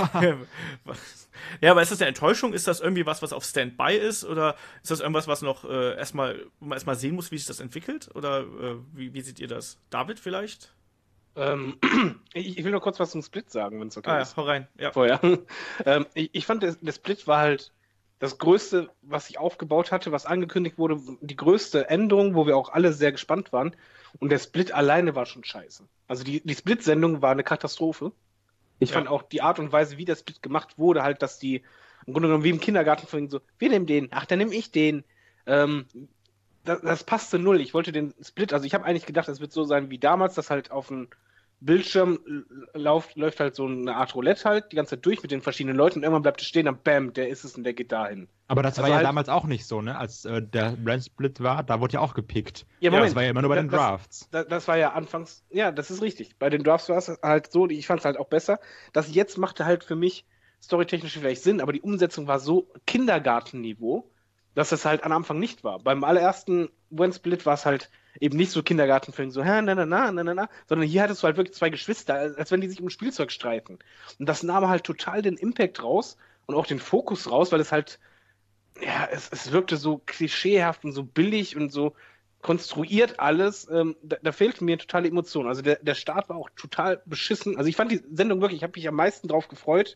Ja, aber ist das eine Enttäuschung? Ist das irgendwie was auf Standby ist? Oder ist das irgendwas, was noch wo man erstmal sehen muss, wie sich das entwickelt? Oder wie seht ihr das? David vielleicht? Ich will noch kurz was zum Split sagen, wenn es okay ist. Ja, hau rein. Ja. Vorher. Ich fand, der Split war halt das Größte, was sich aufgebaut hatte, was angekündigt wurde, die größte Änderung, wo wir auch alle sehr gespannt waren. Und der Split alleine war schon scheiße. Also die Split-Sendung war eine Katastrophe. Ich fand auch die Art und Weise, wie der Split gemacht wurde, halt, dass die im Grunde genommen wie im Kindergarten vorhin so, wir nehmen den, ach, dann nehme ich den. Das passte null. Ich wollte den Split, also ich habe eigentlich gedacht, es wird so sein wie damals, dass halt auf dem Bildschirm läuft halt so eine Art Roulette halt die ganze Zeit durch mit den verschiedenen Leuten und irgendwann bleibt es stehen, dann bam, der ist es und der geht dahin. Aber das war ja halt damals auch nicht so, ne? Als der Brand Split war, da wurde ja auch gepickt. Ja, Moment. Das war ja immer nur bei den Drafts. Das war ja anfangs, ja, das ist richtig. Bei den Drafts war es halt so, ich fand es halt auch besser. Das jetzt machte halt für mich storytechnisch vielleicht Sinn, aber die Umsetzung war so Kindergartenniveau, dass es halt am Anfang nicht war. Beim allerersten Brand Split war es halt eben nicht so Kindergartenfilm, so, sondern hier hattest du halt wirklich 2 Geschwister, als wenn die sich um Spielzeug streiten. Und das nahm halt total den Impact raus und auch den Fokus raus, weil es halt, ja, es wirkte so klischeehaft und so billig und so konstruiert alles. Da fehlten mir totale Emotionen. Also der Start war auch total beschissen. Also ich fand die Sendung wirklich, ich habe mich am meisten drauf gefreut.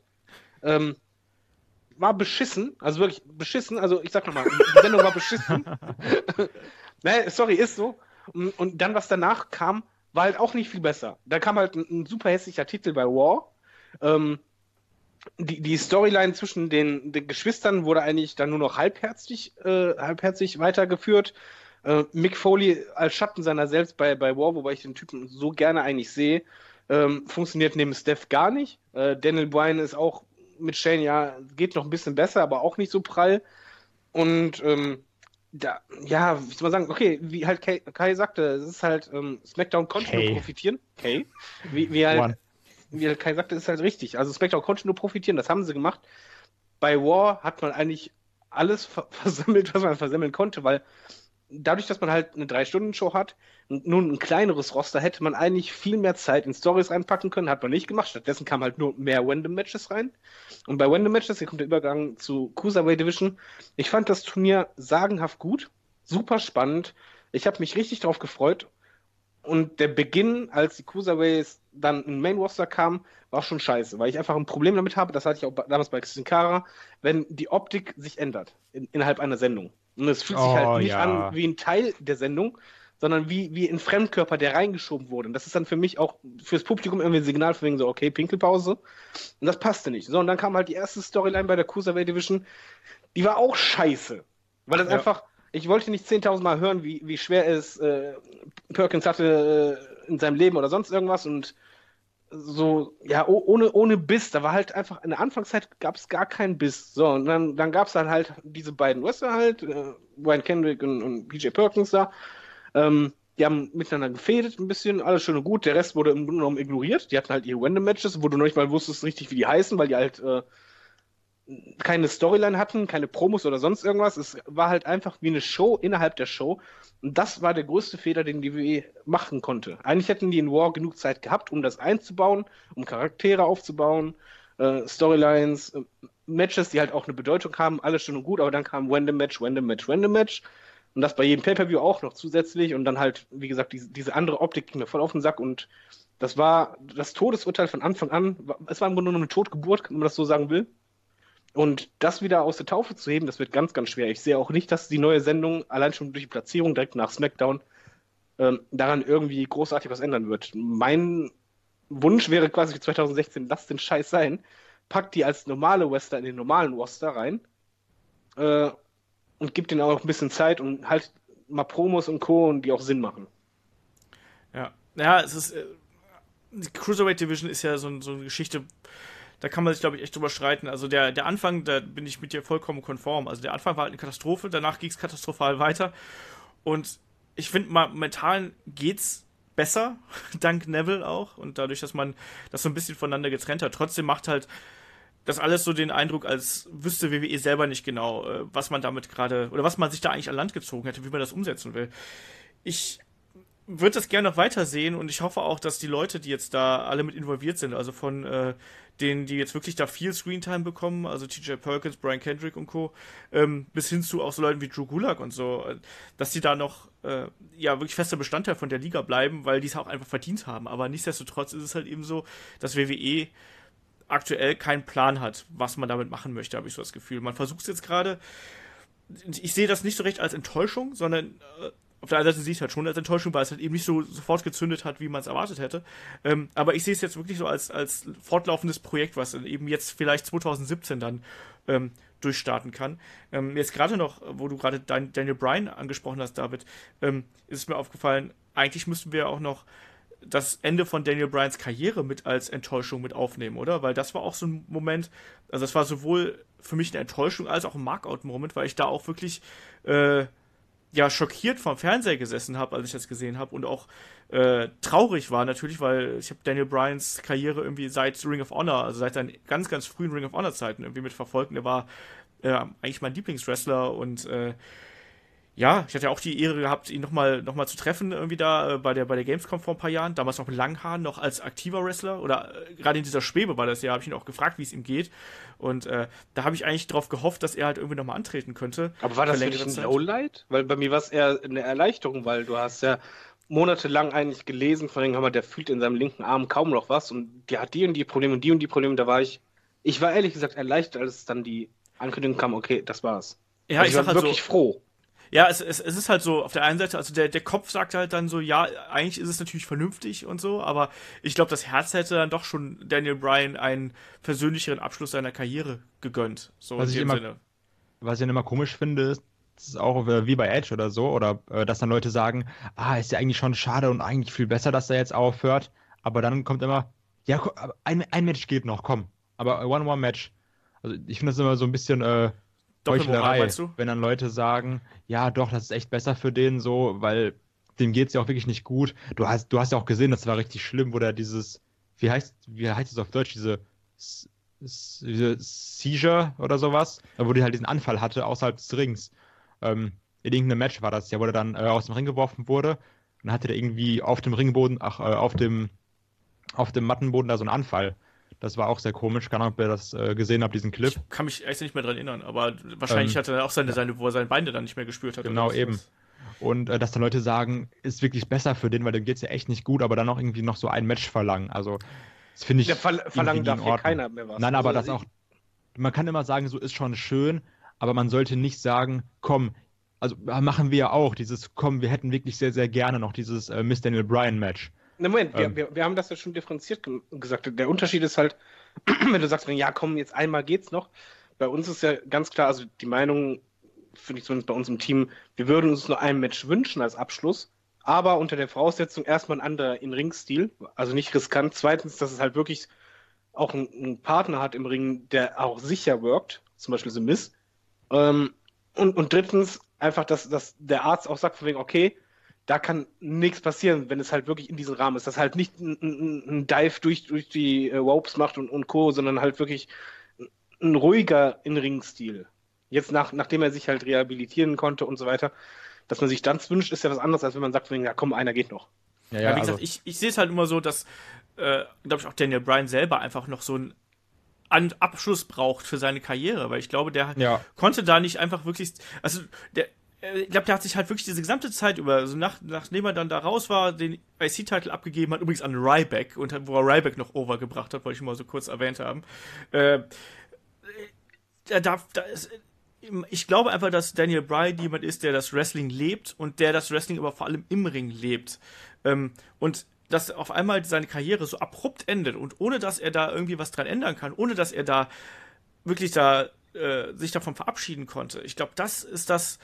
War beschissen, also wirklich beschissen. Also ich sag nochmal, die Sendung war beschissen. Nee, sorry, ist so. Und dann, was danach kam, war halt auch nicht viel besser. Da kam halt ein super hässlicher Titel bei Raw. Die Storyline zwischen den Geschwistern wurde eigentlich dann nur noch halbherzig weitergeführt. Mick Foley als Schatten seiner selbst bei Raw, wobei ich den Typen so gerne eigentlich sehe, funktioniert neben Steph gar nicht. Daniel Bryan ist auch mit Shane, ja, geht noch ein bisschen besser, aber auch nicht so prall. Und ja, wie soll man sagen, okay, wie halt Kai sagte, es ist halt, SmackDown konnte nur profitieren. Kai. Wie halt Kai sagte, ist halt richtig. Also SmackDown konnte nur profitieren, das haben sie gemacht. Bei Raw hat man eigentlich alles versammelt, was man versammeln konnte, weil dadurch, dass man halt eine 3-Stunden-Show hat und nun ein kleineres Roster, hätte man eigentlich viel mehr Zeit in Stories reinpacken können, hat man nicht gemacht. Stattdessen kamen halt nur mehr Random-Matches rein. Und bei Random-Matches, hier kommt der Übergang zu Cruiserweight Division. Ich fand das Turnier sagenhaft gut, super spannend. Ich habe mich richtig drauf gefreut. Und der Beginn, als die Cruiserweights dann ein Main-Roster kam, war schon scheiße, weil ich einfach ein Problem damit habe, das hatte ich auch damals bei Sin Cara, wenn die Optik sich ändert innerhalb einer Sendung. Und es fühlt sich halt nicht an wie ein Teil der Sendung, sondern wie ein Fremdkörper, der reingeschoben wurde. Und das ist dann für mich auch fürs Publikum irgendwie ein Signal von wegen so, okay, Pinkelpause. Und das passte nicht. So, und dann kam halt die erste Storyline bei der Cruiserweight Division, die war auch scheiße. Weil das einfach, ich wollte nicht 10.000 Mal hören, wie schwer es Perkins hatte in seinem Leben oder sonst irgendwas und so, ja, ohne Biss. Da war halt einfach, in der Anfangszeit gab es gar keinen Biss. So, und dann gab es dann halt diese beiden Wrestler halt, Brian Kendrick und PJ Perkins da. Die haben miteinander gefädet ein bisschen, alles schön und gut. Der Rest wurde im Grunde genommen ignoriert. Die hatten halt ihre Random-Matches, wo du noch nicht mal wusstest richtig, wie die heißen, weil die halt keine Storyline hatten, keine Promos oder sonst irgendwas. Es war halt einfach wie eine Show innerhalb der Show. Und das war der größte Fehler, den die WWE machen konnte. Eigentlich hätten die in War genug Zeit gehabt, um das einzubauen, um Charaktere aufzubauen, Storylines, Matches, die halt auch eine Bedeutung haben, alles schön und gut, aber dann kam Random Match. Und das bei jedem Pay-Per-View auch noch zusätzlich. Und dann halt, wie gesagt, diese andere Optik ging mir voll auf den Sack. Und das war das Todesurteil von Anfang an. Es war im Grunde nur eine Totgeburt, wenn man das so sagen will. Und das wieder aus der Taufe zu heben, das wird ganz, ganz schwer. Ich sehe auch nicht, dass die neue Sendung, allein schon durch die Platzierung direkt nach SmackDown, daran irgendwie großartig was ändern wird. Mein Wunsch wäre quasi für 2016, lasst den Scheiß sein, packt die als normale Wrestler in den normalen Roster rein und gibt denen auch ein bisschen Zeit und halt mal Promos und Co. und die auch Sinn machen. Ja, es ist die Cruiserweight Division ist ja so eine Geschichte, da kann man sich, glaube ich, echt drüber streiten. Also der Anfang, da bin ich mit dir vollkommen konform. Also der Anfang war halt eine Katastrophe, danach ging es katastrophal weiter. Und ich finde, momentan geht's besser, dank Neville auch. Und dadurch, dass man das so ein bisschen voneinander getrennt hat. Trotzdem macht halt das alles so den Eindruck, als wüsste WWE selber nicht genau, was man damit gerade, oder was man sich da eigentlich an Land gezogen hätte, wie man das umsetzen will. Ich würde das gerne noch weiter sehen und ich hoffe auch, dass die Leute, die jetzt da alle mit involviert sind, also von denen, die jetzt wirklich da viel Screentime bekommen, also TJ Perkins, Brian Kendrick und Co., bis hin zu auch so Leuten wie Drew Gulak und so, dass die da noch wirklich fester Bestandteil von der Liga bleiben, weil die es auch einfach verdient haben. Aber nichtsdestotrotz ist es halt eben so, dass WWE aktuell keinen Plan hat, was man damit machen möchte, habe ich so das Gefühl. Man versucht es jetzt gerade, ich sehe das nicht so recht als Enttäuschung, sondern auf der einen Seite sehe ich es halt schon als Enttäuschung, weil es halt eben nicht so sofort gezündet hat, wie man es erwartet hätte. Aber ich sehe es jetzt wirklich so als fortlaufendes Projekt, was eben jetzt vielleicht 2017 dann durchstarten kann. Jetzt gerade noch, wo du gerade Daniel Bryan angesprochen hast, David, ist es mir aufgefallen, eigentlich müssten wir auch noch das Ende von Daniel Bryans Karriere mit als Enttäuschung mit aufnehmen, oder? Weil das war auch so ein Moment, also das war sowohl für mich eine Enttäuschung als auch ein Markout-Moment, weil ich da auch wirklich schockiert vom Fernseher gesessen habe, als ich das gesehen habe und auch traurig war natürlich, weil ich habe Daniel Bryans Karriere irgendwie seit Ring of Honor, also seit seinen ganz, ganz frühen Ring of Honor Zeiten irgendwie mitverfolgt und er war eigentlich mein Lieblingswrestler und ich hatte ja auch die Ehre gehabt, ihn noch mal zu treffen irgendwie da bei der Gamescom vor ein paar Jahren, damals noch mit langen Haaren, noch als aktiver Wrestler oder gerade in dieser Schwebe war das ja, habe ich ihn auch gefragt, wie es ihm geht und da habe ich eigentlich drauf gehofft, dass er halt irgendwie nochmal antreten könnte. Aber war das für dich ein Lowlight? Weil bei mir war es eher eine Erleichterung, weil du hast ja monatelang eigentlich gelesen, von dem der fühlt in seinem linken Arm kaum noch was und der hat die und die Probleme und die Probleme, da war ich war ehrlich gesagt erleichtert, als dann die Ankündigung kam, okay, das war's. Ja, also ich war halt wirklich froh. Ja, es ist halt so, auf der einen Seite, also der Kopf sagt halt dann so, ja, eigentlich ist es natürlich vernünftig und so, aber ich glaube, das Herz hätte dann doch schon Daniel Bryan einen persönlicheren Abschluss seiner Karriere gegönnt. So was ich dann immer komisch finde, ist auch wie bei Edge oder so, oder dass dann Leute sagen, ist ja eigentlich schon schade und eigentlich viel besser, dass er jetzt aufhört, aber dann kommt immer, ja, ein Match geht noch, komm, aber One-Match. Also ich finde das immer so ein bisschen Heuchlerei, wenn dann Leute sagen, ja doch, das ist echt besser für den so, weil dem geht's ja auch wirklich nicht gut. Du hast ja auch gesehen, das war richtig schlimm, wo der dieses, wie heißt es auf Deutsch, diese Seizure oder sowas, wo die halt diesen Anfall hatte außerhalb des Rings. In irgendeinem Match war das ja, wo der dann aus dem Ring geworfen wurde und dann hatte der irgendwie auf dem Ringboden, auf dem Mattenboden da so einen Anfall. Das war auch sehr komisch. Keine Ahnung, ob ihr das gesehen habt, diesen Clip. Ich kann mich echt nicht mehr dran erinnern, aber wahrscheinlich hatte er auch seine, wo er seine Beine dann nicht mehr gespürt hat. Genau, eben. Und dass dann Leute sagen, ist wirklich besser für den, weil dem geht's ja echt nicht gut, aber dann auch irgendwie noch so ein Match verlangen. Also, das finde ich. Der verlangen darf hier keiner mehr was. Nein, aber Also, das auch. Man kann immer sagen, so ist schon schön, aber man sollte nicht sagen, komm, also machen wir ja auch, komm, wir hätten wirklich sehr, sehr gerne noch dieses Miss Daniel Bryan Match. Na Moment, wir haben das ja schon differenziert gesagt. Der Unterschied ist halt, wenn du sagst, ja komm, jetzt einmal geht's noch. Bei uns ist ja ganz klar, also die Meinung, finde ich zumindest bei uns im Team, wir würden uns nur ein Match wünschen als Abschluss, aber unter der Voraussetzung erstmal ein anderer In-Ring-Stil, also nicht riskant. Zweitens, dass es halt wirklich auch einen Partner hat im Ring, der auch sicher wirkt, zum Beispiel The Miz. Und drittens, einfach, dass der Arzt auch sagt, von wegen, okay, da kann nichts passieren, wenn es halt wirklich in diesem Rahmen ist. Dass halt nicht ein Dive durch die Ropes macht und Co., sondern halt wirklich ein ruhiger In-Ring-Stil. Jetzt nachdem er sich halt rehabilitieren konnte und so weiter, dass man sich dann wünscht, ist ja was anderes, als wenn man sagt, von wegen, ja komm, einer geht noch. Ja, wie gesagt, ich sehe es halt immer so, dass, glaube ich, auch Daniel Bryan selber einfach noch so einen Abschluss braucht für seine Karriere, weil ich glaube, der konnte da nicht einfach wirklich, also ich glaube, der hat sich halt wirklich diese gesamte Zeit über, also nachdem er dann da raus war, den IC-Titel abgegeben hat, übrigens an Ryback, und wo er Ryback noch overgebracht hat, wollte ich mal so kurz erwähnt haben. Ich glaube einfach, dass Daniel Bryan jemand ist, der das Wrestling lebt und der das Wrestling aber vor allem im Ring lebt. Und dass auf einmal seine Karriere so abrupt endet und ohne, dass er da irgendwie was dran ändern kann, ohne, dass er da wirklich sich davon verabschieden konnte. Ich glaube, das ist das,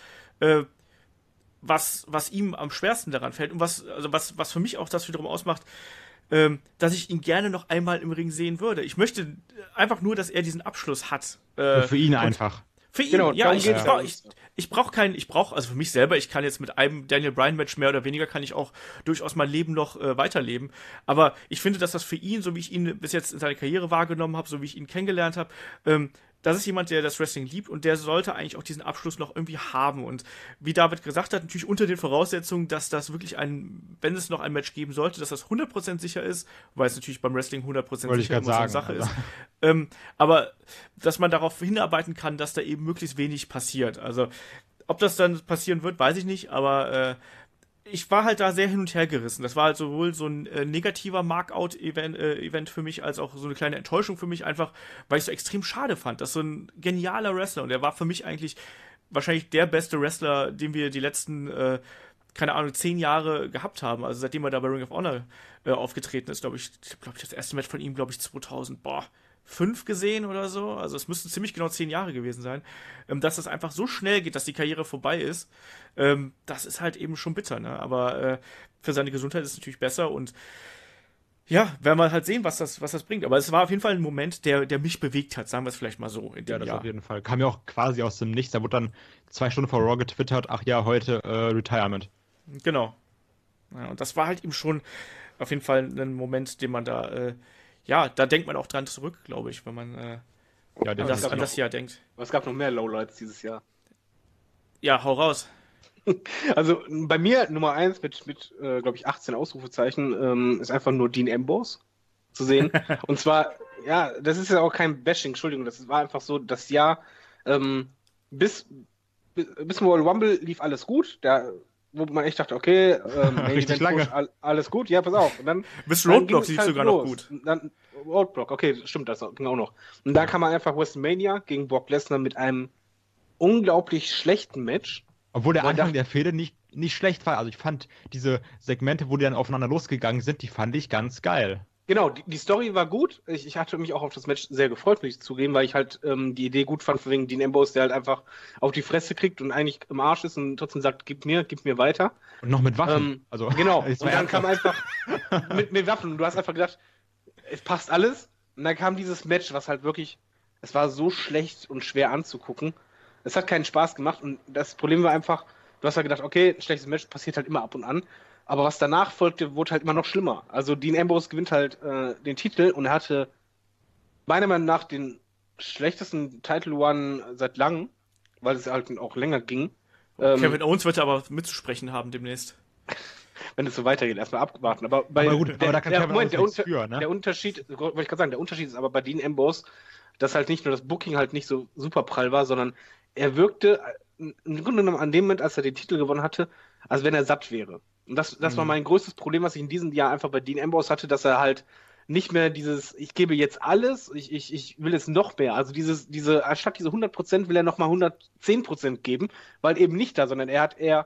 was ihm am schwersten daran fällt und was für mich auch das wiederum ausmacht, dass ich ihn gerne noch einmal im Ring sehen würde. Ich möchte einfach nur, dass er diesen Abschluss hat. Für ihn einfach. Für ihn, genau, ja, ich brauche, also für mich selber, ich kann jetzt mit einem Daniel Bryan Match mehr oder weniger, kann ich auch durchaus mein Leben noch weiterleben, aber ich finde, dass das für ihn, so wie ich ihn bis jetzt in seiner Karriere wahrgenommen habe, so wie ich ihn kennengelernt habe, das ist jemand, der das Wrestling liebt und der sollte eigentlich auch diesen Abschluss noch irgendwie haben und wie David gesagt hat, natürlich unter den Voraussetzungen, dass das wirklich wenn es noch ein Match geben sollte, dass das 100% sicher ist, weil es natürlich beim Wrestling 100% sicher immer so eine Sache ist, aber dass man darauf hinarbeiten kann, dass da eben möglichst wenig passiert. Also, ob das dann passieren wird, weiß ich nicht, aber ich war halt da sehr hin und her gerissen. Das war halt sowohl so ein negativer Markout-Event für mich, als auch so eine kleine Enttäuschung für mich, einfach, weil ich es so extrem schade fand. Das ist so ein genialer Wrestler und er war für mich eigentlich wahrscheinlich der beste Wrestler, den wir die letzten, keine Ahnung, 10 Jahre gehabt haben. Also seitdem er da bei Ring of Honor aufgetreten ist, glaube ich, das erste Match von ihm, glaube ich, 2005 gesehen oder so. Also es müssten ziemlich genau 10 Jahre gewesen sein. Dass das einfach so schnell geht, dass die Karriere vorbei ist, das ist halt eben schon bitter, ne? Aber für seine Gesundheit ist es natürlich besser und ja, werden wir halt sehen, was das bringt. Aber es war auf jeden Fall ein Moment, der mich bewegt hat, sagen wir es vielleicht mal so. Ja, das auf jeden Fall. Kam ja auch quasi aus dem Nichts. Da wurde dann 2 Stunden vor Raw getwittert, ach ja, heute Retirement. Genau. Ja, und das war halt eben schon auf jeden Fall ein Moment, den man da da denkt man auch dran zurück, glaube ich, wenn man an das Jahr denkt. Aber es gab noch mehr Lowlights dieses Jahr. Ja, hau raus. Also bei mir Nummer 1 mit glaube ich, 18 Ausrufezeichen ist einfach nur Dean Ambrose zu sehen. Und zwar, ja, das ist ja auch kein Bashing, Entschuldigung, das war einfach so, das Jahr bis zum Royal Rumble lief alles gut. Wo man echt dachte, okay, richtig lange. Push, alles gut, ja, pass auf. Und dann, bis Roadblock lief sogar noch gut. Dann Roadblock, okay, stimmt, das ging auch noch. Und dann kam man einfach WrestleMania gegen Brock Lesnar mit einem unglaublich schlechten Match. Obwohl der Anfang der Fehde nicht schlecht war. Also ich fand diese Segmente, wo die dann aufeinander losgegangen sind, die fand ich ganz geil. Genau, die Story war gut. Ich hatte mich auch auf das Match sehr gefreut, muss ich zugeben, weil ich halt die Idee gut fand, wegen Dean Ambrose, der halt einfach auf die Fresse kriegt und eigentlich im Arsch ist und trotzdem sagt, gib mir weiter. Und noch mit Waffen. Genau, und dann kam einfach mit Waffen. Und du hast einfach gedacht, es passt alles. Und dann kam dieses Match, was halt wirklich, es war so schlecht und schwer anzugucken. Es hat keinen Spaß gemacht und das Problem war einfach, du hast halt gedacht, okay, ein schlechtes Match passiert halt immer ab und an. Aber was danach folgte, wurde halt immer noch schlimmer. Also Dean Ambrose gewinnt halt den Titel und er hatte meiner Meinung nach den schlechtesten Title Run seit langem, weil es halt auch länger ging. Kevin Owens wird aber mitzusprechen haben demnächst. Wenn es so weitergeht, erstmal abwarten. Aber da kann Kevin Owens nichts für, ne? Der Unterschied, wollte ich gerade sagen, der Unterschied ist aber bei Dean Ambrose, dass halt nicht nur das Booking halt nicht so super prall war, sondern er wirkte im Grunde genommen an dem Moment, als er den Titel gewonnen hatte, als wenn er satt wäre. Und das war mein größtes Problem, was ich in diesem Jahr einfach bei Dean Ambrose hatte, dass er halt nicht mehr dieses, ich gebe jetzt alles, ich will es noch mehr. Also anstatt diese 100% will er nochmal 110% geben, weil eben nicht da, sondern er hat eher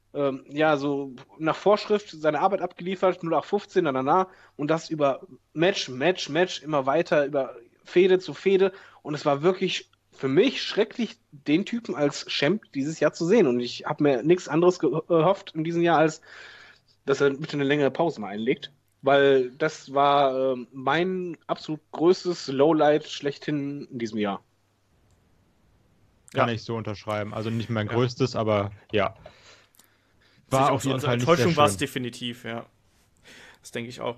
so nach Vorschrift seine Arbeit abgeliefert, 0815, und das über Match, immer weiter, über Fehde zu Fehde. Und es war wirklich für mich schrecklich, den Typen als Champ dieses Jahr zu sehen. Und ich habe mir nichts anderes gehofft in diesem Jahr, als dass er bitte eine längere Pause mal einlegt. Weil das war mein absolut größtes Lowlight schlechthin in diesem Jahr. Kann ich so unterschreiben. Also nicht mein größtes, aber ja. War auf jeden Fall nicht Enttäuschung war es definitiv, ja. Das denke ich auch.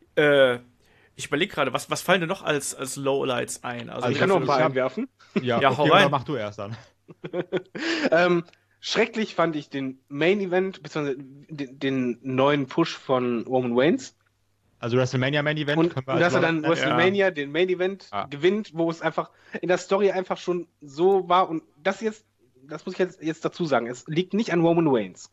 Ich überlege gerade, was fallen denn noch als Lowlights ein? Also ich kann noch ein paar einwerfen. Ja, hau rein. Mach du erst dann. Schrecklich fand ich den Main Event, beziehungsweise den neuen Push von Roman Reigns. Also WrestleMania Main Event. Und dass er dann WrestleMania den Main Event gewinnt, wo es einfach in der Story einfach schon so war. Und das muss ich jetzt dazu sagen, es liegt nicht an Roman Reigns.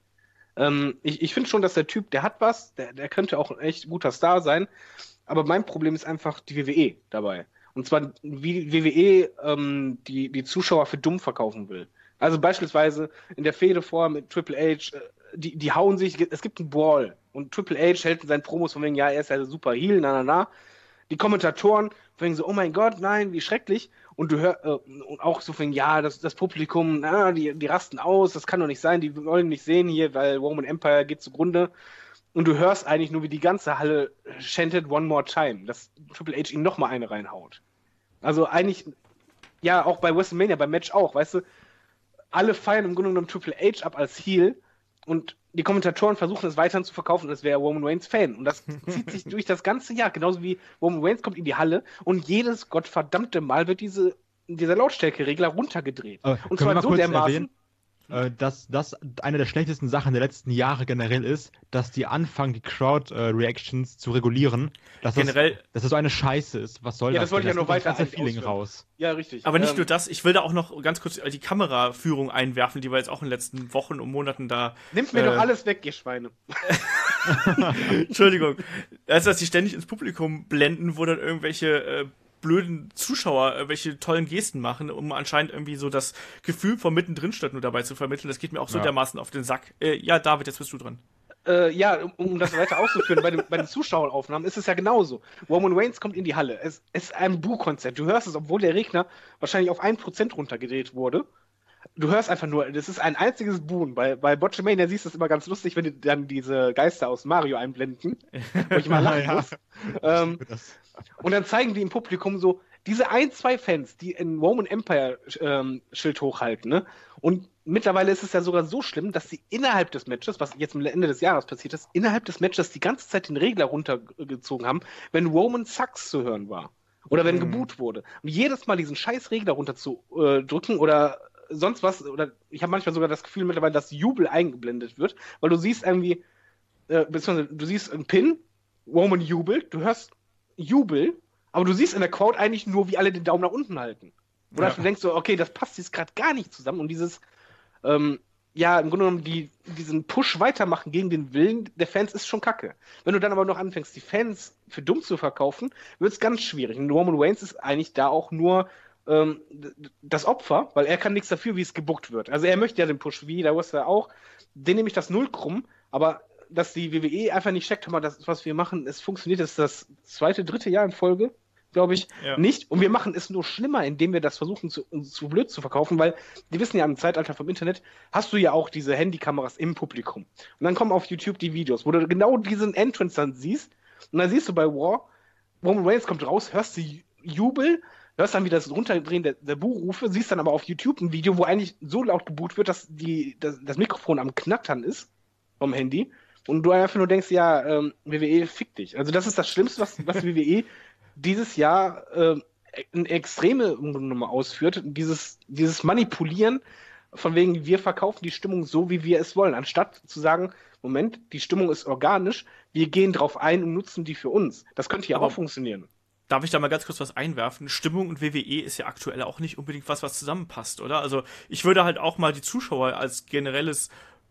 Ich finde schon, dass der Typ, der hat was, der könnte auch ein echt guter Star sein. Aber mein Problem ist einfach die WWE dabei. Und zwar, wie WWE die Zuschauer für dumm verkaufen will. Also beispielsweise in der Fehde vor mit Triple H, die hauen sich, es gibt einen Brawl. Und Triple H hält in seinen Promos von wegen, ja, er ist ja super Heel, Die Kommentatoren von wegen so, oh mein Gott, nein, wie schrecklich. Und du hörst, und auch so von wegen, ja, das Publikum, die rasten aus, das kann doch nicht sein, die wollen nicht sehen hier, weil Roman Empire geht zugrunde. Und du hörst eigentlich nur, wie die ganze Halle chantet One More Time, dass Triple H ihm nochmal eine reinhaut. Also eigentlich, ja, auch bei WrestleMania, beim Match auch, weißt du, alle feiern im Grunde genommen Triple H ab als Heel und die Kommentatoren versuchen es weiterhin zu verkaufen, als wäre Roman Reigns Fan. Und das zieht sich durch das ganze Jahr, genauso wie Roman Reigns kommt in die Halle und jedes gottverdammte Mal wird dieser Lautstärkeregler runtergedreht. Und zwar so dermaßen, dass das eine der schlechtesten Sachen der letzten Jahre generell ist, dass die anfangen, die Crowd-Reactions zu regulieren. Dass das so eine Scheiße ist. Was soll das? Ja, das wollte ich ja noch weiter Feeling raus. Ja, richtig. Aber nicht nur das, ich will da auch noch ganz kurz die Kameraführung einwerfen, die wir jetzt auch in den letzten Wochen und Monaten da... Nimmt mir doch alles weg, ihr Schweine. Entschuldigung. Also, dass die ständig ins Publikum blenden, wo dann irgendwelche... blöden Zuschauer welche tollen Gesten machen, um anscheinend irgendwie so das Gefühl von mittendrin statt nur dabei zu vermitteln. Das geht mir auch so dermaßen auf den Sack. Ja, David, jetzt bist du dran. Um das weiter auszuführen, bei den Zuschaueraufnahmen ist es ja genauso. Roman Reigns kommt in die Halle. Es ist ein Buhkonzert. Du hörst es, obwohl der Regner wahrscheinlich auf 1% runtergedreht wurde. Du hörst einfach nur, das ist ein einziges Buhen. Bei Botchamania siehst du es immer ganz lustig, wenn die dann diese Geister aus Mario einblenden. Wo ich mal lachen muss. Und dann zeigen die im Publikum so, diese 2 Fans, die ein Roman Empire Schild hochhalten, ne? Und mittlerweile ist es ja sogar so schlimm, dass sie innerhalb des Matches, was jetzt am Ende des Jahres passiert ist, innerhalb des Matches die ganze Zeit den Regler runtergezogen haben, wenn Roman Sucks zu hören war. Oder wenn geboot wurde. Und jedes Mal diesen scheiß Regler runter zu drücken oder sonst was, oder ich habe manchmal sogar das Gefühl mittlerweile, dass Jubel eingeblendet wird, weil du siehst irgendwie, beziehungsweise du siehst einen Pin, Roman jubelt, du hörst Jubel, aber du siehst in der Crowd eigentlich nur, wie alle den Daumen nach unten halten. Oder du denkst so, okay, das passt jetzt gerade gar nicht zusammen und dieses, im Grunde genommen diesen Push weitermachen gegen den Willen der Fans ist schon kacke. Wenn du dann aber noch anfängst, die Fans für dumm zu verkaufen, wird es ganz schwierig. Und Roman Reigns ist eigentlich da auch nur das Opfer, weil er kann nichts dafür, wie es gebuckt wird. Also er möchte ja den Push, wie der Wrestler auch. Den nehme ich das 0 krumm, aber dass die WWE einfach nicht checkt, das, was wir machen, es funktioniert, das ist das 2., 3. Jahr in Folge, glaube ich, nicht. Und wir machen es nur schlimmer, indem wir das versuchen, uns zu blöd zu verkaufen, weil die wissen ja, im Zeitalter vom Internet hast du ja auch diese Handykameras im Publikum. Und dann kommen auf YouTube die Videos, wo du genau diesen Entrance dann siehst. Und dann siehst du bei Raw, Roman Reigns kommt raus, hörst du Jubel, hörst dann wieder das Runterdrehen der Buhrufe, siehst dann aber auf YouTube ein Video, wo eigentlich so laut geboot wird, dass das Mikrofon am Knattern ist vom Handy. Und du einfach nur denkst, ja, WWE fick dich. Also das ist das Schlimmste, was WWE dieses Jahr eine extreme Nummer ausführt. Dieses Manipulieren von wegen, wir verkaufen die Stimmung so, wie wir es wollen. Anstatt zu sagen, Moment, die Stimmung ist organisch, wir gehen drauf ein und nutzen die für uns. Das könnte ja auch funktionieren. Darf ich da mal ganz kurz was einwerfen? Stimmung und WWE ist ja aktuell auch nicht unbedingt was zusammenpasst, oder? Also ich würde halt auch mal die Zuschauer als generelles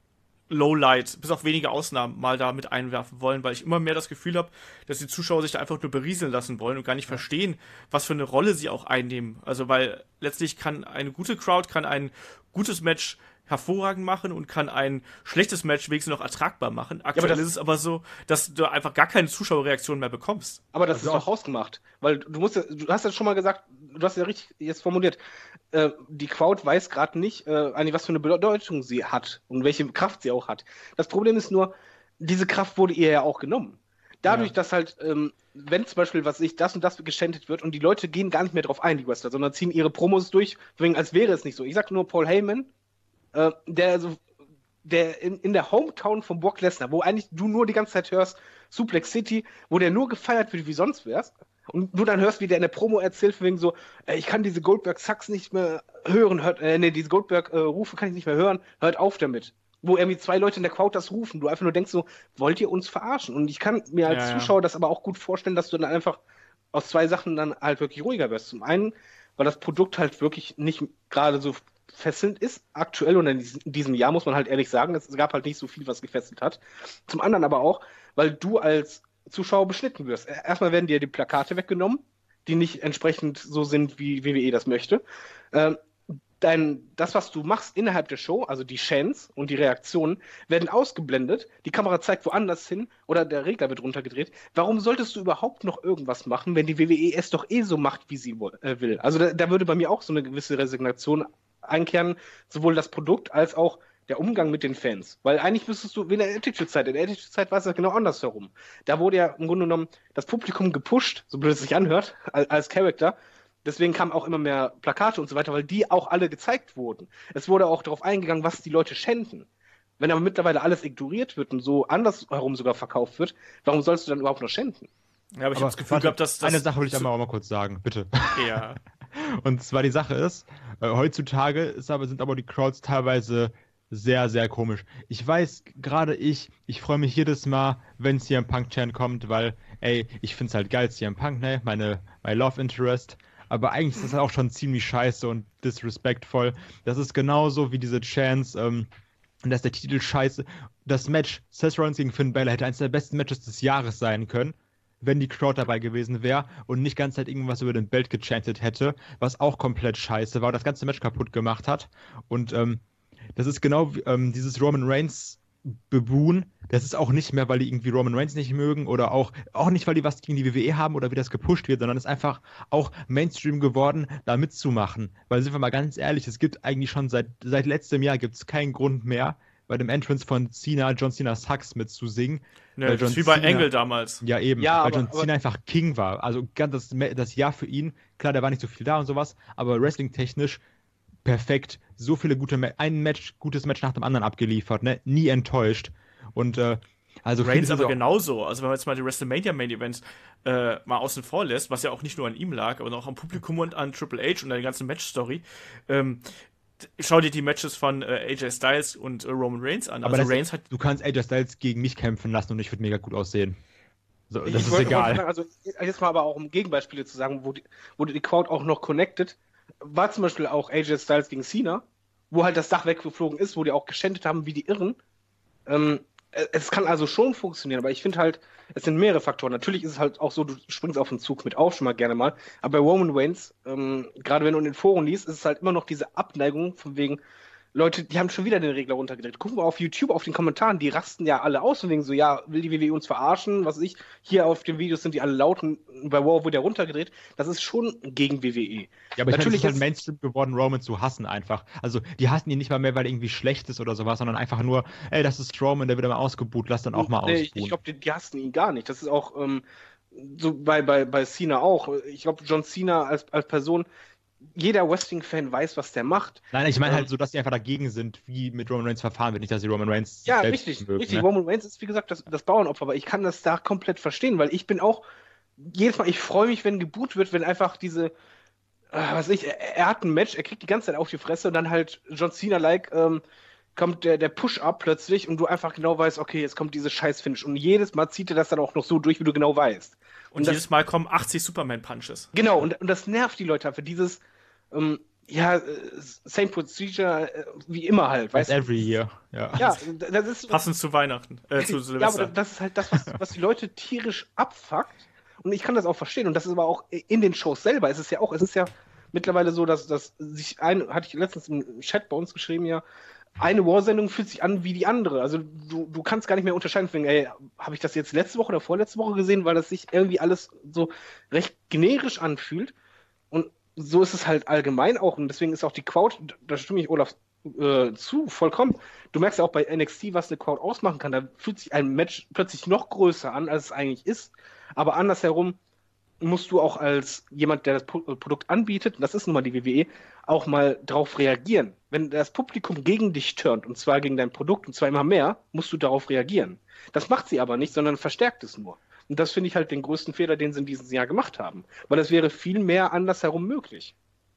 Lowlight, bis auf wenige Ausnahmen, mal da mit einwerfen wollen, weil ich immer mehr das Gefühl habe, dass die Zuschauer sich da einfach nur berieseln lassen wollen und gar nicht verstehen, was für eine Rolle sie auch einnehmen. Also, weil letztlich kann eine gute Crowd, kann ein gutes Match hervorragend machen und kann ein schlechtes Match wenigstens noch ertragbar machen. Aktuell ist es aber so, dass du einfach gar keine Zuschauerreaktion mehr bekommst. Aber das ist doch hausgemacht, weil du hast ja schon mal gesagt, du hast ja richtig jetzt formuliert, die Crowd weiß gerade nicht, eigentlich was für eine Bedeutung sie hat und welche Kraft sie auch hat. Das Problem ist nur, diese Kraft wurde ihr ja auch genommen. Dadurch, dass halt, wenn zum Beispiel, das und das geschändet wird und die Leute gehen gar nicht mehr drauf ein, die Wrestler, sondern ziehen ihre Promos durch, als wäre es nicht so. Ich sag nur Paul Heyman, der in der Hometown von Brock Lesnar, wo eigentlich du nur die ganze Zeit hörst, Suplex City, wo der nur gefeiert wird wie sonst wär's, und du dann hörst, wie der in der Promo erzählt, wegen so, ich kann diese Goldberg-Sucks nicht mehr hören, diese Goldberg-Rufe kann ich nicht mehr hören, hört auf damit. Wo irgendwie 2 Leute in der Crowd das rufen, du einfach nur denkst so, wollt ihr uns verarschen? Und ich kann mir als Zuschauer das aber auch gut vorstellen, dass du dann einfach aus 2 Sachen dann halt wirklich ruhiger wirst. Zum einen, weil das Produkt halt wirklich nicht gerade so fesselnd ist, aktuell und in diesem Jahr muss man halt ehrlich sagen, es gab halt nicht so viel, was gefesselt hat. Zum anderen aber auch, weil du als Zuschauer beschnitten wirst. Erstmal werden dir die Plakate weggenommen, die nicht entsprechend so sind, wie WWE das möchte. Das, was du machst innerhalb der Show, also die Chants und die Reaktionen, werden ausgeblendet, die Kamera zeigt woanders hin oder der Regler wird runtergedreht. Warum solltest du überhaupt noch irgendwas machen, wenn die WWE es doch so macht, wie sie will? Also da würde bei mir auch so eine gewisse Resignation einkehren, sowohl das Produkt als auch der Umgang mit den Fans. Weil eigentlich müsstest du, wie in der Attitude-Zeit war es ja genau andersherum. Da wurde ja im Grunde genommen das Publikum gepusht, so blöd es sich anhört, als Charakter. Deswegen kamen auch immer mehr Plakate und so weiter, weil die auch alle gezeigt wurden. Es wurde auch darauf eingegangen, was die Leute schänden. Wenn aber mittlerweile alles ignoriert wird und so andersherum sogar verkauft wird, warum sollst du dann überhaupt noch schänden? Ja, aber ich habe das Gefühl gehabt, dass eine Sache will ich auch mal kurz sagen, bitte. Ja. Und zwar die Sache ist, heutzutage sind aber die Crowds teilweise sehr, sehr komisch. Ich weiß, gerade ich freue mich jedes Mal, wenn CM Punk Chant kommt, weil, ich finde es halt geil, CM Punk, ne, my Love Interest. Aber eigentlich ist das auch schon ziemlich scheiße und disrespectful. Das ist genauso wie diese Chants, dass der Titel scheiße. Das Match Seth Rollins gegen Finn Balor hätte eines der besten Matches des Jahres sein können, wenn die Crowd dabei gewesen wäre und nicht ganz halt irgendwas über den Belt gechantet hätte, was auch komplett scheiße war und das ganze Match kaputt gemacht hat. Und das ist genau dieses Roman Reigns Bebuhen, das ist auch nicht mehr, weil die irgendwie Roman Reigns nicht mögen oder auch nicht, weil die was gegen die WWE haben oder wie das gepusht wird, sondern es ist einfach auch Mainstream geworden, da mitzumachen. Weil, sind wir mal ganz ehrlich, es gibt eigentlich schon seit letztem Jahr gibt es keinen Grund mehr, bei dem Entrance von John Cena Sucks mitzusingen. Ne, das ist wie bei Angle damals. Ja, eben, weil John Cena einfach King war. Also das Jahr für ihn, klar, der war nicht so viel da und sowas, aber wrestling-technisch perfekt, so viele gutes Match nach dem anderen abgeliefert, ne? Nie enttäuscht. Und also Reigns aber genauso. Also wenn man jetzt mal die WrestleMania Main Events mal außen vor lässt, was ja auch nicht nur an ihm lag, aber auch am Publikum und an Triple H und an der ganzen Match-Story, schau dir die Matches von AJ Styles und Roman Reigns an. Aber also du kannst AJ Styles gegen mich kämpfen lassen und ich würde mega gut aussehen. So, das ist egal. Also jetzt mal aber auch um Gegenbeispiele zu sagen, wo die Crowd auch noch connected, war zum Beispiel auch AJ Styles gegen Cena, wo halt das Dach weggeflogen ist, wo die auch geschändet haben wie die Irren. Es kann also schon funktionieren, aber ich finde halt, es sind mehrere Faktoren. Natürlich ist es halt auch so, du springst auf den Zug mit auf, schon mal gerne mal. Aber bei Roman Reigns, gerade wenn du in den Foren liest, ist es halt immer noch diese Abneigung von wegen, Leute, die haben schon wieder den Regler runtergedreht. Gucken wir auf YouTube, auf den Kommentaren, die rasten ja alle aus und wegen so, ja, will die WWE uns verarschen, was weiß ich. Hier auf den Videos sind die alle laut und bei Raw wurde der runtergedreht. Das ist schon gegen WWE. Ja, aber natürlich ist halt Mainstream geworden, Roman zu hassen einfach. Also, die hassen ihn nicht mal mehr, weil er irgendwie schlecht ist oder sowas, sondern einfach nur, das ist Strowman, der wird mal ausgebuht, lass dann auch mal ausbuhen. Ich glaube, die hassen ihn gar nicht. Das ist auch so bei Cena auch. Ich glaube, John Cena als Person, jeder Wrestling-Fan weiß, was der macht. Nein, ich meine halt so, dass sie einfach dagegen sind, wie mit Roman Reigns verfahren wird. Nicht, dass sie Roman Reigns ja, richtig. Ne? Roman Reigns ist, wie gesagt, das Bauernopfer, aber ich kann das da komplett verstehen, weil ich bin auch jedes Mal, ich freue mich, wenn geboot wird, wenn einfach diese, er hat ein Match, er kriegt die ganze Zeit auf die Fresse und dann halt John Cena-like kommt der Push-Up plötzlich und du einfach genau weißt, okay, jetzt kommt diese Scheiß-Finish und jedes Mal zieht er das dann auch noch so durch, wie du genau weißt. Und jedes Mal kommen 80 Superman-Punches. Genau, und das nervt die Leute einfach, dieses Ja, same procedure, wie immer halt, As every year, ja. Ja, das ist... Passend zu Weihnachten, zu Silvester. Ja, aber das ist halt das, was die Leute tierisch abfuckt. Und ich kann das auch verstehen. Und das ist aber auch in den Shows selber. Es ist ja mittlerweile so, dass hatte ich letztens im Chat bei uns geschrieben, ja, eine War-Sendung fühlt sich an wie die andere. Also du kannst gar nicht mehr unterscheiden, habe ich das jetzt letzte Woche oder vorletzte Woche gesehen, weil das sich irgendwie alles so recht generisch anfühlt. Und so ist es halt allgemein auch. Und deswegen ist auch die Crowd, da stimme ich Olaf zu, vollkommen. Du merkst ja auch bei NXT, was eine Crowd ausmachen kann. Da fühlt sich ein Match plötzlich noch größer an, als es eigentlich ist. Aber andersherum musst du auch als jemand, der das Produkt anbietet, und das ist nun mal die WWE, auch mal drauf reagieren. Wenn das Publikum gegen dich turnt, und zwar gegen dein Produkt, und zwar immer mehr, musst du darauf reagieren. Das macht sie aber nicht, sondern verstärkt es nur. Und das finde ich halt den größten Fehler, den sie in diesem Jahr gemacht haben. Weil es wäre viel mehr andersherum möglich.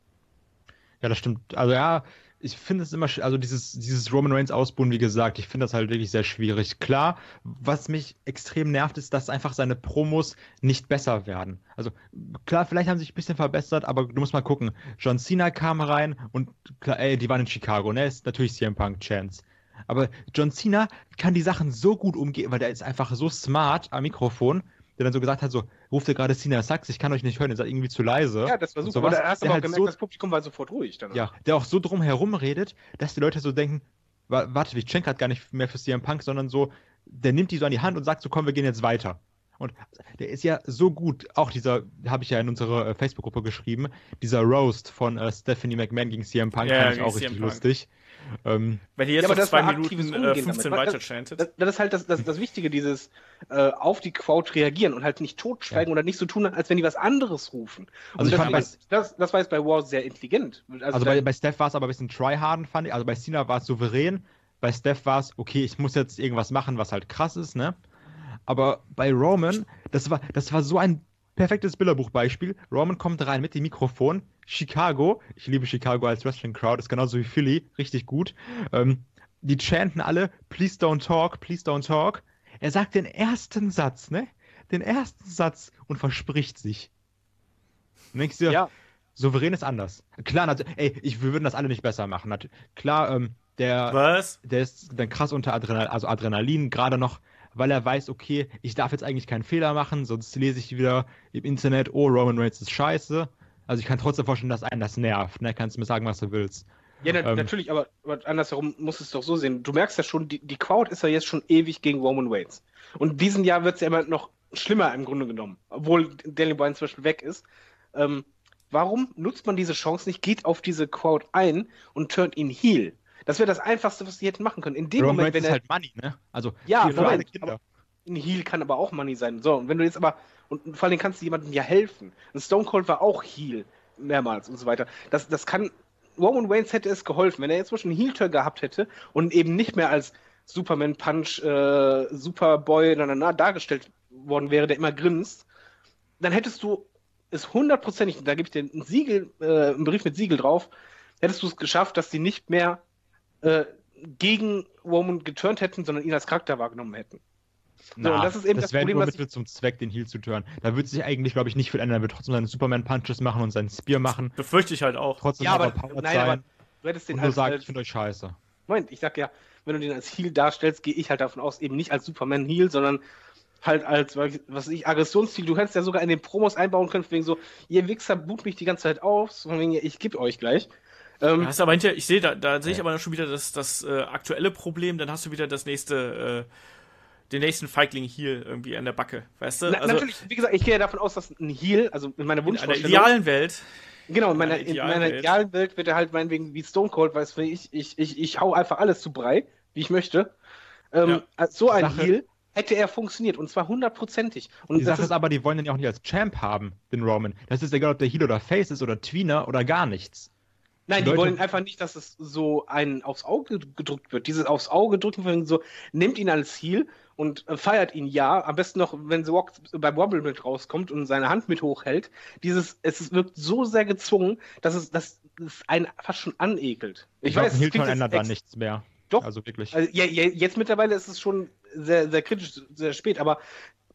Ja, das stimmt. Also ja, ich finde es immer, also dieses Roman Reigns ausbuhen, wie gesagt, ich finde das halt wirklich sehr schwierig. Klar, was mich extrem nervt, ist, dass einfach seine Promos nicht besser werden. Also klar, vielleicht haben sie sich ein bisschen verbessert, aber du musst mal gucken. John Cena kam rein und klar, die waren in Chicago, ne? Ist natürlich CM Punk Chance. Aber John Cena kann die Sachen so gut umgehen, weil der ist einfach so smart am Mikrofon, der dann so gesagt hat, so, ruft ihr gerade Cena Sucks, ich kann euch nicht hören, ihr seid irgendwie zu leise. Ja, das war super. Sowas, Und da hast du aber auch halt gemerkt, so, das Publikum war sofort ruhig danach. ja, der auch so drum herum redet, dass die Leute so denken, warte, ich schenke gerade gar nicht mehr für CM Punk, sondern so, der nimmt die so an die Hand und sagt so, komm, wir gehen jetzt weiter. Und der ist ja so gut, auch dieser, habe ich ja in unserer Facebook-Gruppe geschrieben, dieser Roast von Stephanie McMahon gegen CM Punk, fand ich auch richtig lustig. Wenn die jetzt aber noch das 2 war Minuten aktives Umgehen 15 damit. weiter chantet. Das ist halt das Wichtige, dieses auf die Crowd reagieren und halt nicht totschweigen oder nicht so tun, als wenn die was anderes rufen. Und Also ich fand das war jetzt bei War sehr intelligent. Also bei Steph war es aber ein bisschen tryharden, fand ich. Also bei Cena war es souverän. Bei Steph war es, okay, ich muss jetzt irgendwas machen, was halt krass ist, ne? Aber bei Roman, das war so ein perfektes Bilderbuchbeispiel. Roman kommt rein mit dem Mikrofon. Chicago, ich liebe Chicago als Wrestling-Crowd, ist genauso wie Philly, richtig gut. Die chanten alle, please don't talk, please don't talk. Er sagt den ersten Satz, ne? Den ersten Satz und verspricht sich. Und denkst dir, ja. Souverän ist anders. Klar, wir würden das alle nicht besser machen. Klar, der ist dann krass unter Adrenalin, gerade noch, weil er weiß, okay, ich darf jetzt eigentlich keinen Fehler machen, sonst lese ich wieder im Internet, oh, Roman Reigns ist scheiße. Also ich kann trotzdem vorstellen, dass einen das nervt. Ne? Kannst du mir sagen, was du willst. Ja, natürlich, aber andersherum musst du es doch so sehen. Du merkst ja schon, die Crowd ist ja jetzt schon ewig gegen Roman Reigns. Und diesen Jahr wird es ja immer noch schlimmer im Grunde genommen, obwohl Daniel Bryan inzwischen weg ist. Warum nutzt man diese Chance nicht, geht auf diese Crowd ein und turnt ihn heel? Das wäre das Einfachste, was die hätten machen können. In dem Roman Moment, Reigns ist halt Money, ne? Also ja, für alle Kinder. Ein Heel kann aber auch Money sein. So, und wenn du jetzt aber, und vor allem kannst du jemandem ja helfen. Ein Stone Cold war auch Heel, mehrmals und so weiter. Das kann, Roman Reigns hätte es geholfen, wenn er jetzt einen Heel-Turn gehabt hätte und eben nicht mehr als Superman Punch, Superboy, dargestellt worden wäre, der immer grinst, dann hättest du es hundertprozentig, da gebe ich dir ein Siegel, einen Brief mit Siegel drauf, hättest du es geschafft, dass die nicht mehr gegen Roman geturnt hätten, sondern ihn als Charakter wahrgenommen hätten. So, und das ist eben das wäre Problem, nur Mittel zum Zweck, den Heel zu turnen. Da würde sich eigentlich, glaube ich, nicht viel ändern. Er wird trotzdem seine Superman-Punches machen und seinen Spear machen. Befürchte ich halt auch. Trotzdem ja, aber overpowered nein, aber sein. du hättest den und nur sagen, ich finde euch scheiße. Moment, ich sag ja, wenn du den als Heel darstellst, gehe ich halt davon aus, eben nicht als Superman-Heel, sondern halt als, Aggressionsziel. Du hättest ja sogar in den Promos einbauen können, wegen so, ihr Wichser bucht mich die ganze Zeit auf, von wegen, ich gebe euch gleich. Hast aber hinterher, ich sehe, da sehe ich aber schon wieder das aktuelle Problem, dann hast du wieder das nächste, den nächsten Feigling Heel irgendwie an der Backe, weißt du? Also, natürlich, wie gesagt, ich gehe ja davon aus, dass ein Heel, also in meiner Wunschvorstellung... In einer idealen Welt. Genau, in meiner idealen Welt wird er halt meinetwegen wie Stone Cold, weil ich hau einfach alles zu Brei, wie ich möchte. Als so ein Heel hätte er funktioniert, und zwar hundertprozentig. Die Sache ist aber, die wollen den ja auch nicht als Champ haben, den Roman. Das ist egal, ob der Heel oder Face ist oder Tweener oder gar nichts. Nein, die wollen einfach nicht, dass es so einen aufs Auge gedrückt wird. Dieses aufs Auge drücken, so, nimmt ihn als Heel und feiert ihn ja. Am besten noch, wenn The Rock beim Wobble mit rauskommt und seine Hand mit hochhält. Es wirkt so sehr gezwungen, dass es einen fast schon anekelt. Ich weiß, ein Heel-Turn ändert da nichts mehr. Doch. Also wirklich. Also, jetzt mittlerweile ist es schon sehr, sehr kritisch, sehr spät, aber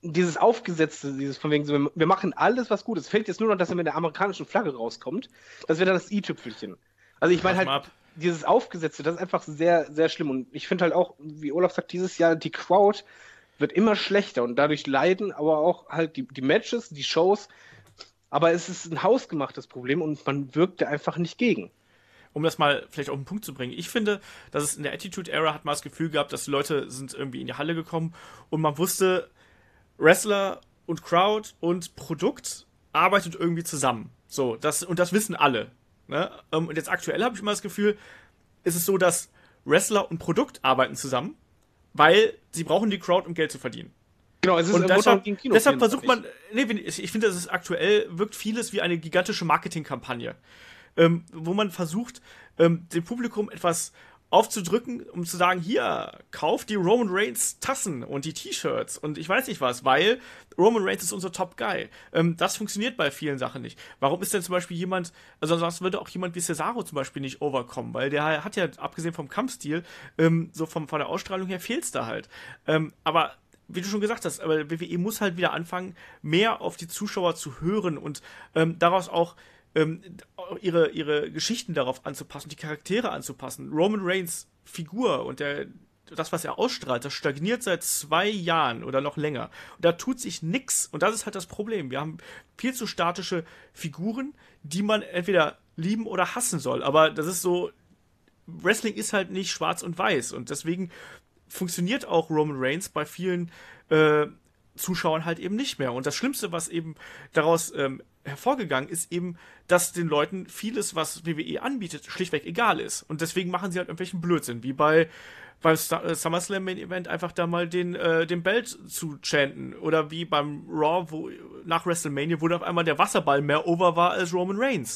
dieses Aufgesetzte, dieses von wegen so, wir machen alles, was gut ist. Fällt jetzt nur noch, dass er mit der amerikanischen Flagge rauskommt. Das wäre dann das i-Tüpfelchen. Also ich meine halt, dieses Aufgesetzte, das ist einfach sehr, sehr schlimm. Und ich finde halt auch, wie Olaf sagt, dieses Jahr, die Crowd wird immer schlechter und dadurch leiden aber auch halt die Matches, die Shows. Aber es ist ein hausgemachtes Problem und man wirkt da einfach nicht gegen. Um das mal vielleicht auf den Punkt zu bringen. Ich finde, dass es in der Attitude-Era hat man das Gefühl gehabt, dass die Leute sind irgendwie in die Halle gekommen und man wusste, Wrestler und Crowd und Produkt arbeitet irgendwie zusammen. So, das wissen alle. Ne? Und jetzt aktuell habe ich immer das Gefühl, ist es so, dass Wrestler und Produkt arbeiten zusammen, weil sie brauchen die Crowd, um Geld zu verdienen. Genau, es ist und deshalb versucht man, ich finde, es ist aktuell, wirkt vieles wie eine gigantische Marketingkampagne, wo man versucht, dem Publikum etwas aufzudrücken, um zu sagen, hier, kauft die Roman Reigns Tassen und die T-Shirts und ich weiß nicht was, weil Roman Reigns ist unser Top Guy. Das funktioniert bei vielen Sachen nicht. Warum ist denn zum Beispiel jemand, also sonst würde auch jemand wie Cesaro zum Beispiel nicht overkommen, weil der hat ja, abgesehen vom Kampfstil, so von der Ausstrahlung her fehlt's da halt. Aber wie du schon gesagt hast, aber WWE muss halt wieder anfangen, mehr auf die Zuschauer zu hören und daraus auch ihre Geschichten darauf anzupassen, die Charaktere anzupassen. Roman Reigns Figur und das, was er ausstrahlt, das stagniert seit 2 Jahren oder noch länger. Und da tut sich nix. Und das ist halt das Problem. Wir haben viel zu statische Figuren, die man entweder lieben oder hassen soll. Aber das ist so, Wrestling ist halt nicht schwarz und weiß. Und deswegen funktioniert auch Roman Reigns bei vielen Zuschauern halt eben nicht mehr. Und das Schlimmste, was eben daraus hervorgegangen ist, eben, dass den Leuten vieles, was WWE anbietet, schlichtweg egal ist. Und deswegen machen sie halt irgendwelchen Blödsinn, wie beim SummerSlam Main Event einfach da mal den Belt zu chanten. Oder wie beim Raw, wo nach WrestleMania, wo auf einmal der Wasserball mehr over war als Roman Reigns.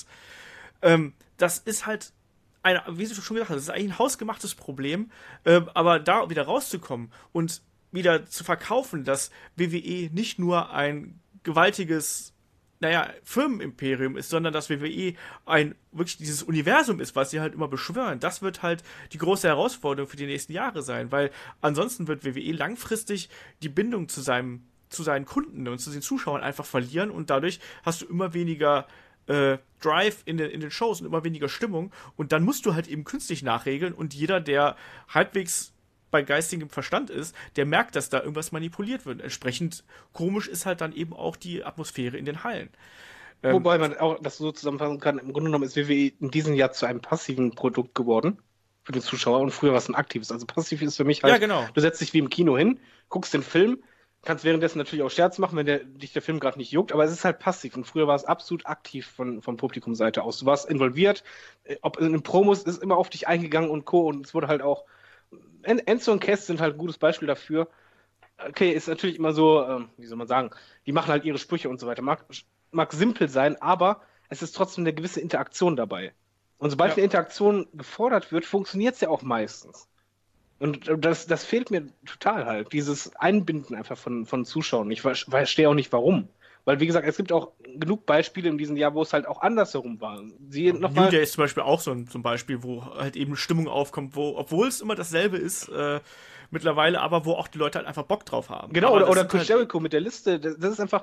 Das ist halt wie du schon gesagt hast, das ist eigentlich ein hausgemachtes Problem, aber da wieder rauszukommen und wieder zu verkaufen, dass WWE nicht nur ein gewaltiges, Firmenimperium ist, sondern dass WWE wirklich dieses Universum ist, was sie halt immer beschwören. Das wird halt die große Herausforderung für die nächsten Jahre sein, weil ansonsten wird WWE langfristig die Bindung zu seinen Kunden und zu den Zuschauern einfach verlieren und dadurch hast du immer weniger Drive in den Shows und immer weniger Stimmung und dann musst du halt eben künstlich nachregeln und jeder, der halbwegs bei geistigem Verstand ist, der merkt, dass da irgendwas manipuliert wird. Entsprechend komisch ist halt dann eben auch die Atmosphäre in den Hallen. Wobei man auch das so zusammenfassen kann, im Grunde genommen ist WWE in diesem Jahr zu einem passiven Produkt geworden für den Zuschauer und früher war es ein aktives. Also passiv ist für mich halt, du setzt dich wie im Kino hin, guckst den Film, kannst währenddessen natürlich auch Scherz machen, wenn dich der Film gerade nicht juckt, aber es ist halt passiv und früher war es absolut aktiv von Publikumsseite aus. Du warst involviert, ob in den Promos ist immer auf dich eingegangen und Co. und es wurde halt auch Enzo und Cass sind halt ein gutes Beispiel dafür. Okay, ist natürlich immer so, wie soll man sagen, die machen halt ihre Sprüche und so weiter. Mag simpel sein, aber es ist trotzdem eine gewisse Interaktion dabei. Und sobald eine Interaktion gefordert wird, funktioniert es ja auch meistens. Und das fehlt mir total halt, dieses Einbinden einfach von Zuschauern. Ich verstehe auch nicht, warum. Weil, wie gesagt, es gibt auch genug Beispiele in diesem Jahr, wo es halt auch andersherum war. New Day ist zum Beispiel auch so ein Beispiel, wo halt eben Stimmung aufkommt, obwohl es immer dasselbe ist, mittlerweile, aber wo auch die Leute halt einfach Bock drauf haben. Genau, oder Chris Jericho mit der Liste, das ist einfach,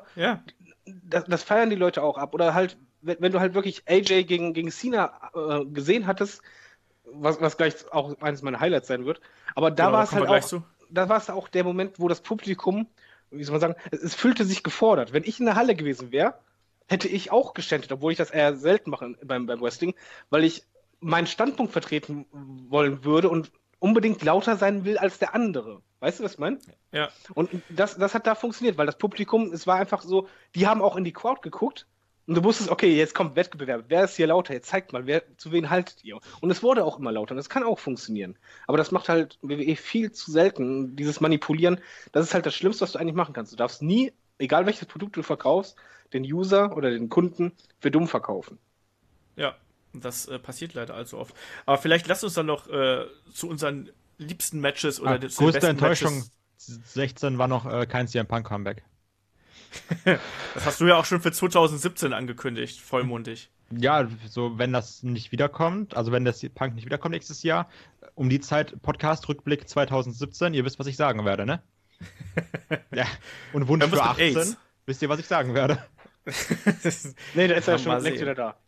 das feiern die Leute auch ab. Oder halt, wenn du halt wirklich AJ gegen Cena gesehen hattest, was gleich auch eines meiner Highlights sein wird, aber da war es halt auch, da war es auch der Moment, wo das Publikum, wie soll man sagen, es fühlte sich gefordert. Wenn ich in der Halle gewesen wäre, hätte ich auch geschändet, obwohl ich das eher selten mache beim Wrestling, weil ich meinen Standpunkt vertreten wollen würde und unbedingt lauter sein will als der andere. Weißt du, was ich meine? Ja. Und das hat da funktioniert, weil das Publikum, es war einfach so, die haben auch in die Crowd geguckt und du wusstest, okay, jetzt kommt Wettbewerb, wer ist hier lauter, jetzt zeigt mal, zu wen haltet ihr. Und es wurde auch immer lauter und das kann auch funktionieren. Aber das macht halt WWE viel zu selten, dieses Manipulieren, das ist halt das Schlimmste, was du eigentlich machen kannst. Du darfst nie, egal welches Produkt du verkaufst, den User oder den Kunden für dumm verkaufen. Ja, das passiert leider allzu oft. Aber vielleicht lass uns dann noch zu unseren liebsten Matches oder zu den größte Enttäuschung Matches. 16 war noch kein CM Punk Comeback. Das hast du ja auch schon für 2017 angekündigt, vollmundig. Ja, so wenn das nicht wiederkommt, also wenn das Punk nicht wiederkommt nächstes Jahr, um die Zeit Podcast-Rückblick 2017, ihr wisst, was ich sagen werde, ne? Ja, und Wunsch Irgendwas für mit 18. AIDS. Wisst ihr, was ich sagen werde? Nee, da ist er schon Mal längst sehen. wieder da.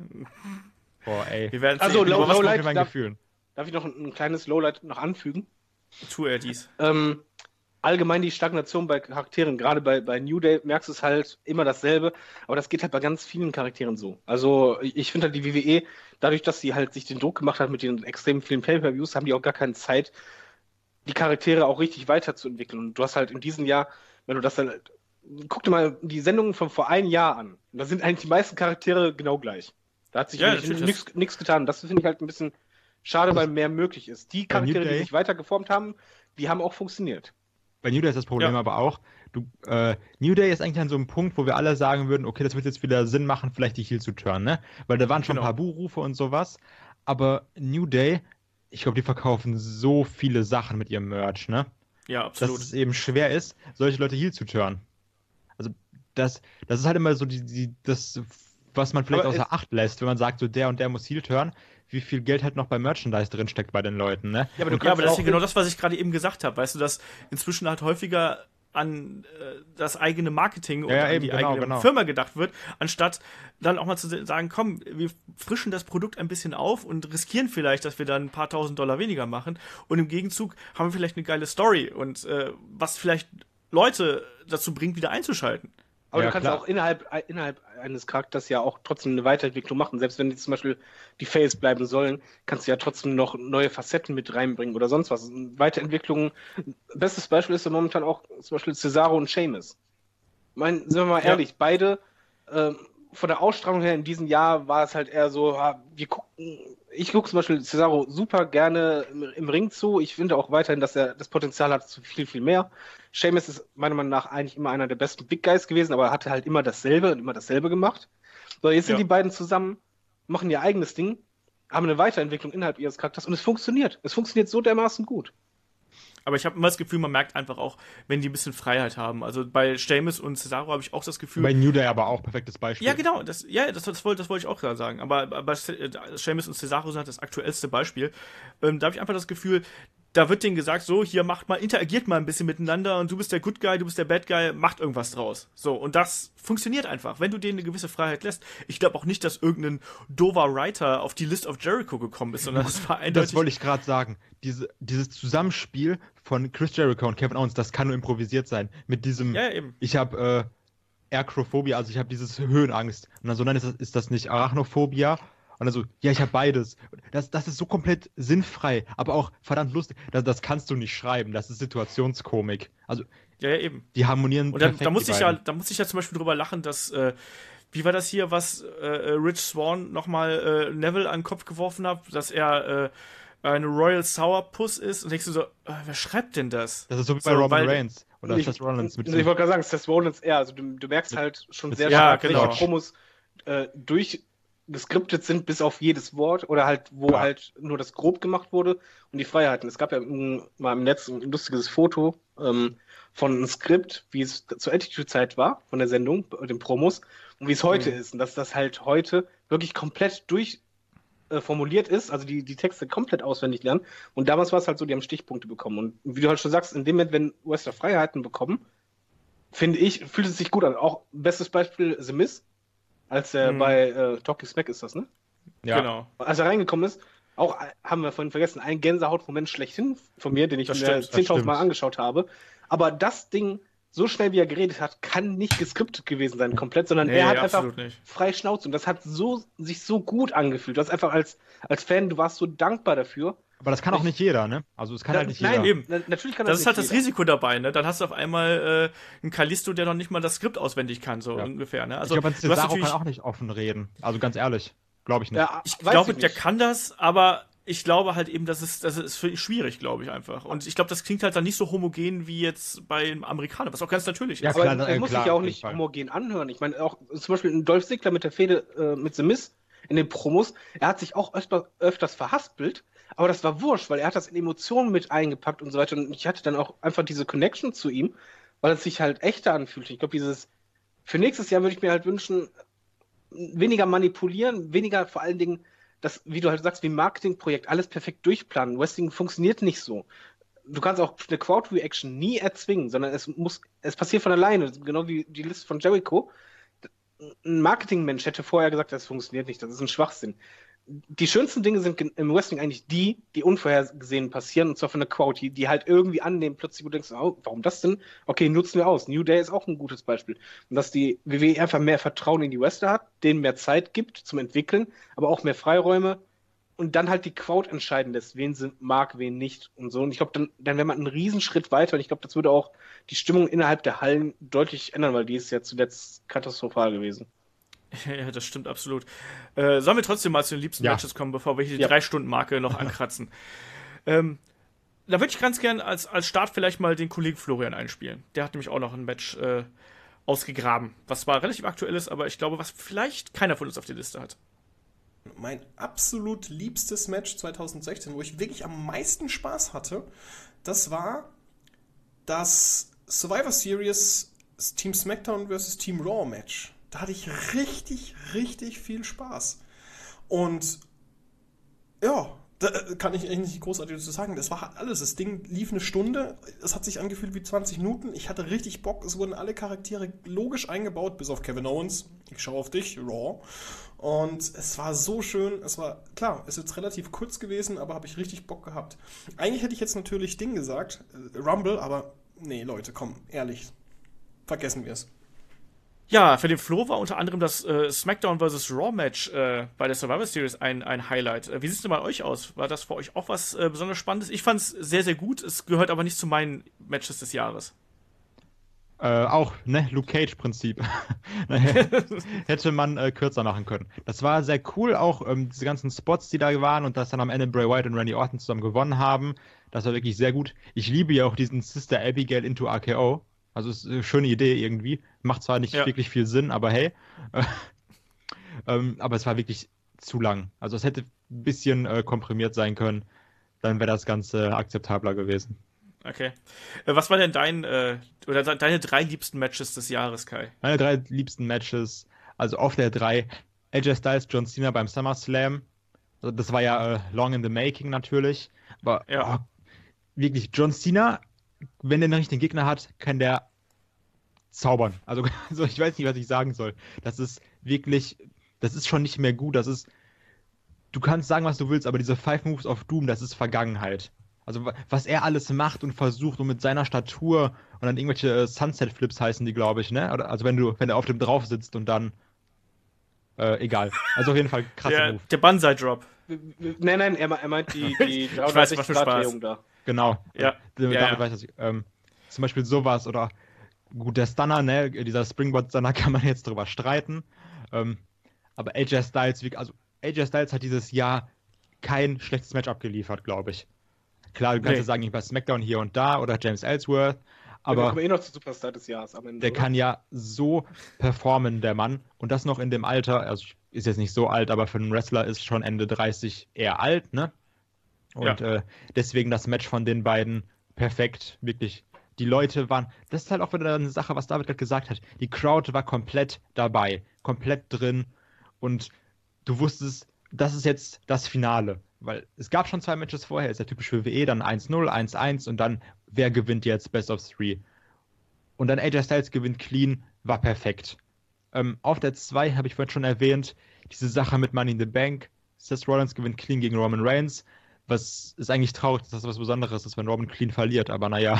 Boah, ey. Wir werden Also, sehen. Low- Aber was Lowlight- mit meinen darf- Gefühlen. Darf ich noch ein kleines Lowlight noch anfügen? tue er dies? Allgemein die Stagnation bei Charakteren, gerade bei New Day merkst du es halt immer dasselbe, aber das geht halt bei ganz vielen Charakteren so. Also ich finde halt die WWE, dadurch, dass sie halt sich den Druck gemacht hat mit den extrem vielen Pay-Per-Views, haben die auch gar keine Zeit, die Charaktere auch richtig weiterzuentwickeln. Und du hast halt in diesem Jahr, wenn du das halt, guck dir mal die Sendungen von vor einem Jahr an. Da sind eigentlich die meisten Charaktere genau gleich. Da hat sich Ja, wirklich natürlich. nichts getan. Das finde ich halt ein bisschen schade, weil mehr möglich ist. Die Bei New Charaktere, die Day- sich weiter geformt haben, die haben auch funktioniert. Bei New Day ist das Problem Ja. aber auch, New Day ist eigentlich an so einem Punkt, wo wir alle sagen würden, okay, das wird jetzt wieder Sinn machen, vielleicht die Heel zu turnen, ne? Weil da waren schon Genau. ein paar Buhrufe und sowas, aber New Day, ich glaube, die verkaufen so viele Sachen mit ihrem Merch, ne? Ja, Dass absolut. es eben schwer ist, solche Leute Heel zu turnen. Also das ist halt immer so das, was man vielleicht Aber außer Acht lässt, wenn man sagt, so der und der muss Heel turnen, wie viel Geld halt noch bei Merchandise drin steckt bei den Leuten, ne? Ja, aber Ja, aber das ist ja genau das, was ich gerade eben gesagt habe. Weißt du, dass inzwischen halt häufiger an das eigene Marketing und Ja, an eben, die genau, eigene genau. Firma gedacht wird, anstatt dann auch mal zu sagen, komm, wir frischen das Produkt ein bisschen auf und riskieren vielleicht, dass wir dann ein paar $1.000 weniger machen und im Gegenzug haben wir vielleicht eine geile Story und was vielleicht Leute dazu bringt, wieder einzuschalten. Aber Ja, du kannst klar. auch innerhalb eines Charakters ja auch trotzdem eine Weiterentwicklung machen. Selbst wenn die zum Beispiel die Faces bleiben sollen, kannst du ja trotzdem noch neue Facetten mit reinbringen oder sonst was. Weiterentwicklungen. Bestes Beispiel ist ja momentan auch zum Beispiel Cesaro und Sheamus. Sind wir mal Ja. ehrlich, beide von der Ausstrahlung her in diesem Jahr war es halt eher so, ich gucke zum Beispiel Cesaro super gerne im Ring zu. Ich finde auch weiterhin, dass er das Potenzial hat zu viel, viel mehr. Sheamus ist meiner Meinung nach eigentlich immer einer der besten Big Guys gewesen, aber er hatte halt immer dasselbe gemacht. So, jetzt sind Ja. die beiden zusammen, machen ihr eigenes Ding, haben eine Weiterentwicklung innerhalb ihres Charakters und es funktioniert. Es funktioniert so dermaßen gut. Aber ich habe immer das Gefühl, man merkt einfach auch, wenn die ein bisschen Freiheit haben. Also bei Sheamus und Cesaro habe ich auch das Gefühl. Bei New Day aber auch perfektes Beispiel. Ja, genau, das wollte ich auch gerade sagen. Aber Sheamus und Cesaro sind halt das aktuellste Beispiel. Da habe ich einfach das Gefühl, da wird denen gesagt, so, hier interagiert mal ein bisschen miteinander und du bist der Good Guy, du bist der Bad Guy, macht irgendwas draus. So, und das funktioniert einfach, wenn du denen eine gewisse Freiheit lässt. Ich glaube auch nicht, dass irgendein dover Writer auf die List of Jericho gekommen ist, sondern es war eindeutig. Das wollte ich gerade sagen. Dieses Zusammenspiel von Chris Jericho und Kevin Owens, das kann nur improvisiert sein. Mit diesem, Ja, eben. ich habe Acrophobie, also ich habe dieses Höhenangst. Und dann so, nein, ist das nicht Arachnophobia? Und dann so, ja, ich habe beides. Das ist so komplett sinnfrei, aber auch verdammt lustig. Das kannst du nicht schreiben, das ist Situationskomik. Also, Ja, eben. die harmonieren Und da perfekt, muss die ich ja, beiden. da muss ich ja zum Beispiel drüber lachen, dass, wie war das hier, was Rich Swann nochmal Neville an den Kopf geworfen hat, dass er eine Royal Sourpuss ist und denkst du so, wer schreibt denn das? Das ist so wie bei So, Roman weil- Reigns oder Seth Rollins mit Ich wollte gerade sagen, Seth Rollins eher. Also du merkst halt schon sehr Ja, stark, genau. welche Promos durchgeskriptet sind, bis auf jedes Wort oder halt, wo Ja. halt nur das grob gemacht wurde und die Freiheiten. Es gab ja mal im Netz ein lustiges Foto von einem Skript, wie es zur Attitude-Zeit war, von der Sendung, den Promos, und wie es heute ist. Und dass das halt heute wirklich komplett formuliert ist, also die Texte komplett auswendig lernen. Und damals war es halt so, die haben Stichpunkte bekommen. Und wie du halt schon sagst, in dem Moment, wenn Wrestler Freiheiten bekommen, finde ich, fühlt es sich gut an. Auch bestes Beispiel The Miz, als er bei Talking Smack ist das, ne? Ja. Genau. Als er reingekommen ist, auch haben wir vorhin vergessen, ein Gänsehautmoment schlechthin von mir, den ich Das mir stimmt, 10.000 Mal stimmt. angeschaut habe. Aber das Ding, so schnell wie er geredet hat, kann nicht geskriptet gewesen sein komplett, sondern Nee, er hat einfach absolut nicht. frei Schnauze. Und das hat sich so gut angefühlt. Du hast einfach als Fan, du warst so dankbar dafür. Aber das kann auch nicht jeder, ne? Also es kann halt nicht Nein, jeder. Eben. Natürlich kann Das ist nicht halt das jeder. Risiko dabei, ne? Dann hast du auf einmal einen Kalisto, der noch nicht mal das Skript auswendig kann, so Ja. ungefähr, ne? Ich Also, glaube, du hast Cesaro natürlich, kann auch nicht offen reden. Also ganz ehrlich, glaube ich nicht. Ja, ich weiß glaube, nicht. der kann das, aber ich glaube halt eben, das ist für schwierig, glaube ich einfach. Und ich glaube, das klingt halt dann nicht so homogen wie jetzt bei Amerikanern, was auch ganz natürlich Ja, ist. Aber klar, er muss klar, sich ja auch auf jeden nicht Fall. homogen anhören. Ich meine, auch zum Beispiel in Dolph Ziggler mit der Fehde mit The Miz in den Promos, er hat sich auch öfters verhaspelt, aber das war wurscht, weil er hat das in Emotionen mit eingepackt und so weiter. Und ich hatte dann auch einfach diese Connection zu ihm, weil es sich halt echter anfühlt. Ich glaube, für nächstes Jahr würde ich mir halt wünschen, weniger manipulieren, weniger vor allen Dingen das, wie du halt sagst, wie ein Marketingprojekt, alles perfekt durchplanen. Wrestling funktioniert nicht so. du kannst auch eine Crowd-Reaction nie erzwingen, sondern es passiert von alleine, genau wie die Liste von Jericho. Ein Marketingmensch hätte vorher gesagt, das funktioniert nicht, das ist ein Schwachsinn. Die schönsten Dinge sind im Wrestling eigentlich die unvorhergesehen passieren, und zwar von der Crowd, die halt irgendwie annehmen, plötzlich, wo du denkst, oh, warum das denn? Okay, nutzen wir aus. New Day ist auch ein gutes Beispiel. Und dass die WWE einfach mehr Vertrauen in die Wrestler hat, denen mehr Zeit gibt zum Entwickeln, aber auch mehr Freiräume und dann halt die Crowd entscheiden lässt, wen sie mag, wen nicht und so. Und ich glaube, dann wäre man einen Riesenschritt weiter, und ich glaube, das würde auch die Stimmung innerhalb der Hallen deutlich ändern, weil die ist ja zuletzt katastrophal gewesen. Ja, das stimmt absolut. Sollen wir trotzdem mal zu den liebsten Matches kommen, bevor wir hier die 3-Stunden-Marke noch ankratzen? Da würde ich ganz gern als Start vielleicht mal den Kollegen Florian einspielen. Der hat nämlich auch noch ein Match ausgegraben, was zwar relativ aktuell ist, aber ich glaube, was vielleicht keiner von uns auf der Liste hat. Mein absolut liebstes Match 2016, wo ich wirklich am meisten Spaß hatte, das war das Survivor Series Team SmackDown vs. Team Raw Match. Da hatte ich richtig, richtig viel Spaß. Und ja, da kann ich eigentlich nicht großartig dazu sagen. Das war alles. Das Ding lief eine Stunde. Es hat sich angefühlt wie 20 Minuten. Ich hatte richtig Bock. Es wurden alle Charaktere logisch eingebaut, bis auf Kevin Owens. Ich schaue auf dich, Raw. Und es war so schön. Es war, klar, es ist jetzt relativ kurz gewesen, aber habe ich richtig Bock gehabt. Eigentlich hätte ich jetzt natürlich Ding gesagt, Rumble, aber nee, Leute, komm, ehrlich. Vergessen wir es. Ja, für den Flo war unter anderem das SmackDown vs. Raw Match bei der Survivor Series ein Highlight. Wie sieht es denn bei euch aus? War das für euch auch was besonders Spannendes? Ich fand es sehr, sehr gut. Es gehört aber nicht zu meinen Matches des Jahres. Auch, ne, Luke Cage-Prinzip. Hätte man kürzer machen können. Das war sehr cool, auch diese ganzen Spots, die da waren, und dass dann am Ende Bray Wyatt und Randy Orton zusammen gewonnen haben. Das war wirklich sehr gut. Ich liebe ja auch diesen Sister Abigail into RKO. Also ist eine schöne Idee irgendwie. Macht zwar nicht wirklich viel Sinn, aber hey. Aber es war wirklich zu lang. Also es hätte ein bisschen komprimiert sein können. Dann wäre das Ganze akzeptabler gewesen. Okay. Was war denn deine 3 liebsten Matches des Jahres, Kai? Meine 3 liebsten Matches, also auf der 3, AJ Styles, John Cena beim SummerSlam. Also das war ja long in the making natürlich. Aber wirklich, John Cena, wenn der nicht den Gegner hat, kann der zaubern. Also ich weiß nicht, was ich sagen soll. Das ist wirklich, das ist schon nicht mehr gut. Du kannst sagen, was du willst, aber diese 5 Moves of Doom, das ist Vergangenheit. Also was er alles macht und versucht, und mit seiner Statur und dann irgendwelche Sunset Flips heißen die, glaube ich, ne? Also wenn er auf dem drauf sitzt und dann egal. Also auf jeden Fall krasser Move. Der Banzai Drop. Nein, er meint die 360-Grad-Drehung da. Genau. Ja. Weiß ich, zum Beispiel sowas, oder gut, der Stunner, ne? Dieser Springboard-Stunner, kann man jetzt drüber streiten. Aber AJ Styles hat dieses Jahr kein schlechtes Match abgeliefert, glaube ich. Klar, du kannst ja sagen, bei SmackDown hier und da oder James Ellsworth, aber wir kommen noch zu Superstar des Jahres am Ende. Der kann ja so performen, der Mann, und das noch in dem Alter, also ist jetzt nicht so alt, aber für einen Wrestler ist schon Ende 30 eher alt, ne? Und deswegen das Match von den beiden perfekt, wirklich. Die Leute waren, das ist halt auch wieder eine Sache, was David gerade gesagt hat, die Crowd war komplett dabei, komplett drin, und du wusstest, das ist jetzt das Finale. Weil es gab schon 2 Matches vorher, ist ja typisch für WWE, dann 1-0, 1-1 und dann, wer gewinnt jetzt Best of 3? Und dann AJ Styles gewinnt clean, war perfekt. Auf der 2 habe ich vorhin schon erwähnt, diese Sache mit Money in the Bank. Seth Rollins gewinnt clean gegen Roman Reigns, was ist eigentlich traurig, dass das was Besonderes ist, wenn Roman clean verliert, aber naja.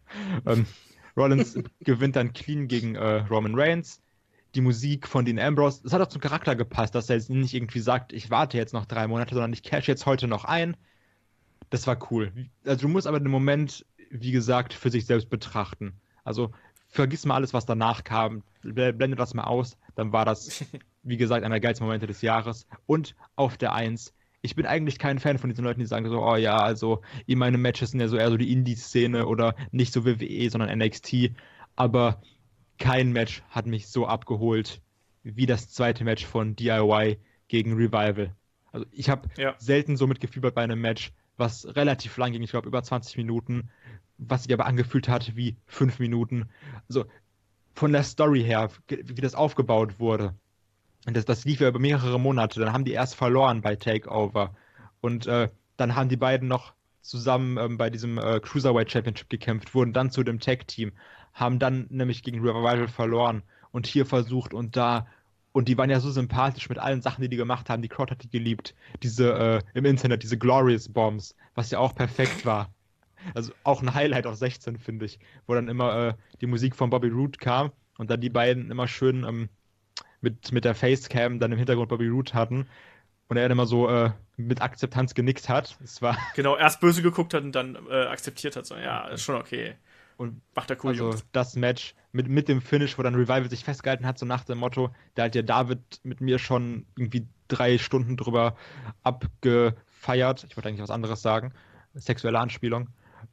Rollins gewinnt dann clean gegen Roman Reigns. Die Musik von Dean Ambrose, das hat auch zum Charakter gepasst, dass er jetzt nicht irgendwie sagt, ich warte jetzt noch 3 Monate, sondern ich cash jetzt heute noch ein. Das war cool. Also du musst aber den Moment, wie gesagt, für sich selbst betrachten. Also vergiss mal alles, was danach kam, blende das mal aus, dann war das, wie gesagt, einer der geilsten Momente des Jahres. Und auf der 1, ich bin eigentlich kein Fan von diesen Leuten, die sagen so, oh ja, also meine Matches sind ja so eher so die Indie-Szene oder nicht so WWE, sondern NXT, aber kein Match hat mich so abgeholt wie das 2. Match von DIY gegen Revival. Also ich habe selten so mitgefiebert bei einem Match, was relativ lang ging, ich glaube über 20 Minuten, was sich aber angefühlt hat wie 5 Minuten. Also von der Story her, wie das aufgebaut wurde. Und das lief ja über mehrere Monate. Dann haben die erst verloren bei Takeover. Und dann haben die beiden noch zusammen bei diesem Cruiserweight Championship gekämpft, wurden dann zu dem Tag-Team, haben dann nämlich gegen Revival verloren und hier versucht und da. Und die waren ja so sympathisch mit allen Sachen, die gemacht haben. Die Crowd hat die geliebt. Diese, im Internet, diese Glorious Bombs, was ja auch perfekt war. Also auch ein Highlight auf 16, finde ich. Wo dann immer die Musik von Bobby Roode kam und dann die beiden immer schön mit der Facecam dann im Hintergrund Bobby Roode hatten. Und er dann immer so mit Akzeptanz genickt hat. Es war Genau, erst böse geguckt hat und dann akzeptiert hat. So, ja, ist schon okay. Und macht er cool, also Jungs. Das Match mit dem Finish, wo dann Revival sich festgehalten hat, so nach dem Motto, da hat ja David mit mir schon irgendwie 3 Stunden drüber abgefeiert. Ich wollte eigentlich was anderes sagen. Sexuelle Anspielung.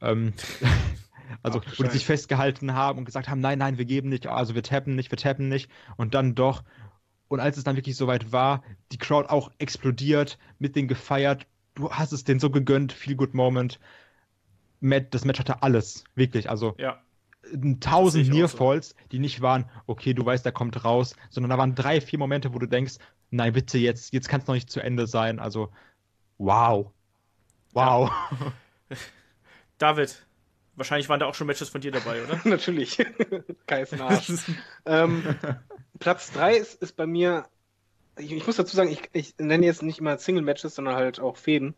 Also, wo die sich festgehalten haben und gesagt haben, nein, wir geben nicht, also wir tappen nicht. Und dann doch. Und als es dann wirklich soweit war, die Crowd auch explodiert, mit denen gefeiert. Du hast es denen so gegönnt, Feel Good Moment. Das Match hatte alles, wirklich, also ja. 1000 Nearfalls, die nicht waren, okay, du weißt, der kommt raus, sondern da waren 3, 4 Momente, wo du denkst, nein, bitte, jetzt kann es noch nicht zu Ende sein, also wow. Ja. David, wahrscheinlich waren da auch schon Matches von dir dabei, oder? Natürlich, Kais Arsch. Platz 3 ist bei mir, ich muss dazu sagen, ich nenne jetzt nicht immer Single-Matches, sondern halt auch Fäden.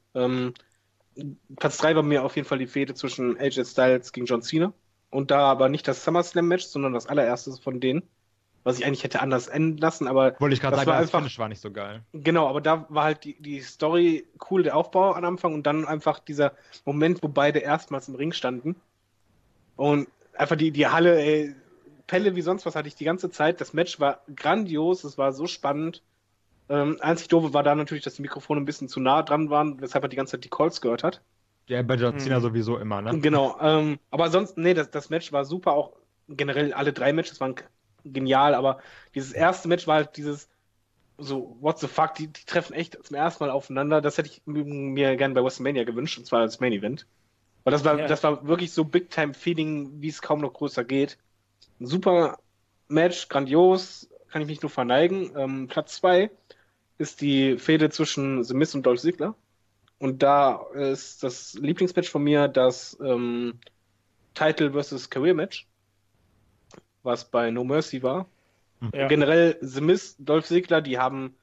Platz 3 war mir auf jeden Fall die Fehde zwischen AJ Styles gegen John Cena. Und da aber nicht das SummerSlam-Match, sondern das allererste von denen. Was ich eigentlich hätte anders enden lassen, aber. Wollte ich gerade sagen, war das einfach, Finish war nicht so geil. Genau, aber da war halt die Story cool, der Aufbau am Anfang und dann einfach dieser Moment, wo beide erstmals im Ring standen. Und einfach die Halle, ey, Pelle wie sonst was hatte ich die ganze Zeit. Das Match war grandios, es war so spannend. Einzig doofe war da natürlich, dass die Mikrofone ein bisschen zu nah dran waren, weshalb er die ganze Zeit die Calls gehört hat. Ja, bei John Cena sowieso immer, ne? Genau, aber sonst, nee, das Match war super, auch generell alle 3 Matches waren genial, aber dieses erste Match war halt dieses so, what the fuck, die treffen echt zum ersten Mal aufeinander, das hätte ich mir gerne bei WrestleMania gewünscht, und zwar als Main Event. Weil das war wirklich so Big-Time-Feeling, wie es kaum noch größer geht. Ein super Match, grandios, kann ich mich nur verneigen. Platz 2 ist die Fehde zwischen The Miz und Dolph Ziggler. Und da ist das Lieblingsmatch von mir das Title vs. Career Match, was bei No Mercy war. Ja. Generell The Miz, Dolph Ziggler, die haben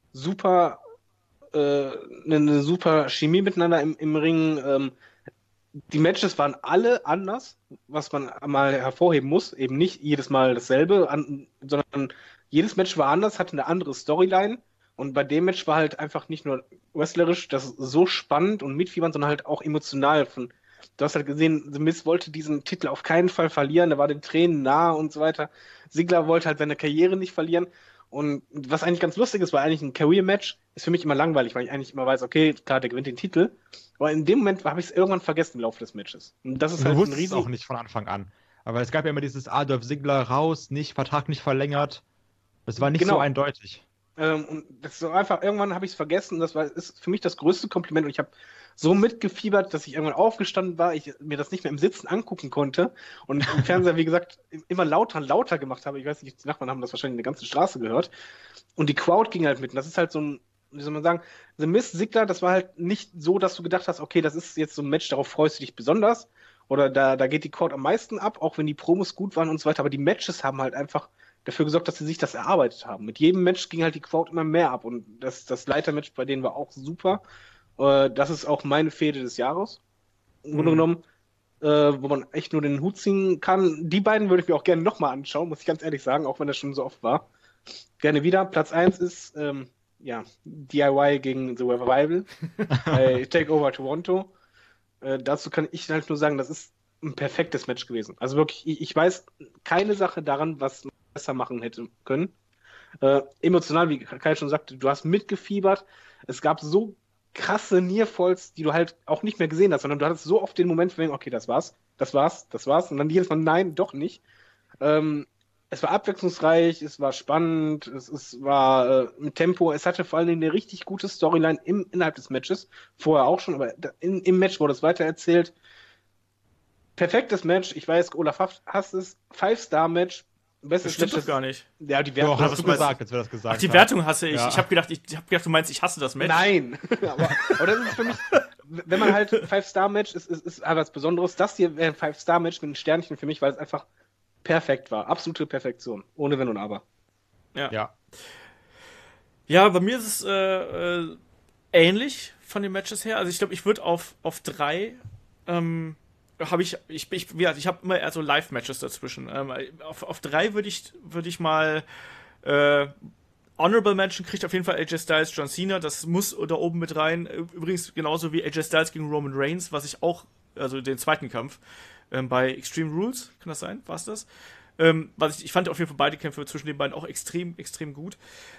eine super Chemie miteinander im Ring. Die Matches waren alle anders, was man mal hervorheben muss. Eben nicht jedes Mal dasselbe, sondern jedes Match war anders, hatte eine andere Storyline. Und bei dem Match war halt einfach nicht nur wrestlerisch das so spannend und mitfiebern, sondern halt auch emotional. Du hast halt gesehen, The Miz wollte diesen Titel auf keinen Fall verlieren, der war den Tränen nahe und so weiter. Ziggler wollte halt seine Karriere nicht verlieren. Und was eigentlich ganz lustig ist, war eigentlich ein Career-Match, ist für mich immer langweilig, weil ich eigentlich immer weiß, okay, klar, der gewinnt den Titel. Aber in dem Moment habe ich es irgendwann vergessen im Laufe des Matches. Und das ist halt ein riesen... auch nicht von Anfang an. Aber es gab ja immer dieses Dolph Ziggler raus, Vertrag nicht verlängert. Das war nicht so eindeutig. Und das ist so einfach, irgendwann habe ich es vergessen. Ist für mich das größte Kompliment. Und ich habe so mitgefiebert, dass ich irgendwann aufgestanden war, ich mir das nicht mehr im Sitzen angucken konnte und im Fernseher, wie gesagt, immer lauter gemacht habe. Ich weiß nicht, die Nachbarn haben das wahrscheinlich in der ganzen Straße gehört. Und die Crowd ging halt mit. Und das ist halt so ein, wie soll man sagen, The Miz, Ziggler, das war halt nicht so, dass du gedacht hast, okay, das ist jetzt so ein Match, darauf freust du dich besonders. Oder da geht die Crowd am meisten ab, auch wenn die Promos gut waren und so weiter. Aber die Matches haben halt einfach dafür gesorgt, dass sie sich das erarbeitet haben. Mit jedem Match ging halt die Crowd immer mehr ab. Und das Leitermatch bei denen war auch super. Das ist auch meine Fehde des Jahres. Im Grunde genommen, wo man echt nur den Hut ziehen kann. Die beiden würde ich mir auch gerne nochmal anschauen, muss ich ganz ehrlich sagen, auch wenn das schon so oft war. Gerne wieder. Platz 1 ist DIY gegen The Revival bei Takeover Toronto. Dazu kann ich halt nur sagen, das ist ein perfektes Match gewesen. Also wirklich, ich weiß keine Sache daran, was man besser machen hätte können. Emotional, wie Kai schon sagte, du hast mitgefiebert. Es gab so krasse Nearfalls, die du halt auch nicht mehr gesehen hast, sondern du hattest so oft den Moment, okay, das war's. Und dann jedes Mal, nein, doch nicht. Es war abwechslungsreich, es war spannend, es war mit Tempo, es hatte vor allen Dingen eine richtig gute Storyline innerhalb des Matches, vorher auch schon, aber im Match wurde es weitererzählt. Perfektes Match, ich weiß, Olaf hasst es, 5-Star-Match, bestes Das stimmt Match doch gar nicht. Ja, die Doch, Wertung. hast du gesagt, als wir das gesagt Ach, die haben. Wertung hasse ich. Ja. Ich habe gedacht, du meinst, ich hasse das Match. Nein. aber das ist für mich, wenn man halt 5-Star-Match ist halt was Besonderes. Das hier wäre ein 5-Star-Match mit einem Sternchen für mich, weil es einfach perfekt war. Absolute Perfektion. Ohne Wenn und Aber. Ja. Ja, bei mir ist es ähnlich von den Matches her. Also ich glaube, ich würde auf 3 habe ich habe immer eher so Live-Matches dazwischen. Auf 3 würde ich mal Honorable Mention kriegt auf jeden Fall AJ Styles, John Cena, das muss da oben mit rein. Übrigens genauso wie AJ Styles gegen Roman Reigns, was ich auch, also den zweiten Kampf bei Extreme Rules, kann das sein? War es das? Ich fand auf jeden Fall beide Kämpfe zwischen den beiden auch extrem, extrem gut.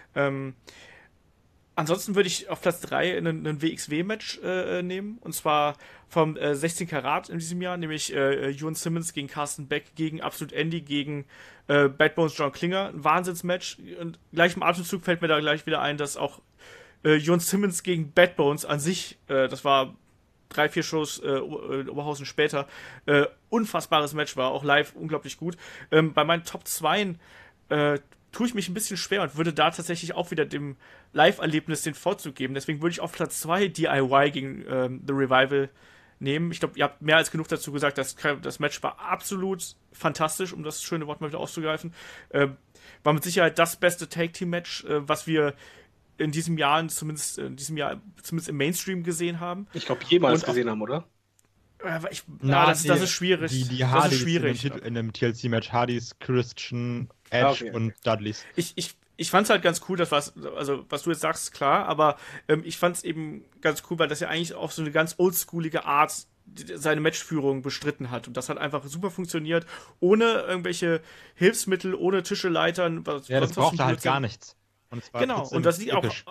Ansonsten würde ich auf Platz 3 einen WXW-Match nehmen, und zwar vom 16 Karat in diesem Jahr, nämlich Ewan Simmons gegen Carsten Beck gegen Absolute Andy gegen Bad Bones John Klinger. Ein Wahnsinnsmatch. Und gleich im Atemzug fällt mir da gleich wieder ein, dass auch Ewan Simmons gegen Bad Bones an sich, das war 3-4 Shows Oberhausen später, unfassbares Match war, auch live unglaublich gut. Bei meinen Top 2 tue ich mich ein bisschen schwer und würde da tatsächlich auch wieder dem Live-Erlebnis den Vorzug geben. Deswegen würde ich auf Platz 2 DIY gegen The Revival nehmen. Ich glaube, ihr habt mehr als genug dazu gesagt, das Match war absolut fantastisch, um das schöne Wort mal wieder aufzugreifen. War mit Sicherheit das beste Tag-Team-Match, was wir in diesem Jahr zumindest im Mainstream gesehen haben. Ich glaube, jemals Und gesehen haben, oder? Das ist schwierig. Die das Hardys ist schwierig. in dem TLC-Match, Hardys, Christian, Edge und Dudleys. Ich fand's halt ganz cool, was du jetzt sagst, klar, aber ich fand's eben ganz cool, weil das ja eigentlich auf so eine ganz oldschoolige Art seine Matchführung bestritten hat. Und das hat einfach super funktioniert, ohne irgendwelche Hilfsmittel, ohne Tischeleitern. Das brauchte halt gar nichts. Und genau, und das liegt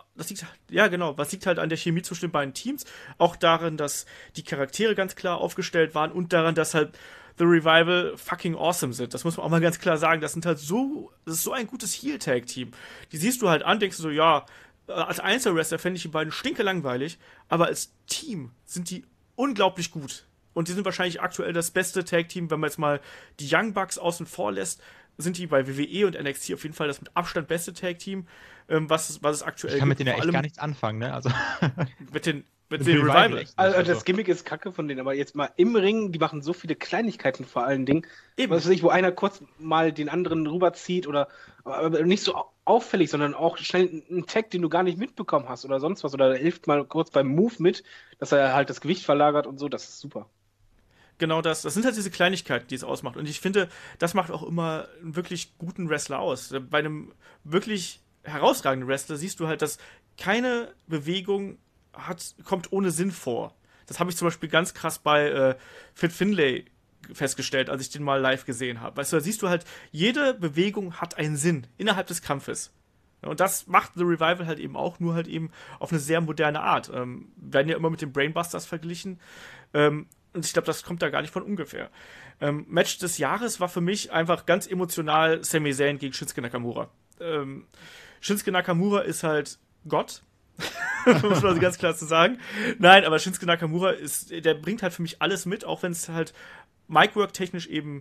halt an der Chemie zwischen den beiden Teams, auch darin, dass die Charaktere ganz klar aufgestellt waren und daran, dass halt The Revival fucking awesome sind. Das muss man auch mal ganz klar sagen. Das ist so ein gutes Heel-Tag-Team. Die siehst du halt an, denkst du so, ja, als Einzelwrestler fände ich die beiden stinkelangweilig, aber als Team sind die unglaublich gut. Und die sind wahrscheinlich aktuell das beste Tag-Team, wenn man jetzt mal die Young Bucks außen vor lässt, sind die bei WWE und NXT auf jeden Fall das mit Abstand beste Tag-Team, was es aktuell gibt. Ich kann mit denen ja echt gar nichts anfangen, ne? Also mit den Revival. Also das Gimmick ist kacke von denen, aber jetzt mal im Ring, die machen so viele Kleinigkeiten vor allen Dingen. Eben. Was weiß ich, wo einer kurz mal den anderen rüberzieht oder aber nicht so auffällig, sondern auch schnell einen Tag, den du gar nicht mitbekommen hast oder sonst was. Oder er hilft mal kurz beim Move mit, dass er halt das Gewicht verlagert und so, das ist super. Genau das sind halt diese Kleinigkeiten, die es ausmacht. Und ich finde, das macht auch immer einen wirklich guten Wrestler aus. Bei einem wirklich herausragenden Wrestler siehst du halt, dass keine Bewegung kommt ohne Sinn vor. Das habe ich zum Beispiel ganz krass bei Fit Finlay festgestellt, als ich den mal live gesehen habe. Weißt du, da siehst du halt, jede Bewegung hat einen Sinn innerhalb des Kampfes. Und das macht The Revival halt eben auch, nur halt eben auf eine sehr moderne Art. Werden ja immer mit den Brainbusters verglichen. Und ich glaube, das kommt da gar nicht von ungefähr. Match des Jahres war für mich einfach ganz emotional Sami Zayn gegen Shinsuke Nakamura. Shinsuke Nakamura ist halt Gott. Muss man ganz klar zu sagen. Nein, aber Shinsuke Nakamura der bringt halt für mich alles mit, auch wenn es halt Micwork-technisch eben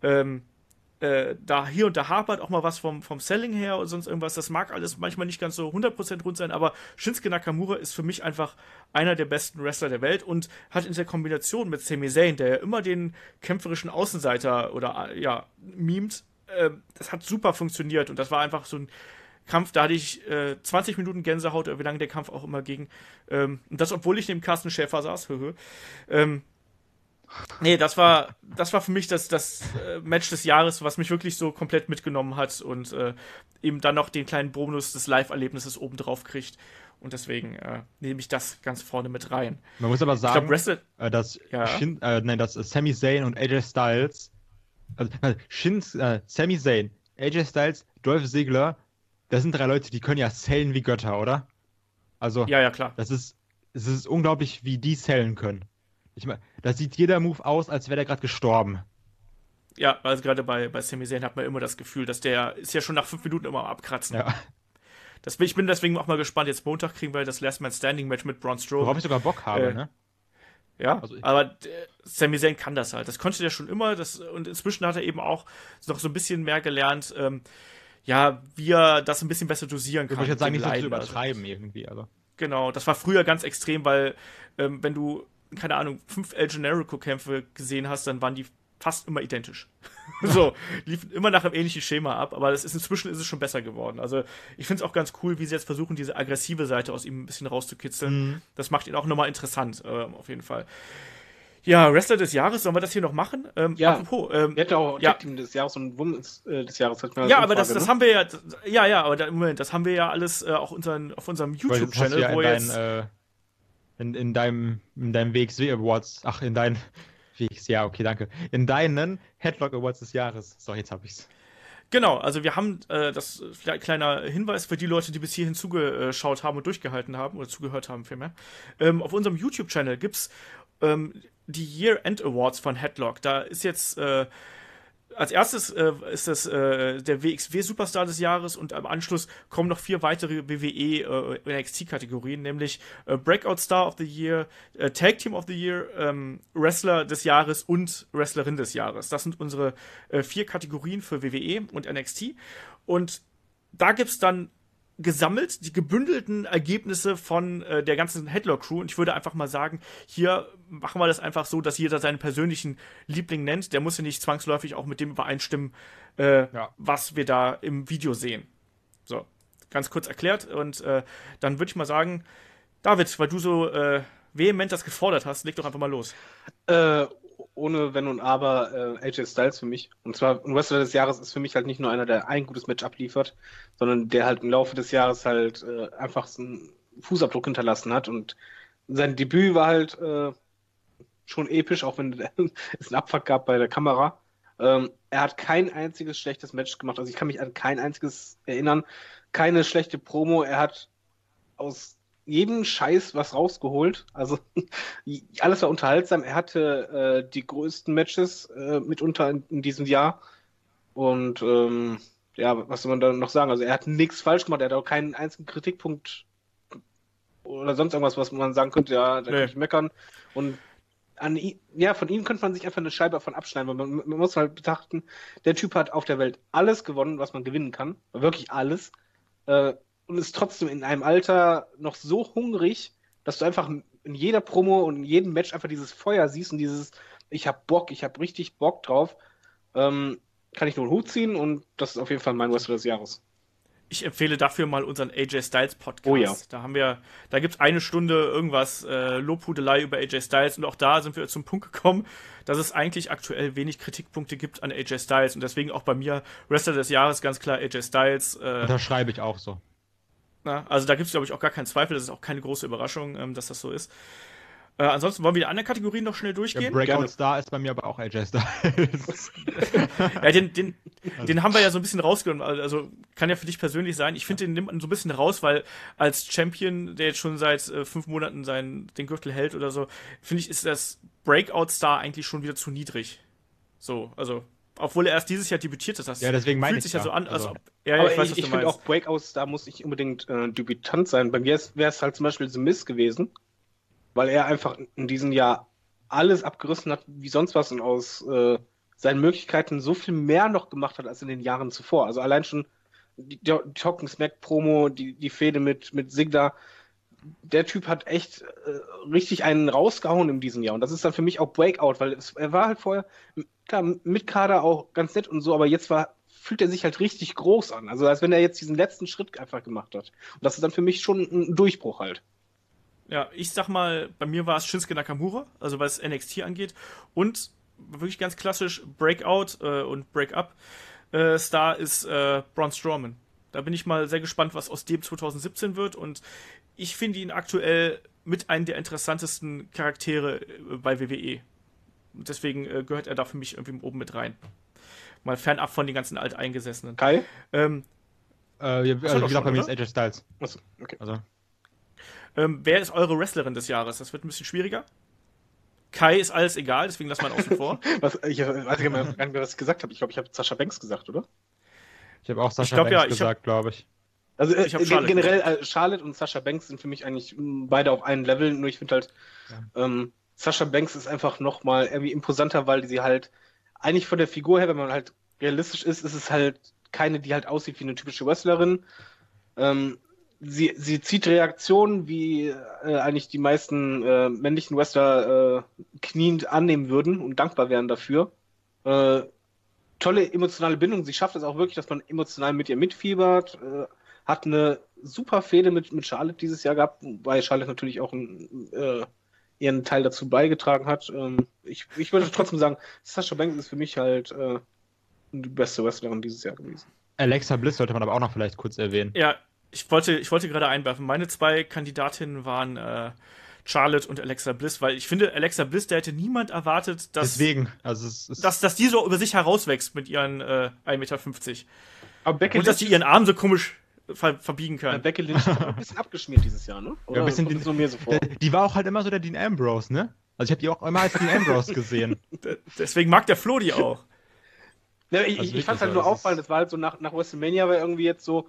da hier und da hapert, auch mal was vom Selling her und sonst irgendwas. Das mag alles manchmal nicht ganz so 100% rund sein, aber Shinsuke Nakamura ist für mich einfach einer der besten Wrestler der Welt und hat in der Kombination mit Sami Zayn, der ja immer den kämpferischen Außenseiter oder mimt, das hat super funktioniert und das war einfach so ein Kampf, da hatte ich 20 Minuten Gänsehaut, wie lange der Kampf auch immer ging. Und das, obwohl ich neben Carsten Schäfer saß. Nee, das war für mich das Match des Jahres, was mich wirklich so komplett mitgenommen hat und eben dann noch den kleinen Bonus des Live-Erlebnisses obendrauf kriegt. Und deswegen nehme ich das ganz vorne mit rein. Man muss aber sagen, dass Sami Zayn und AJ Styles, Sami Zayn, AJ Styles, Dolph Ziggler, das sind 3 Leute, die können ja sellen wie Götter, oder? Also, ja, klar. Es ist unglaublich, wie die sellen können. Ich meine, da sieht jeder Move aus, als wäre der gerade gestorben. Ja, also gerade bei Sami Zayn hat man immer das Gefühl, dass der ist ja schon nach 5 Minuten immer am Abkratzen. Ja. Ich bin deswegen auch mal gespannt. Jetzt Montag kriegen wir das Last Man Standing Match mit Braun Strowman. Worauf ich sogar Bock habe, ne? Ja, Also aber Sami Zayn kann das halt. Das konnte der schon immer. Und inzwischen hat er eben auch noch so ein bisschen mehr gelernt, wie er das ein bisschen besser dosieren kann. Ich würde jetzt sagen, mit nicht so zu Leiden. übertreiben irgendwie. Also. Genau, das war früher ganz extrem, weil wenn du, keine Ahnung, 5 El Generico-Kämpfe gesehen hast, dann waren die fast immer identisch. So, liefen immer nach einem ähnlichen Schema ab, aber inzwischen ist es schon besser geworden. Also ich finde es auch ganz cool, wie sie jetzt versuchen, diese aggressive Seite aus ihm ein bisschen rauszukitzeln. Das macht ihn auch nochmal interessant, auf jeden Fall. Ja, Wrestler des Jahres, sollen wir das hier noch machen? Apropos, er hätte auch Tag-Team des Jahres und Women's des Jahres. Ja, aber das haben wir ja, aber Moment, das haben wir ja alles auch auf unserem YouTube-Channel, ja wo jetzt... in deinem WXW Awards, in deinen WX, ja, okay, danke. In deinen Headlock Awards des Jahres. So, jetzt hab ich's. Genau, also wir haben das kleiner Hinweis für die Leute, die bis hierhin zugeschaut haben und durchgehalten haben, oder zugehört haben vielmehr. Auf unserem YouTube-Channel gibt's die Year-End Awards von Headlock. Da ist jetzt als erstes ist das der WXW Superstar des Jahres und am Anschluss kommen noch 4 weitere WWE NXT-Kategorien, nämlich Breakout Star of the Year, Tag Team of the Year, Wrestler des Jahres und Wrestlerin des Jahres. Das sind unsere 4 Kategorien für WWE und NXT. Und da gibt's dann gesammelt die gebündelten Ergebnisse von der ganzen Headlock-Crew und ich würde einfach mal sagen, hier machen wir das einfach so, dass jeder seinen persönlichen Liebling nennt. Der muss ja nicht zwangsläufig auch mit dem übereinstimmen, was wir da im Video sehen. So, ganz kurz erklärt und dann würde ich mal sagen, David, weil du so vehement das gefordert hast, leg doch einfach mal los. Ohne Wenn und Aber AJ Styles für mich. Und zwar ein Wrestler des Jahres ist für mich halt nicht nur einer, der ein gutes Match abliefert, sondern der halt im Laufe des Jahres halt einfach so einen Fußabdruck hinterlassen hat. Und sein Debüt war halt schon episch, auch wenn es einen Abfuck gab bei der Kamera. Er hat kein einziges schlechtes Match gemacht. Also ich kann mich an kein einziges erinnern. Keine schlechte Promo. Er hat aus jedem Scheiß was rausgeholt. Also alles war unterhaltsam. Er hatte die größten Matches mitunter in diesem Jahr. Und was soll man da noch sagen? Also er hat nichts falsch gemacht. Er hat auch keinen einzigen Kritikpunkt oder sonst irgendwas, was man sagen könnte, da könnte ich meckern. Und von ihm könnte man sich einfach eine Scheibe davon abschneiden, weil man muss halt betrachten, der Typ hat auf der Welt alles gewonnen, was man gewinnen kann. Wirklich alles. Und ist trotzdem in einem Alter noch so hungrig, dass du einfach in jeder Promo und in jedem Match einfach dieses Feuer siehst und dieses, ich hab richtig Bock drauf, kann ich nur einen Hut ziehen und das ist auf jeden Fall mein Wrestler des Jahres. Ich empfehle dafür mal unseren AJ Styles Podcast. Oh ja. Da gibt's 1 Stunde irgendwas Lobhudelei über AJ Styles und auch da sind wir zum Punkt gekommen, dass es eigentlich aktuell wenig Kritikpunkte gibt an AJ Styles und deswegen auch bei mir Wrestler des Jahres ganz klar AJ Styles. Da schreibe ich auch so. Also da gibt es, glaube ich, auch gar keinen Zweifel. Das ist auch keine große Überraschung, dass das so ist. Ansonsten wollen wir die anderen Kategorien noch schnell durchgehen. Breakout Star ist bei mir aber auch AJ Styles. Ja, den haben wir ja so ein bisschen rausgenommen. Also kann ja für dich persönlich sein. Ich finde, den nimmt man so ein bisschen raus, weil als Champion, der jetzt schon seit 5 Monaten den Gürtel hält oder so, finde ich, ist das Breakout Star eigentlich schon wieder zu niedrig. So, also obwohl er erst dieses Jahr debütiert ist. Das deswegen meine fühlt sich ja so an, als ob... Ja, ich weiß, ich finde auch Breakouts, da muss nicht unbedingt Debütant sein. Bei mir wäre es halt zum Beispiel The Miz gewesen, weil er einfach in diesem Jahr alles abgerissen hat, wie sonst was und aus seinen Möglichkeiten so viel mehr noch gemacht hat als in den Jahren zuvor. Also allein schon die Talking Smack Promo, die Fehde mit Ziggler, der Typ hat echt richtig einen rausgehauen in diesem Jahr. Und das ist dann für mich auch Breakout, weil er war halt vorher, klar, mit Kader auch ganz nett und so, aber jetzt fühlt er sich halt richtig groß an. Also als wenn er jetzt diesen letzten Schritt einfach gemacht hat. Und das ist dann für mich schon ein Durchbruch halt. Ja, ich sag mal, bei mir war es Shinsuke Nakamura, also was NXT angeht. Und wirklich ganz klassisch Breakout und Break-Up Star ist Braun Strowman. Da bin ich mal sehr gespannt, was aus dem 2017 wird. Und ich finde ihn aktuell mit einem der interessantesten Charaktere bei WWE. Und deswegen gehört er da für mich irgendwie oben mit rein. Mal fernab von den ganzen Alteingesessenen. Kai? Wie gesagt, bei mir ist AJ Styles. Achso, okay. Also. Wer ist eure Wrestlerin des Jahres? Das wird ein bisschen schwieriger. Kai ist alles egal, deswegen lassen wir ihn außen vor. Ich weiß gar nicht mehr, was ich gesagt habe. Ich glaube, ich habe Sasha Banks gesagt, oder? Ich habe auch Sasha Banks gesagt, glaube ich. Also generell Charlotte und Sasha Banks sind für mich eigentlich beide auf einem Level, nur ich finde halt, Sasha Banks ist einfach nochmal irgendwie imposanter, weil sie halt eigentlich von der Figur her, wenn man halt realistisch ist, ist es halt keine, die halt aussieht wie eine typische Wrestlerin. Sie zieht Reaktionen, wie eigentlich die meisten männlichen Wrestler kniend annehmen würden und dankbar wären dafür. Tolle emotionale Bindung. Sie schafft es auch wirklich, dass man emotional mit ihr mitfiebert. Hat eine super Fehde mit Charlotte dieses Jahr gehabt, wobei Charlotte natürlich auch ihren Teil dazu beigetragen hat. Ich würde trotzdem sagen, Sasha Banks ist für mich halt die beste Wrestlerin dieses Jahr gewesen. Alexa Bliss sollte man aber auch noch vielleicht kurz erwähnen. Ja, ich wollte gerade einwerfen. Meine 2 Kandidatinnen waren Charlotte und Alexa Bliss, weil ich finde, Alexa Bliss, der hätte niemand erwartet, dass die so über sich herauswächst mit ihren 1,50 Meter. Aber Becky und dass die ihren Arm so komisch verbiegen kann. Becky Lynch ist ein bisschen abgeschmiert dieses Jahr, ne? Oder ja, ein bisschen so mir so vor? Die war auch halt immer so der Dean Ambrose, ne? Also ich habe die auch immer als Dean Ambrose gesehen. Deswegen mag der Flo die auch. Ja, ich fand es halt nur auffallend, das war halt so nach WrestleMania war irgendwie jetzt so,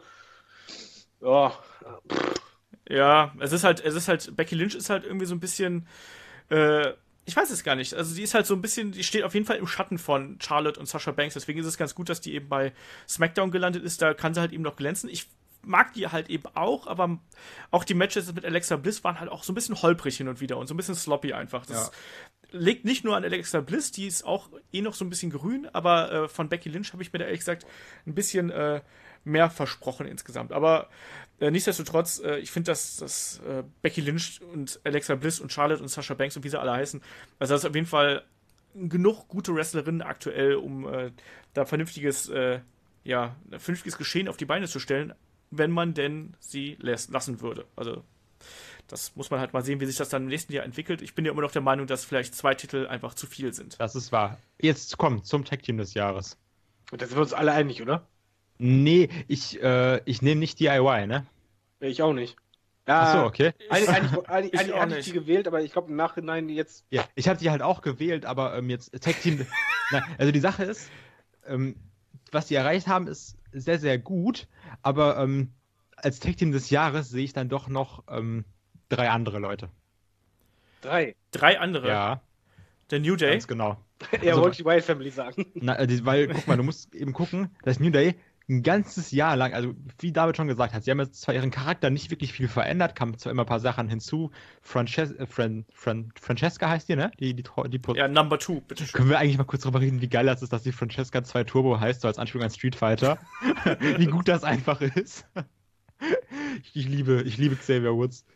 ja, es ist halt, Becky Lynch ist halt irgendwie so ein bisschen, ich weiß es gar nicht, also die ist halt so ein bisschen, die steht auf jeden Fall im Schatten von Charlotte und Sasha Banks, deswegen ist es ganz gut, dass die eben bei SmackDown gelandet ist, da kann sie halt eben noch glänzen. Ich mag die halt eben auch, aber auch die Matches mit Alexa Bliss waren halt auch so ein bisschen holprig hin und wieder und so ein bisschen sloppy einfach. Das liegt nicht nur an Alexa Bliss, die ist auch noch so ein bisschen grün, aber von Becky Lynch habe ich mir da ehrlich gesagt ein bisschen mehr versprochen insgesamt. Aber nichtsdestotrotz, ich finde, dass Becky Lynch und Alexa Bliss und Charlotte und Sasha Banks und wie sie alle heißen, also das ist auf jeden Fall genug gute Wrestlerinnen aktuell, um da vernünftiges Geschehen auf die Beine zu stellen, wenn man denn sie lassen würde. Also das muss man halt mal sehen, wie sich das dann im nächsten Jahr entwickelt. Ich bin ja immer noch der Meinung, dass vielleicht 2 Titel einfach zu viel sind. Das ist wahr. Jetzt kommt zum Tag-Team des Jahres. Und da sind wir uns alle einig, oder? Nee, ich nehme nicht DIY, ne? Ich auch nicht. Ja, achso, okay. Eigentlich hatte ich die gewählt, aber ich glaube im Nachhinein jetzt... Ja, ich habe die halt auch gewählt, aber jetzt Tag-Team... also die Sache ist, was die erreicht haben, ist sehr, sehr gut, aber als Tag-Team des Jahres sehe ich dann doch noch 3 andere Leute. 3? 3 andere? Ja. Der New Day? Ganz genau. Er wollte die Wyatt Family sagen. Weil, guck mal, du musst eben gucken, dass New Day ein ganzes Jahr lang, also wie David schon gesagt hat, sie haben jetzt zwar ihren Charakter nicht wirklich viel verändert, kamen zwar immer ein paar Sachen hinzu. Francesca heißt die, ne? Ja, Number 2, bitte schön. Können wir eigentlich mal kurz drüber reden, wie geil das ist, dass die Francesca 2 Turbo heißt, so als Anspielung an Street Fighter. Wie gut das einfach ist. Ich liebe Xavier Woods.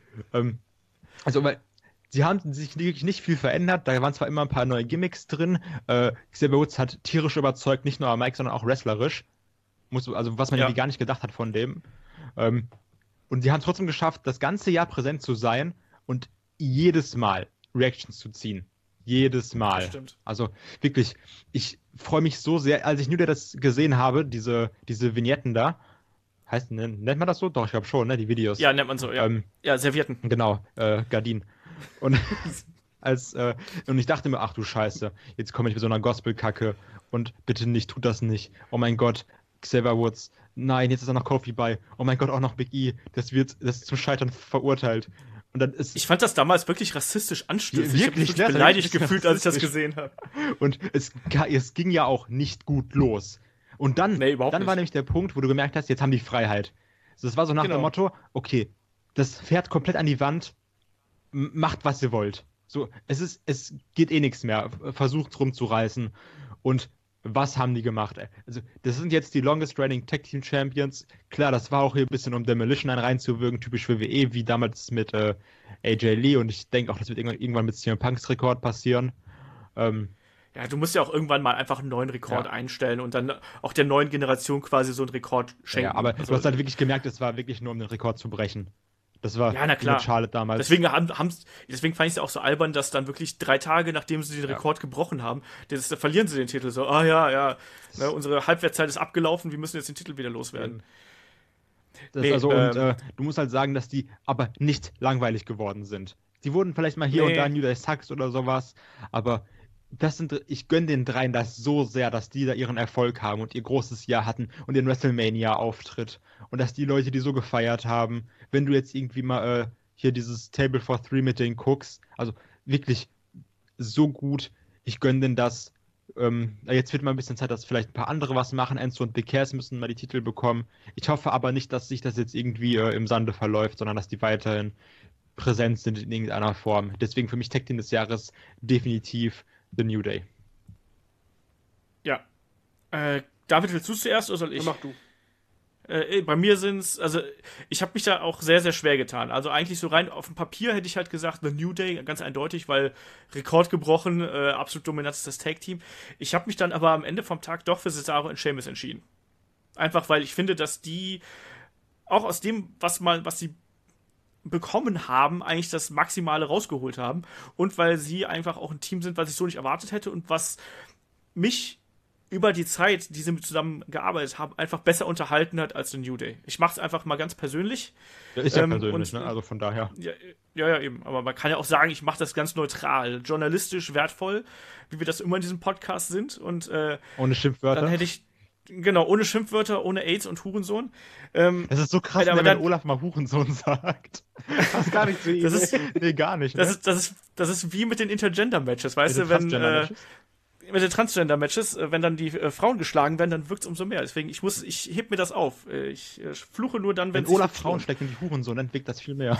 Weil sie haben sich wirklich nicht viel verändert. Da waren zwar immer ein paar neue Gimmicks drin. Xavier Woods hat tierisch überzeugt, nicht nur am Mic, sondern auch wrestlerisch. Was man irgendwie gar nicht gedacht hat von dem. Und sie haben es trotzdem geschafft, das ganze Jahr präsent zu sein und jedes Mal Reactions zu ziehen. Jedes Mal. Das stimmt. Also wirklich, ich freue mich so sehr, als ich nur das gesehen habe, diese Vignetten da. Nennt man das so? Doch, ich glaube schon, ne? Die Videos. Ja, nennt man so, ja. Servietten. Genau, Gardinen. Und und ich dachte mir, ach du Scheiße, jetzt komme ich mit so einer Gospel-Kacke und bitte nicht, tut das nicht. Oh mein Gott, Xavier Woods. Nein, jetzt ist auch noch Kofi bei. Oh mein Gott, auch noch Big E. Das ist zum Scheitern verurteilt. Und dann ich fand das damals wirklich rassistisch anstößig. Wirklich, ich habe mich beleidigt gefühlt, als ich das gesehen habe. Und es ging ja auch nicht gut los. Und dann war nämlich der Punkt, wo du gemerkt hast, jetzt haben die Freiheit. Das war so nach dem Motto, okay, das fährt komplett an die Wand, macht, was ihr wollt. So, es geht eh nichts mehr. Versucht rumzureißen. Und was haben die gemacht? Also, das sind jetzt die longest reigning Tag Team Champions. Klar, das war auch hier ein bisschen, um Demolition reinzuwirken, typisch WWE, wie damals mit AJ Lee. Und ich denke auch, das wird irgendwann mit CM Punks Rekord passieren. Ja, du musst ja auch irgendwann mal einfach einen neuen Rekord einstellen und dann auch der neuen Generation quasi so einen Rekord schenken. Ja, aber du hast halt wirklich gemerkt, es war wirklich nur, um den Rekord zu brechen. Das war mit Charlotte damals. Deswegen fand ich es ja auch so albern, dass dann wirklich 3 Tage, nachdem sie den Rekord gebrochen haben, da verlieren sie den Titel. So, ne, unsere Halbwertszeit ist abgelaufen, wir müssen jetzt den Titel wieder loswerden. Du musst halt sagen, dass die aber nicht langweilig geworden sind. Die wurden vielleicht mal hier und da New Day Sucks oder sowas, aber ich gönne den 3 das so sehr, dass die da ihren Erfolg haben und ihr großes Jahr hatten und den WrestleMania-Auftritt und dass die Leute die so gefeiert haben. Wenn du jetzt irgendwie mal hier dieses Table for 3 mit denen guckst, also wirklich, so gut, ich gönne denen das. Jetzt wird mal ein bisschen Zeit, dass vielleicht ein paar andere was machen. Enzo und Big Cass müssen mal die Titel bekommen. Ich hoffe aber nicht, dass sich das jetzt irgendwie im Sande verläuft, sondern dass die weiterhin präsent sind in irgendeiner Form. Deswegen für mich Tag Team des Jahres definitiv The New Day. Ja. David, willst du zuerst oder soll ich? Mach du. Bei mir sind's, also ich habe mich da auch sehr, sehr schwer getan. Also eigentlich so rein auf dem Papier hätte ich halt gesagt, The New Day, ganz eindeutig, weil Rekord gebrochen, absolut dominantes Tag-Team. Ich habe mich dann aber am Ende vom Tag doch für Cesaro und Sheamus entschieden. Einfach, weil ich finde, dass die auch aus dem, was sie bekommen haben, eigentlich das Maximale rausgeholt haben. Und weil sie einfach auch ein Team sind, was ich so nicht erwartet hätte und was mich über die Zeit, die sie mit zusammen gearbeitet haben, einfach besser unterhalten hat als The New Day. Ich mache es einfach mal ganz persönlich. Ja, ist ja persönlich, ne? Also von daher. Ja, eben. Aber man kann ja auch sagen, ich mache das ganz neutral, journalistisch wertvoll, wie wir das immer in diesem Podcast sind. Und ohne Schimpfwörter. Dann hätte ich, genau, ohne Schimpfwörter, ohne AIDS und Hurensohn. Es ist so krass, wenn Olaf mal Hurensohn sagt. Das ist gar nicht so nee, gar nicht. Das ist wie mit den Intergender-Matches, weißt du, wenn mit den Transgender-Matches, wenn dann die Frauen geschlagen werden, dann wirkt es umso mehr. Deswegen, ich heb mir das auf. Ich fluche nur dann, wenn Olaf Frauen schlägt und die Hurensohn, dann wirkt das viel mehr.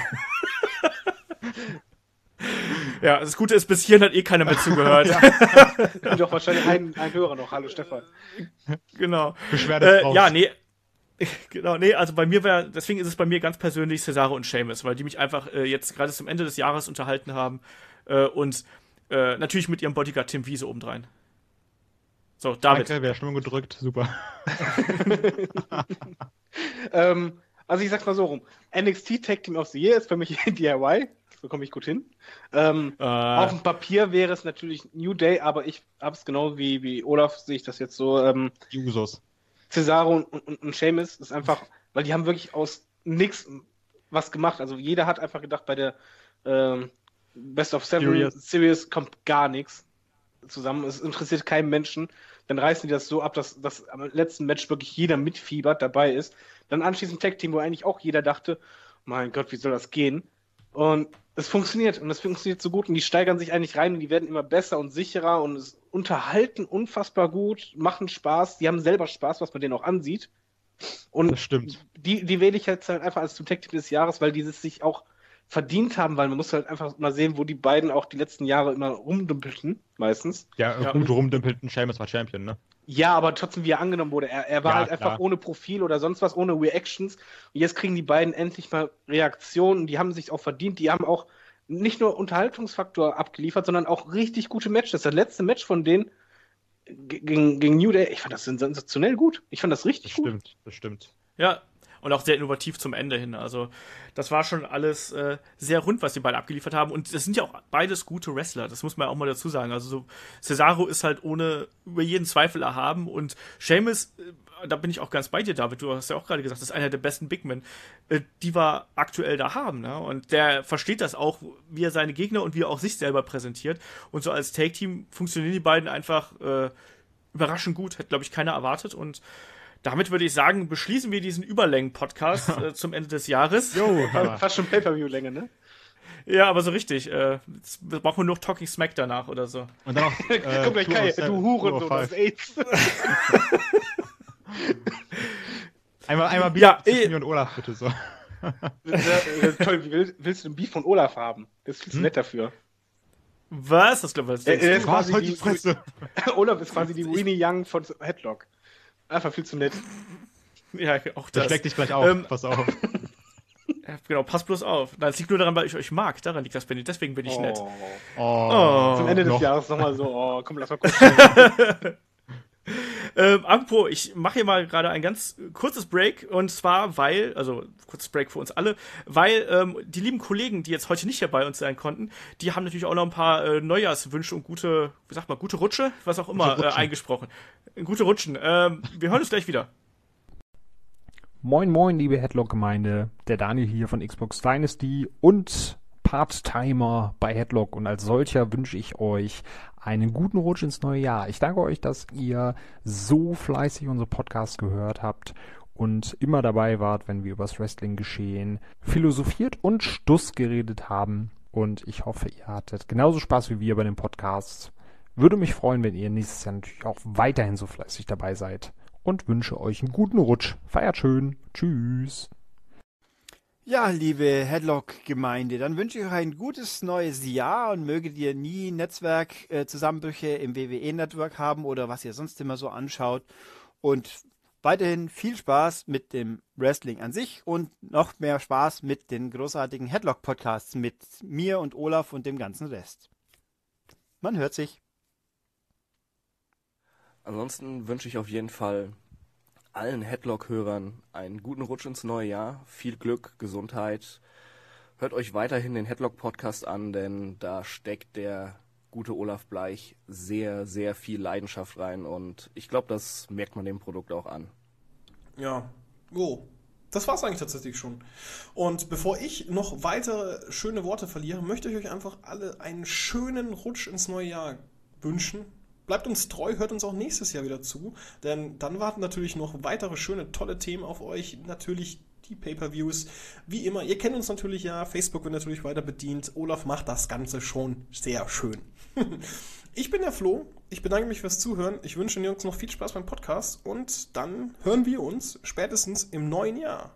Ja, das Gute ist, bis hierhin hat keiner mehr zugehört. Ja. Doch wahrscheinlich ein Hörer noch. Hallo Stefan. Genau. Beschwerde raus. Ja, nee. Genau, nee, also deswegen ist es bei mir ganz persönlich Cesaro und Sheamus, weil die mich einfach jetzt gerade zum Ende des Jahres unterhalten haben und natürlich mit ihrem Bodyguard Tim Wiese obendrein. So, David. Danke, wäre schon gedrückt, super. Also ich sag's mal so rum. NXT Tag Team of the Year ist für mich DIY. Das bekomme ich gut hin. Auf dem Papier wäre es natürlich New Day, aber ich hab's genau wie Olaf, sehe ich das jetzt so. Die Usos. Cesaro und Sheamus ist einfach, weil die haben wirklich aus nix was gemacht. Also jeder hat einfach gedacht, bei der Best of Seven Series kommt gar nichts zusammen. Es interessiert keinen Menschen. Dann reißen die das so ab, dass am letzten Match wirklich jeder mitfiebert, dabei ist. Dann anschließend Tag-Team, wo eigentlich auch jeder dachte, mein Gott, wie soll das gehen? Und es funktioniert. Und es funktioniert so gut. Und die steigern sich eigentlich rein und die werden immer besser und sicherer und es unterhalten unfassbar gut, machen Spaß. Die haben selber Spaß, was man denen auch ansieht. Und das stimmt. Die wähle ich jetzt halt einfach als zum Tag-Team des Jahres, weil die es sich auch verdient haben, weil man muss halt einfach mal sehen, wo die beiden auch die letzten Jahre immer rumdümpelten, meistens. Ja, gut rumdümpelten, Sheamus war Champion, ne? Ja, aber trotzdem, wie er angenommen wurde. Er war halt einfach ohne Profil oder sonst was, ohne Reactions. Und jetzt kriegen die beiden endlich mal Reaktionen. Die haben sich auch verdient. Die haben auch nicht nur Unterhaltungsfaktor abgeliefert, sondern auch richtig gute Matches. Das letzte Match von denen gegen New Day, ich fand das sensationell gut. Ich fand das richtig gut. Das stimmt. Ja, und auch sehr innovativ zum Ende hin. Also das war schon alles sehr rund, was die beiden abgeliefert haben. Und das sind ja auch beides gute Wrestler. Das muss man auch mal dazu sagen. Also so, Cesaro ist halt über jeden Zweifel erhaben. Und Sheamus, da bin ich auch ganz bei dir, David. Du hast ja auch gerade gesagt, das ist einer der besten Big Men, die wir aktuell da haben. Ne? Und der versteht das auch, wie er seine Gegner und wie er auch sich selber präsentiert. Und so als Take-Team funktionieren die beiden einfach überraschend gut. Hätte, glaube ich, keiner erwartet. Und damit würde ich sagen, beschließen wir diesen Überlängen-Podcast zum Ende des Jahres. Fast schon Pay-Per-View-Länge, ne? Ja, aber so richtig. Jetzt brauchen wir nur Talking Smack danach oder so. Und dann noch, guck gleich, Kai, du Huren, so, das AIDS. einmal Beef zwischen mir und Olaf, bitte so. Toll, wie willst du den Beef von Olaf haben? Das ist viel zu nett dafür. Was? Das glaube ich, Olaf ist quasi die Winnie Young von Headlock. Einfach viel zu nett. Ja, auch das. Der schlägt dich gleich auf, pass auf. Ja, genau, pass bloß auf. Das liegt nur daran, weil ich euch mag. Daran liegt das, deswegen bin ich nett. Zum Ende des Jahres nochmal so, komm, lass mal kurz apropos, ich mache hier mal gerade ein ganz kurzes Break und zwar, kurzes Break für uns alle, weil die lieben Kollegen, die jetzt heute nicht hier bei uns sein konnten, die haben natürlich auch noch ein paar Neujahrswünsche und gute Rutsche, was auch immer, eingesprochen. Gute Rutschen. Wir hören uns gleich wieder. Moin moin, liebe Headlock-Gemeinde, der Daniel hier von Xbox Dynasty und Part-Timer bei Headlock und als solcher wünsche ich euch einen guten Rutsch ins neue Jahr. Ich danke euch, dass ihr so fleißig unsere Podcasts gehört habt und immer dabei wart, wenn wir über das Wrestling-Geschehen philosophiert und Stuss geredet haben. und ich hoffe, ihr hattet genauso Spaß wie wir bei dem Podcast. Würde mich freuen, wenn ihr nächstes Jahr natürlich auch weiterhin so fleißig dabei seid und wünsche euch einen guten Rutsch. Feiert schön. Tschüss. Ja, liebe Headlock-Gemeinde, dann wünsche ich euch ein gutes neues Jahr und möget ihr nie Netzwerkzusammenbrüche im WWE-Network haben oder was ihr sonst immer so anschaut. Und weiterhin viel Spaß mit dem Wrestling an sich und noch mehr Spaß mit den großartigen Headlock-Podcasts mit mir und Olaf und dem ganzen Rest. Man hört sich. Ansonsten wünsche ich auf jeden Fall allen Headlock-Hörern einen guten Rutsch ins neue Jahr, viel Glück, Gesundheit. Hört euch weiterhin den Headlock-Podcast an, denn da steckt der gute Olaf Bleich sehr, sehr viel Leidenschaft rein und ich glaube, das merkt man dem Produkt auch an. Ja, das war's eigentlich tatsächlich schon. Und bevor ich noch weitere schöne Worte verliere, möchte ich euch einfach alle einen schönen Rutsch ins neue Jahr wünschen. Bleibt uns treu, hört uns auch nächstes Jahr wieder zu, denn dann warten natürlich noch weitere schöne, tolle Themen auf euch. Natürlich die Pay-Per-Views, wie immer. Ihr kennt uns natürlich ja, Facebook wird natürlich weiter bedient. Olaf macht das Ganze schon sehr schön. Ich bin der Flo, ich bedanke mich fürs Zuhören. Ich wünsche den Jungs noch viel Spaß beim Podcast und dann hören wir uns spätestens im neuen Jahr.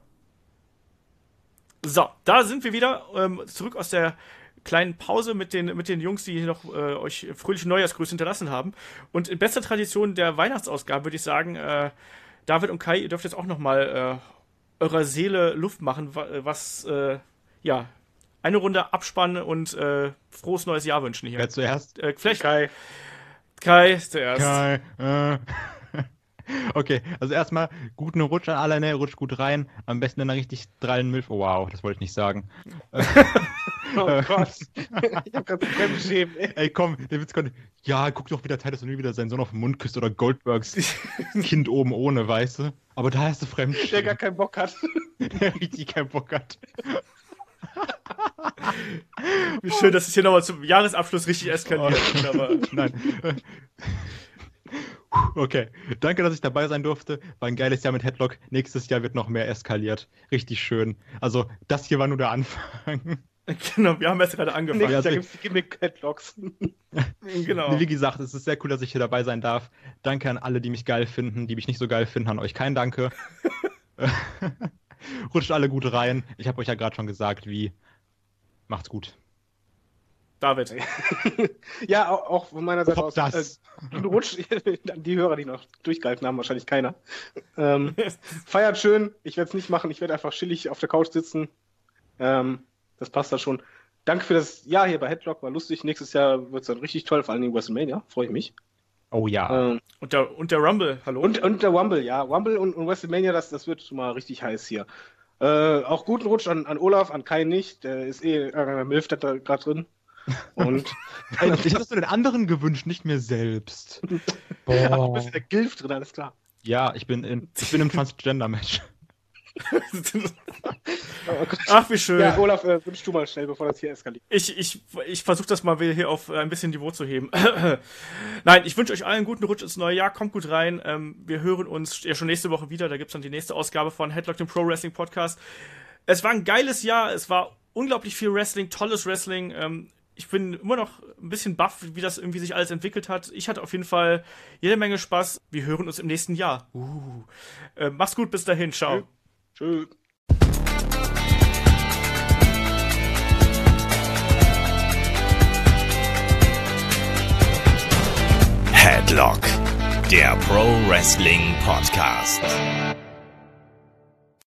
So, da sind wir wieder zurück aus der kleinen Pause mit den Jungs, die hier noch euch fröhliche Neujahrsgrüße hinterlassen haben. Und in bester Tradition der Weihnachtsausgabe würde ich sagen, David und Kai, ihr dürft jetzt auch nochmal eurer Seele Luft machen, was eine Runde abspannen und frohes neues Jahr wünschen hier. Wer zuerst? Vielleicht Kai zuerst. Kai. Okay, also erstmal guten Rutsch an alle, ne? Rutscht gut rein. Am besten in einer richtig drallen Milf. Oh, wow, das wollte ich nicht sagen. Oh Gott. Ich hab grad Fremdschämen, ey. Ey, komm, der Witz konnte. Ja, guck doch wieder Titus O'Neil wieder seinen Sohn auf den Mund küsst oder Goldbergs Kind oben ohne, weißt du? Aber da hast du Fremdschämen. Der gar keinen Bock hat. Der richtig keinen Bock hat. Wie schön, dass es hier nochmal zum Jahresabschluss richtig eskaliert. Aber nein. Okay, danke, dass ich dabei sein durfte. War ein geiles Jahr mit Headlock. Nächstes Jahr wird noch mehr eskaliert. Richtig schön. Also, das hier war nur der Anfang. Genau, wir haben erst gerade angefangen. Da gibt's die Gimmick-Headlocks. Genau. Wie gesagt, es ist sehr cool, dass ich hier dabei sein darf. Danke an alle, die mich geil finden, die mich nicht so geil finden. An euch kein Danke. Rutscht alle gut rein. Ich habe euch ja gerade schon gesagt, wie. Macht's gut. David. Ja, auch von meiner Seite aus. Das. Du rutschst, die Hörer, die noch durchgehalten haben, wahrscheinlich keiner. Feiert schön. Ich werde es nicht machen. Ich werde einfach chillig auf der Couch sitzen. Das passt da schon. Danke für das Jahr hier bei Headlock. War lustig. Nächstes Jahr wird es dann richtig toll. Vor allen Dingen WrestleMania. Freue ich mich. Oh ja. Und der Rumble, hallo? Und der Rumble, ja. Rumble und WrestleMania, das wird schon mal richtig heiß hier. Auch guten Rutsch an Olaf, an Kai nicht. Der ist Milf da gerade drin. Und ich hab's nur den anderen gewünscht, nicht mir selbst. Ach, du bist in der Gilf drin, alles klar. Ja, ich bin im Transgender-Match. Ach, wie schön. Ja, Olaf, wünschst du mal schnell, bevor das hier eskaliert. Ich versuche das mal wieder hier auf ein bisschen Niveau zu heben. Nein, ich wünsche euch allen einen guten Rutsch ins neue Jahr. Kommt gut rein. Wir hören uns ja schon nächste Woche wieder. Da gibt's dann die nächste Ausgabe von Headlock, dem Pro Wrestling Podcast. Es war ein geiles Jahr. Es war unglaublich viel Wrestling, tolles Wrestling. Ich bin immer noch ein bisschen baff, wie das irgendwie sich alles entwickelt hat. Ich hatte auf jeden Fall jede Menge Spaß. Wir hören uns im nächsten Jahr. Mach's gut, bis dahin. Ciao. Tschüss. Headlock, der Pro Wrestling Podcast.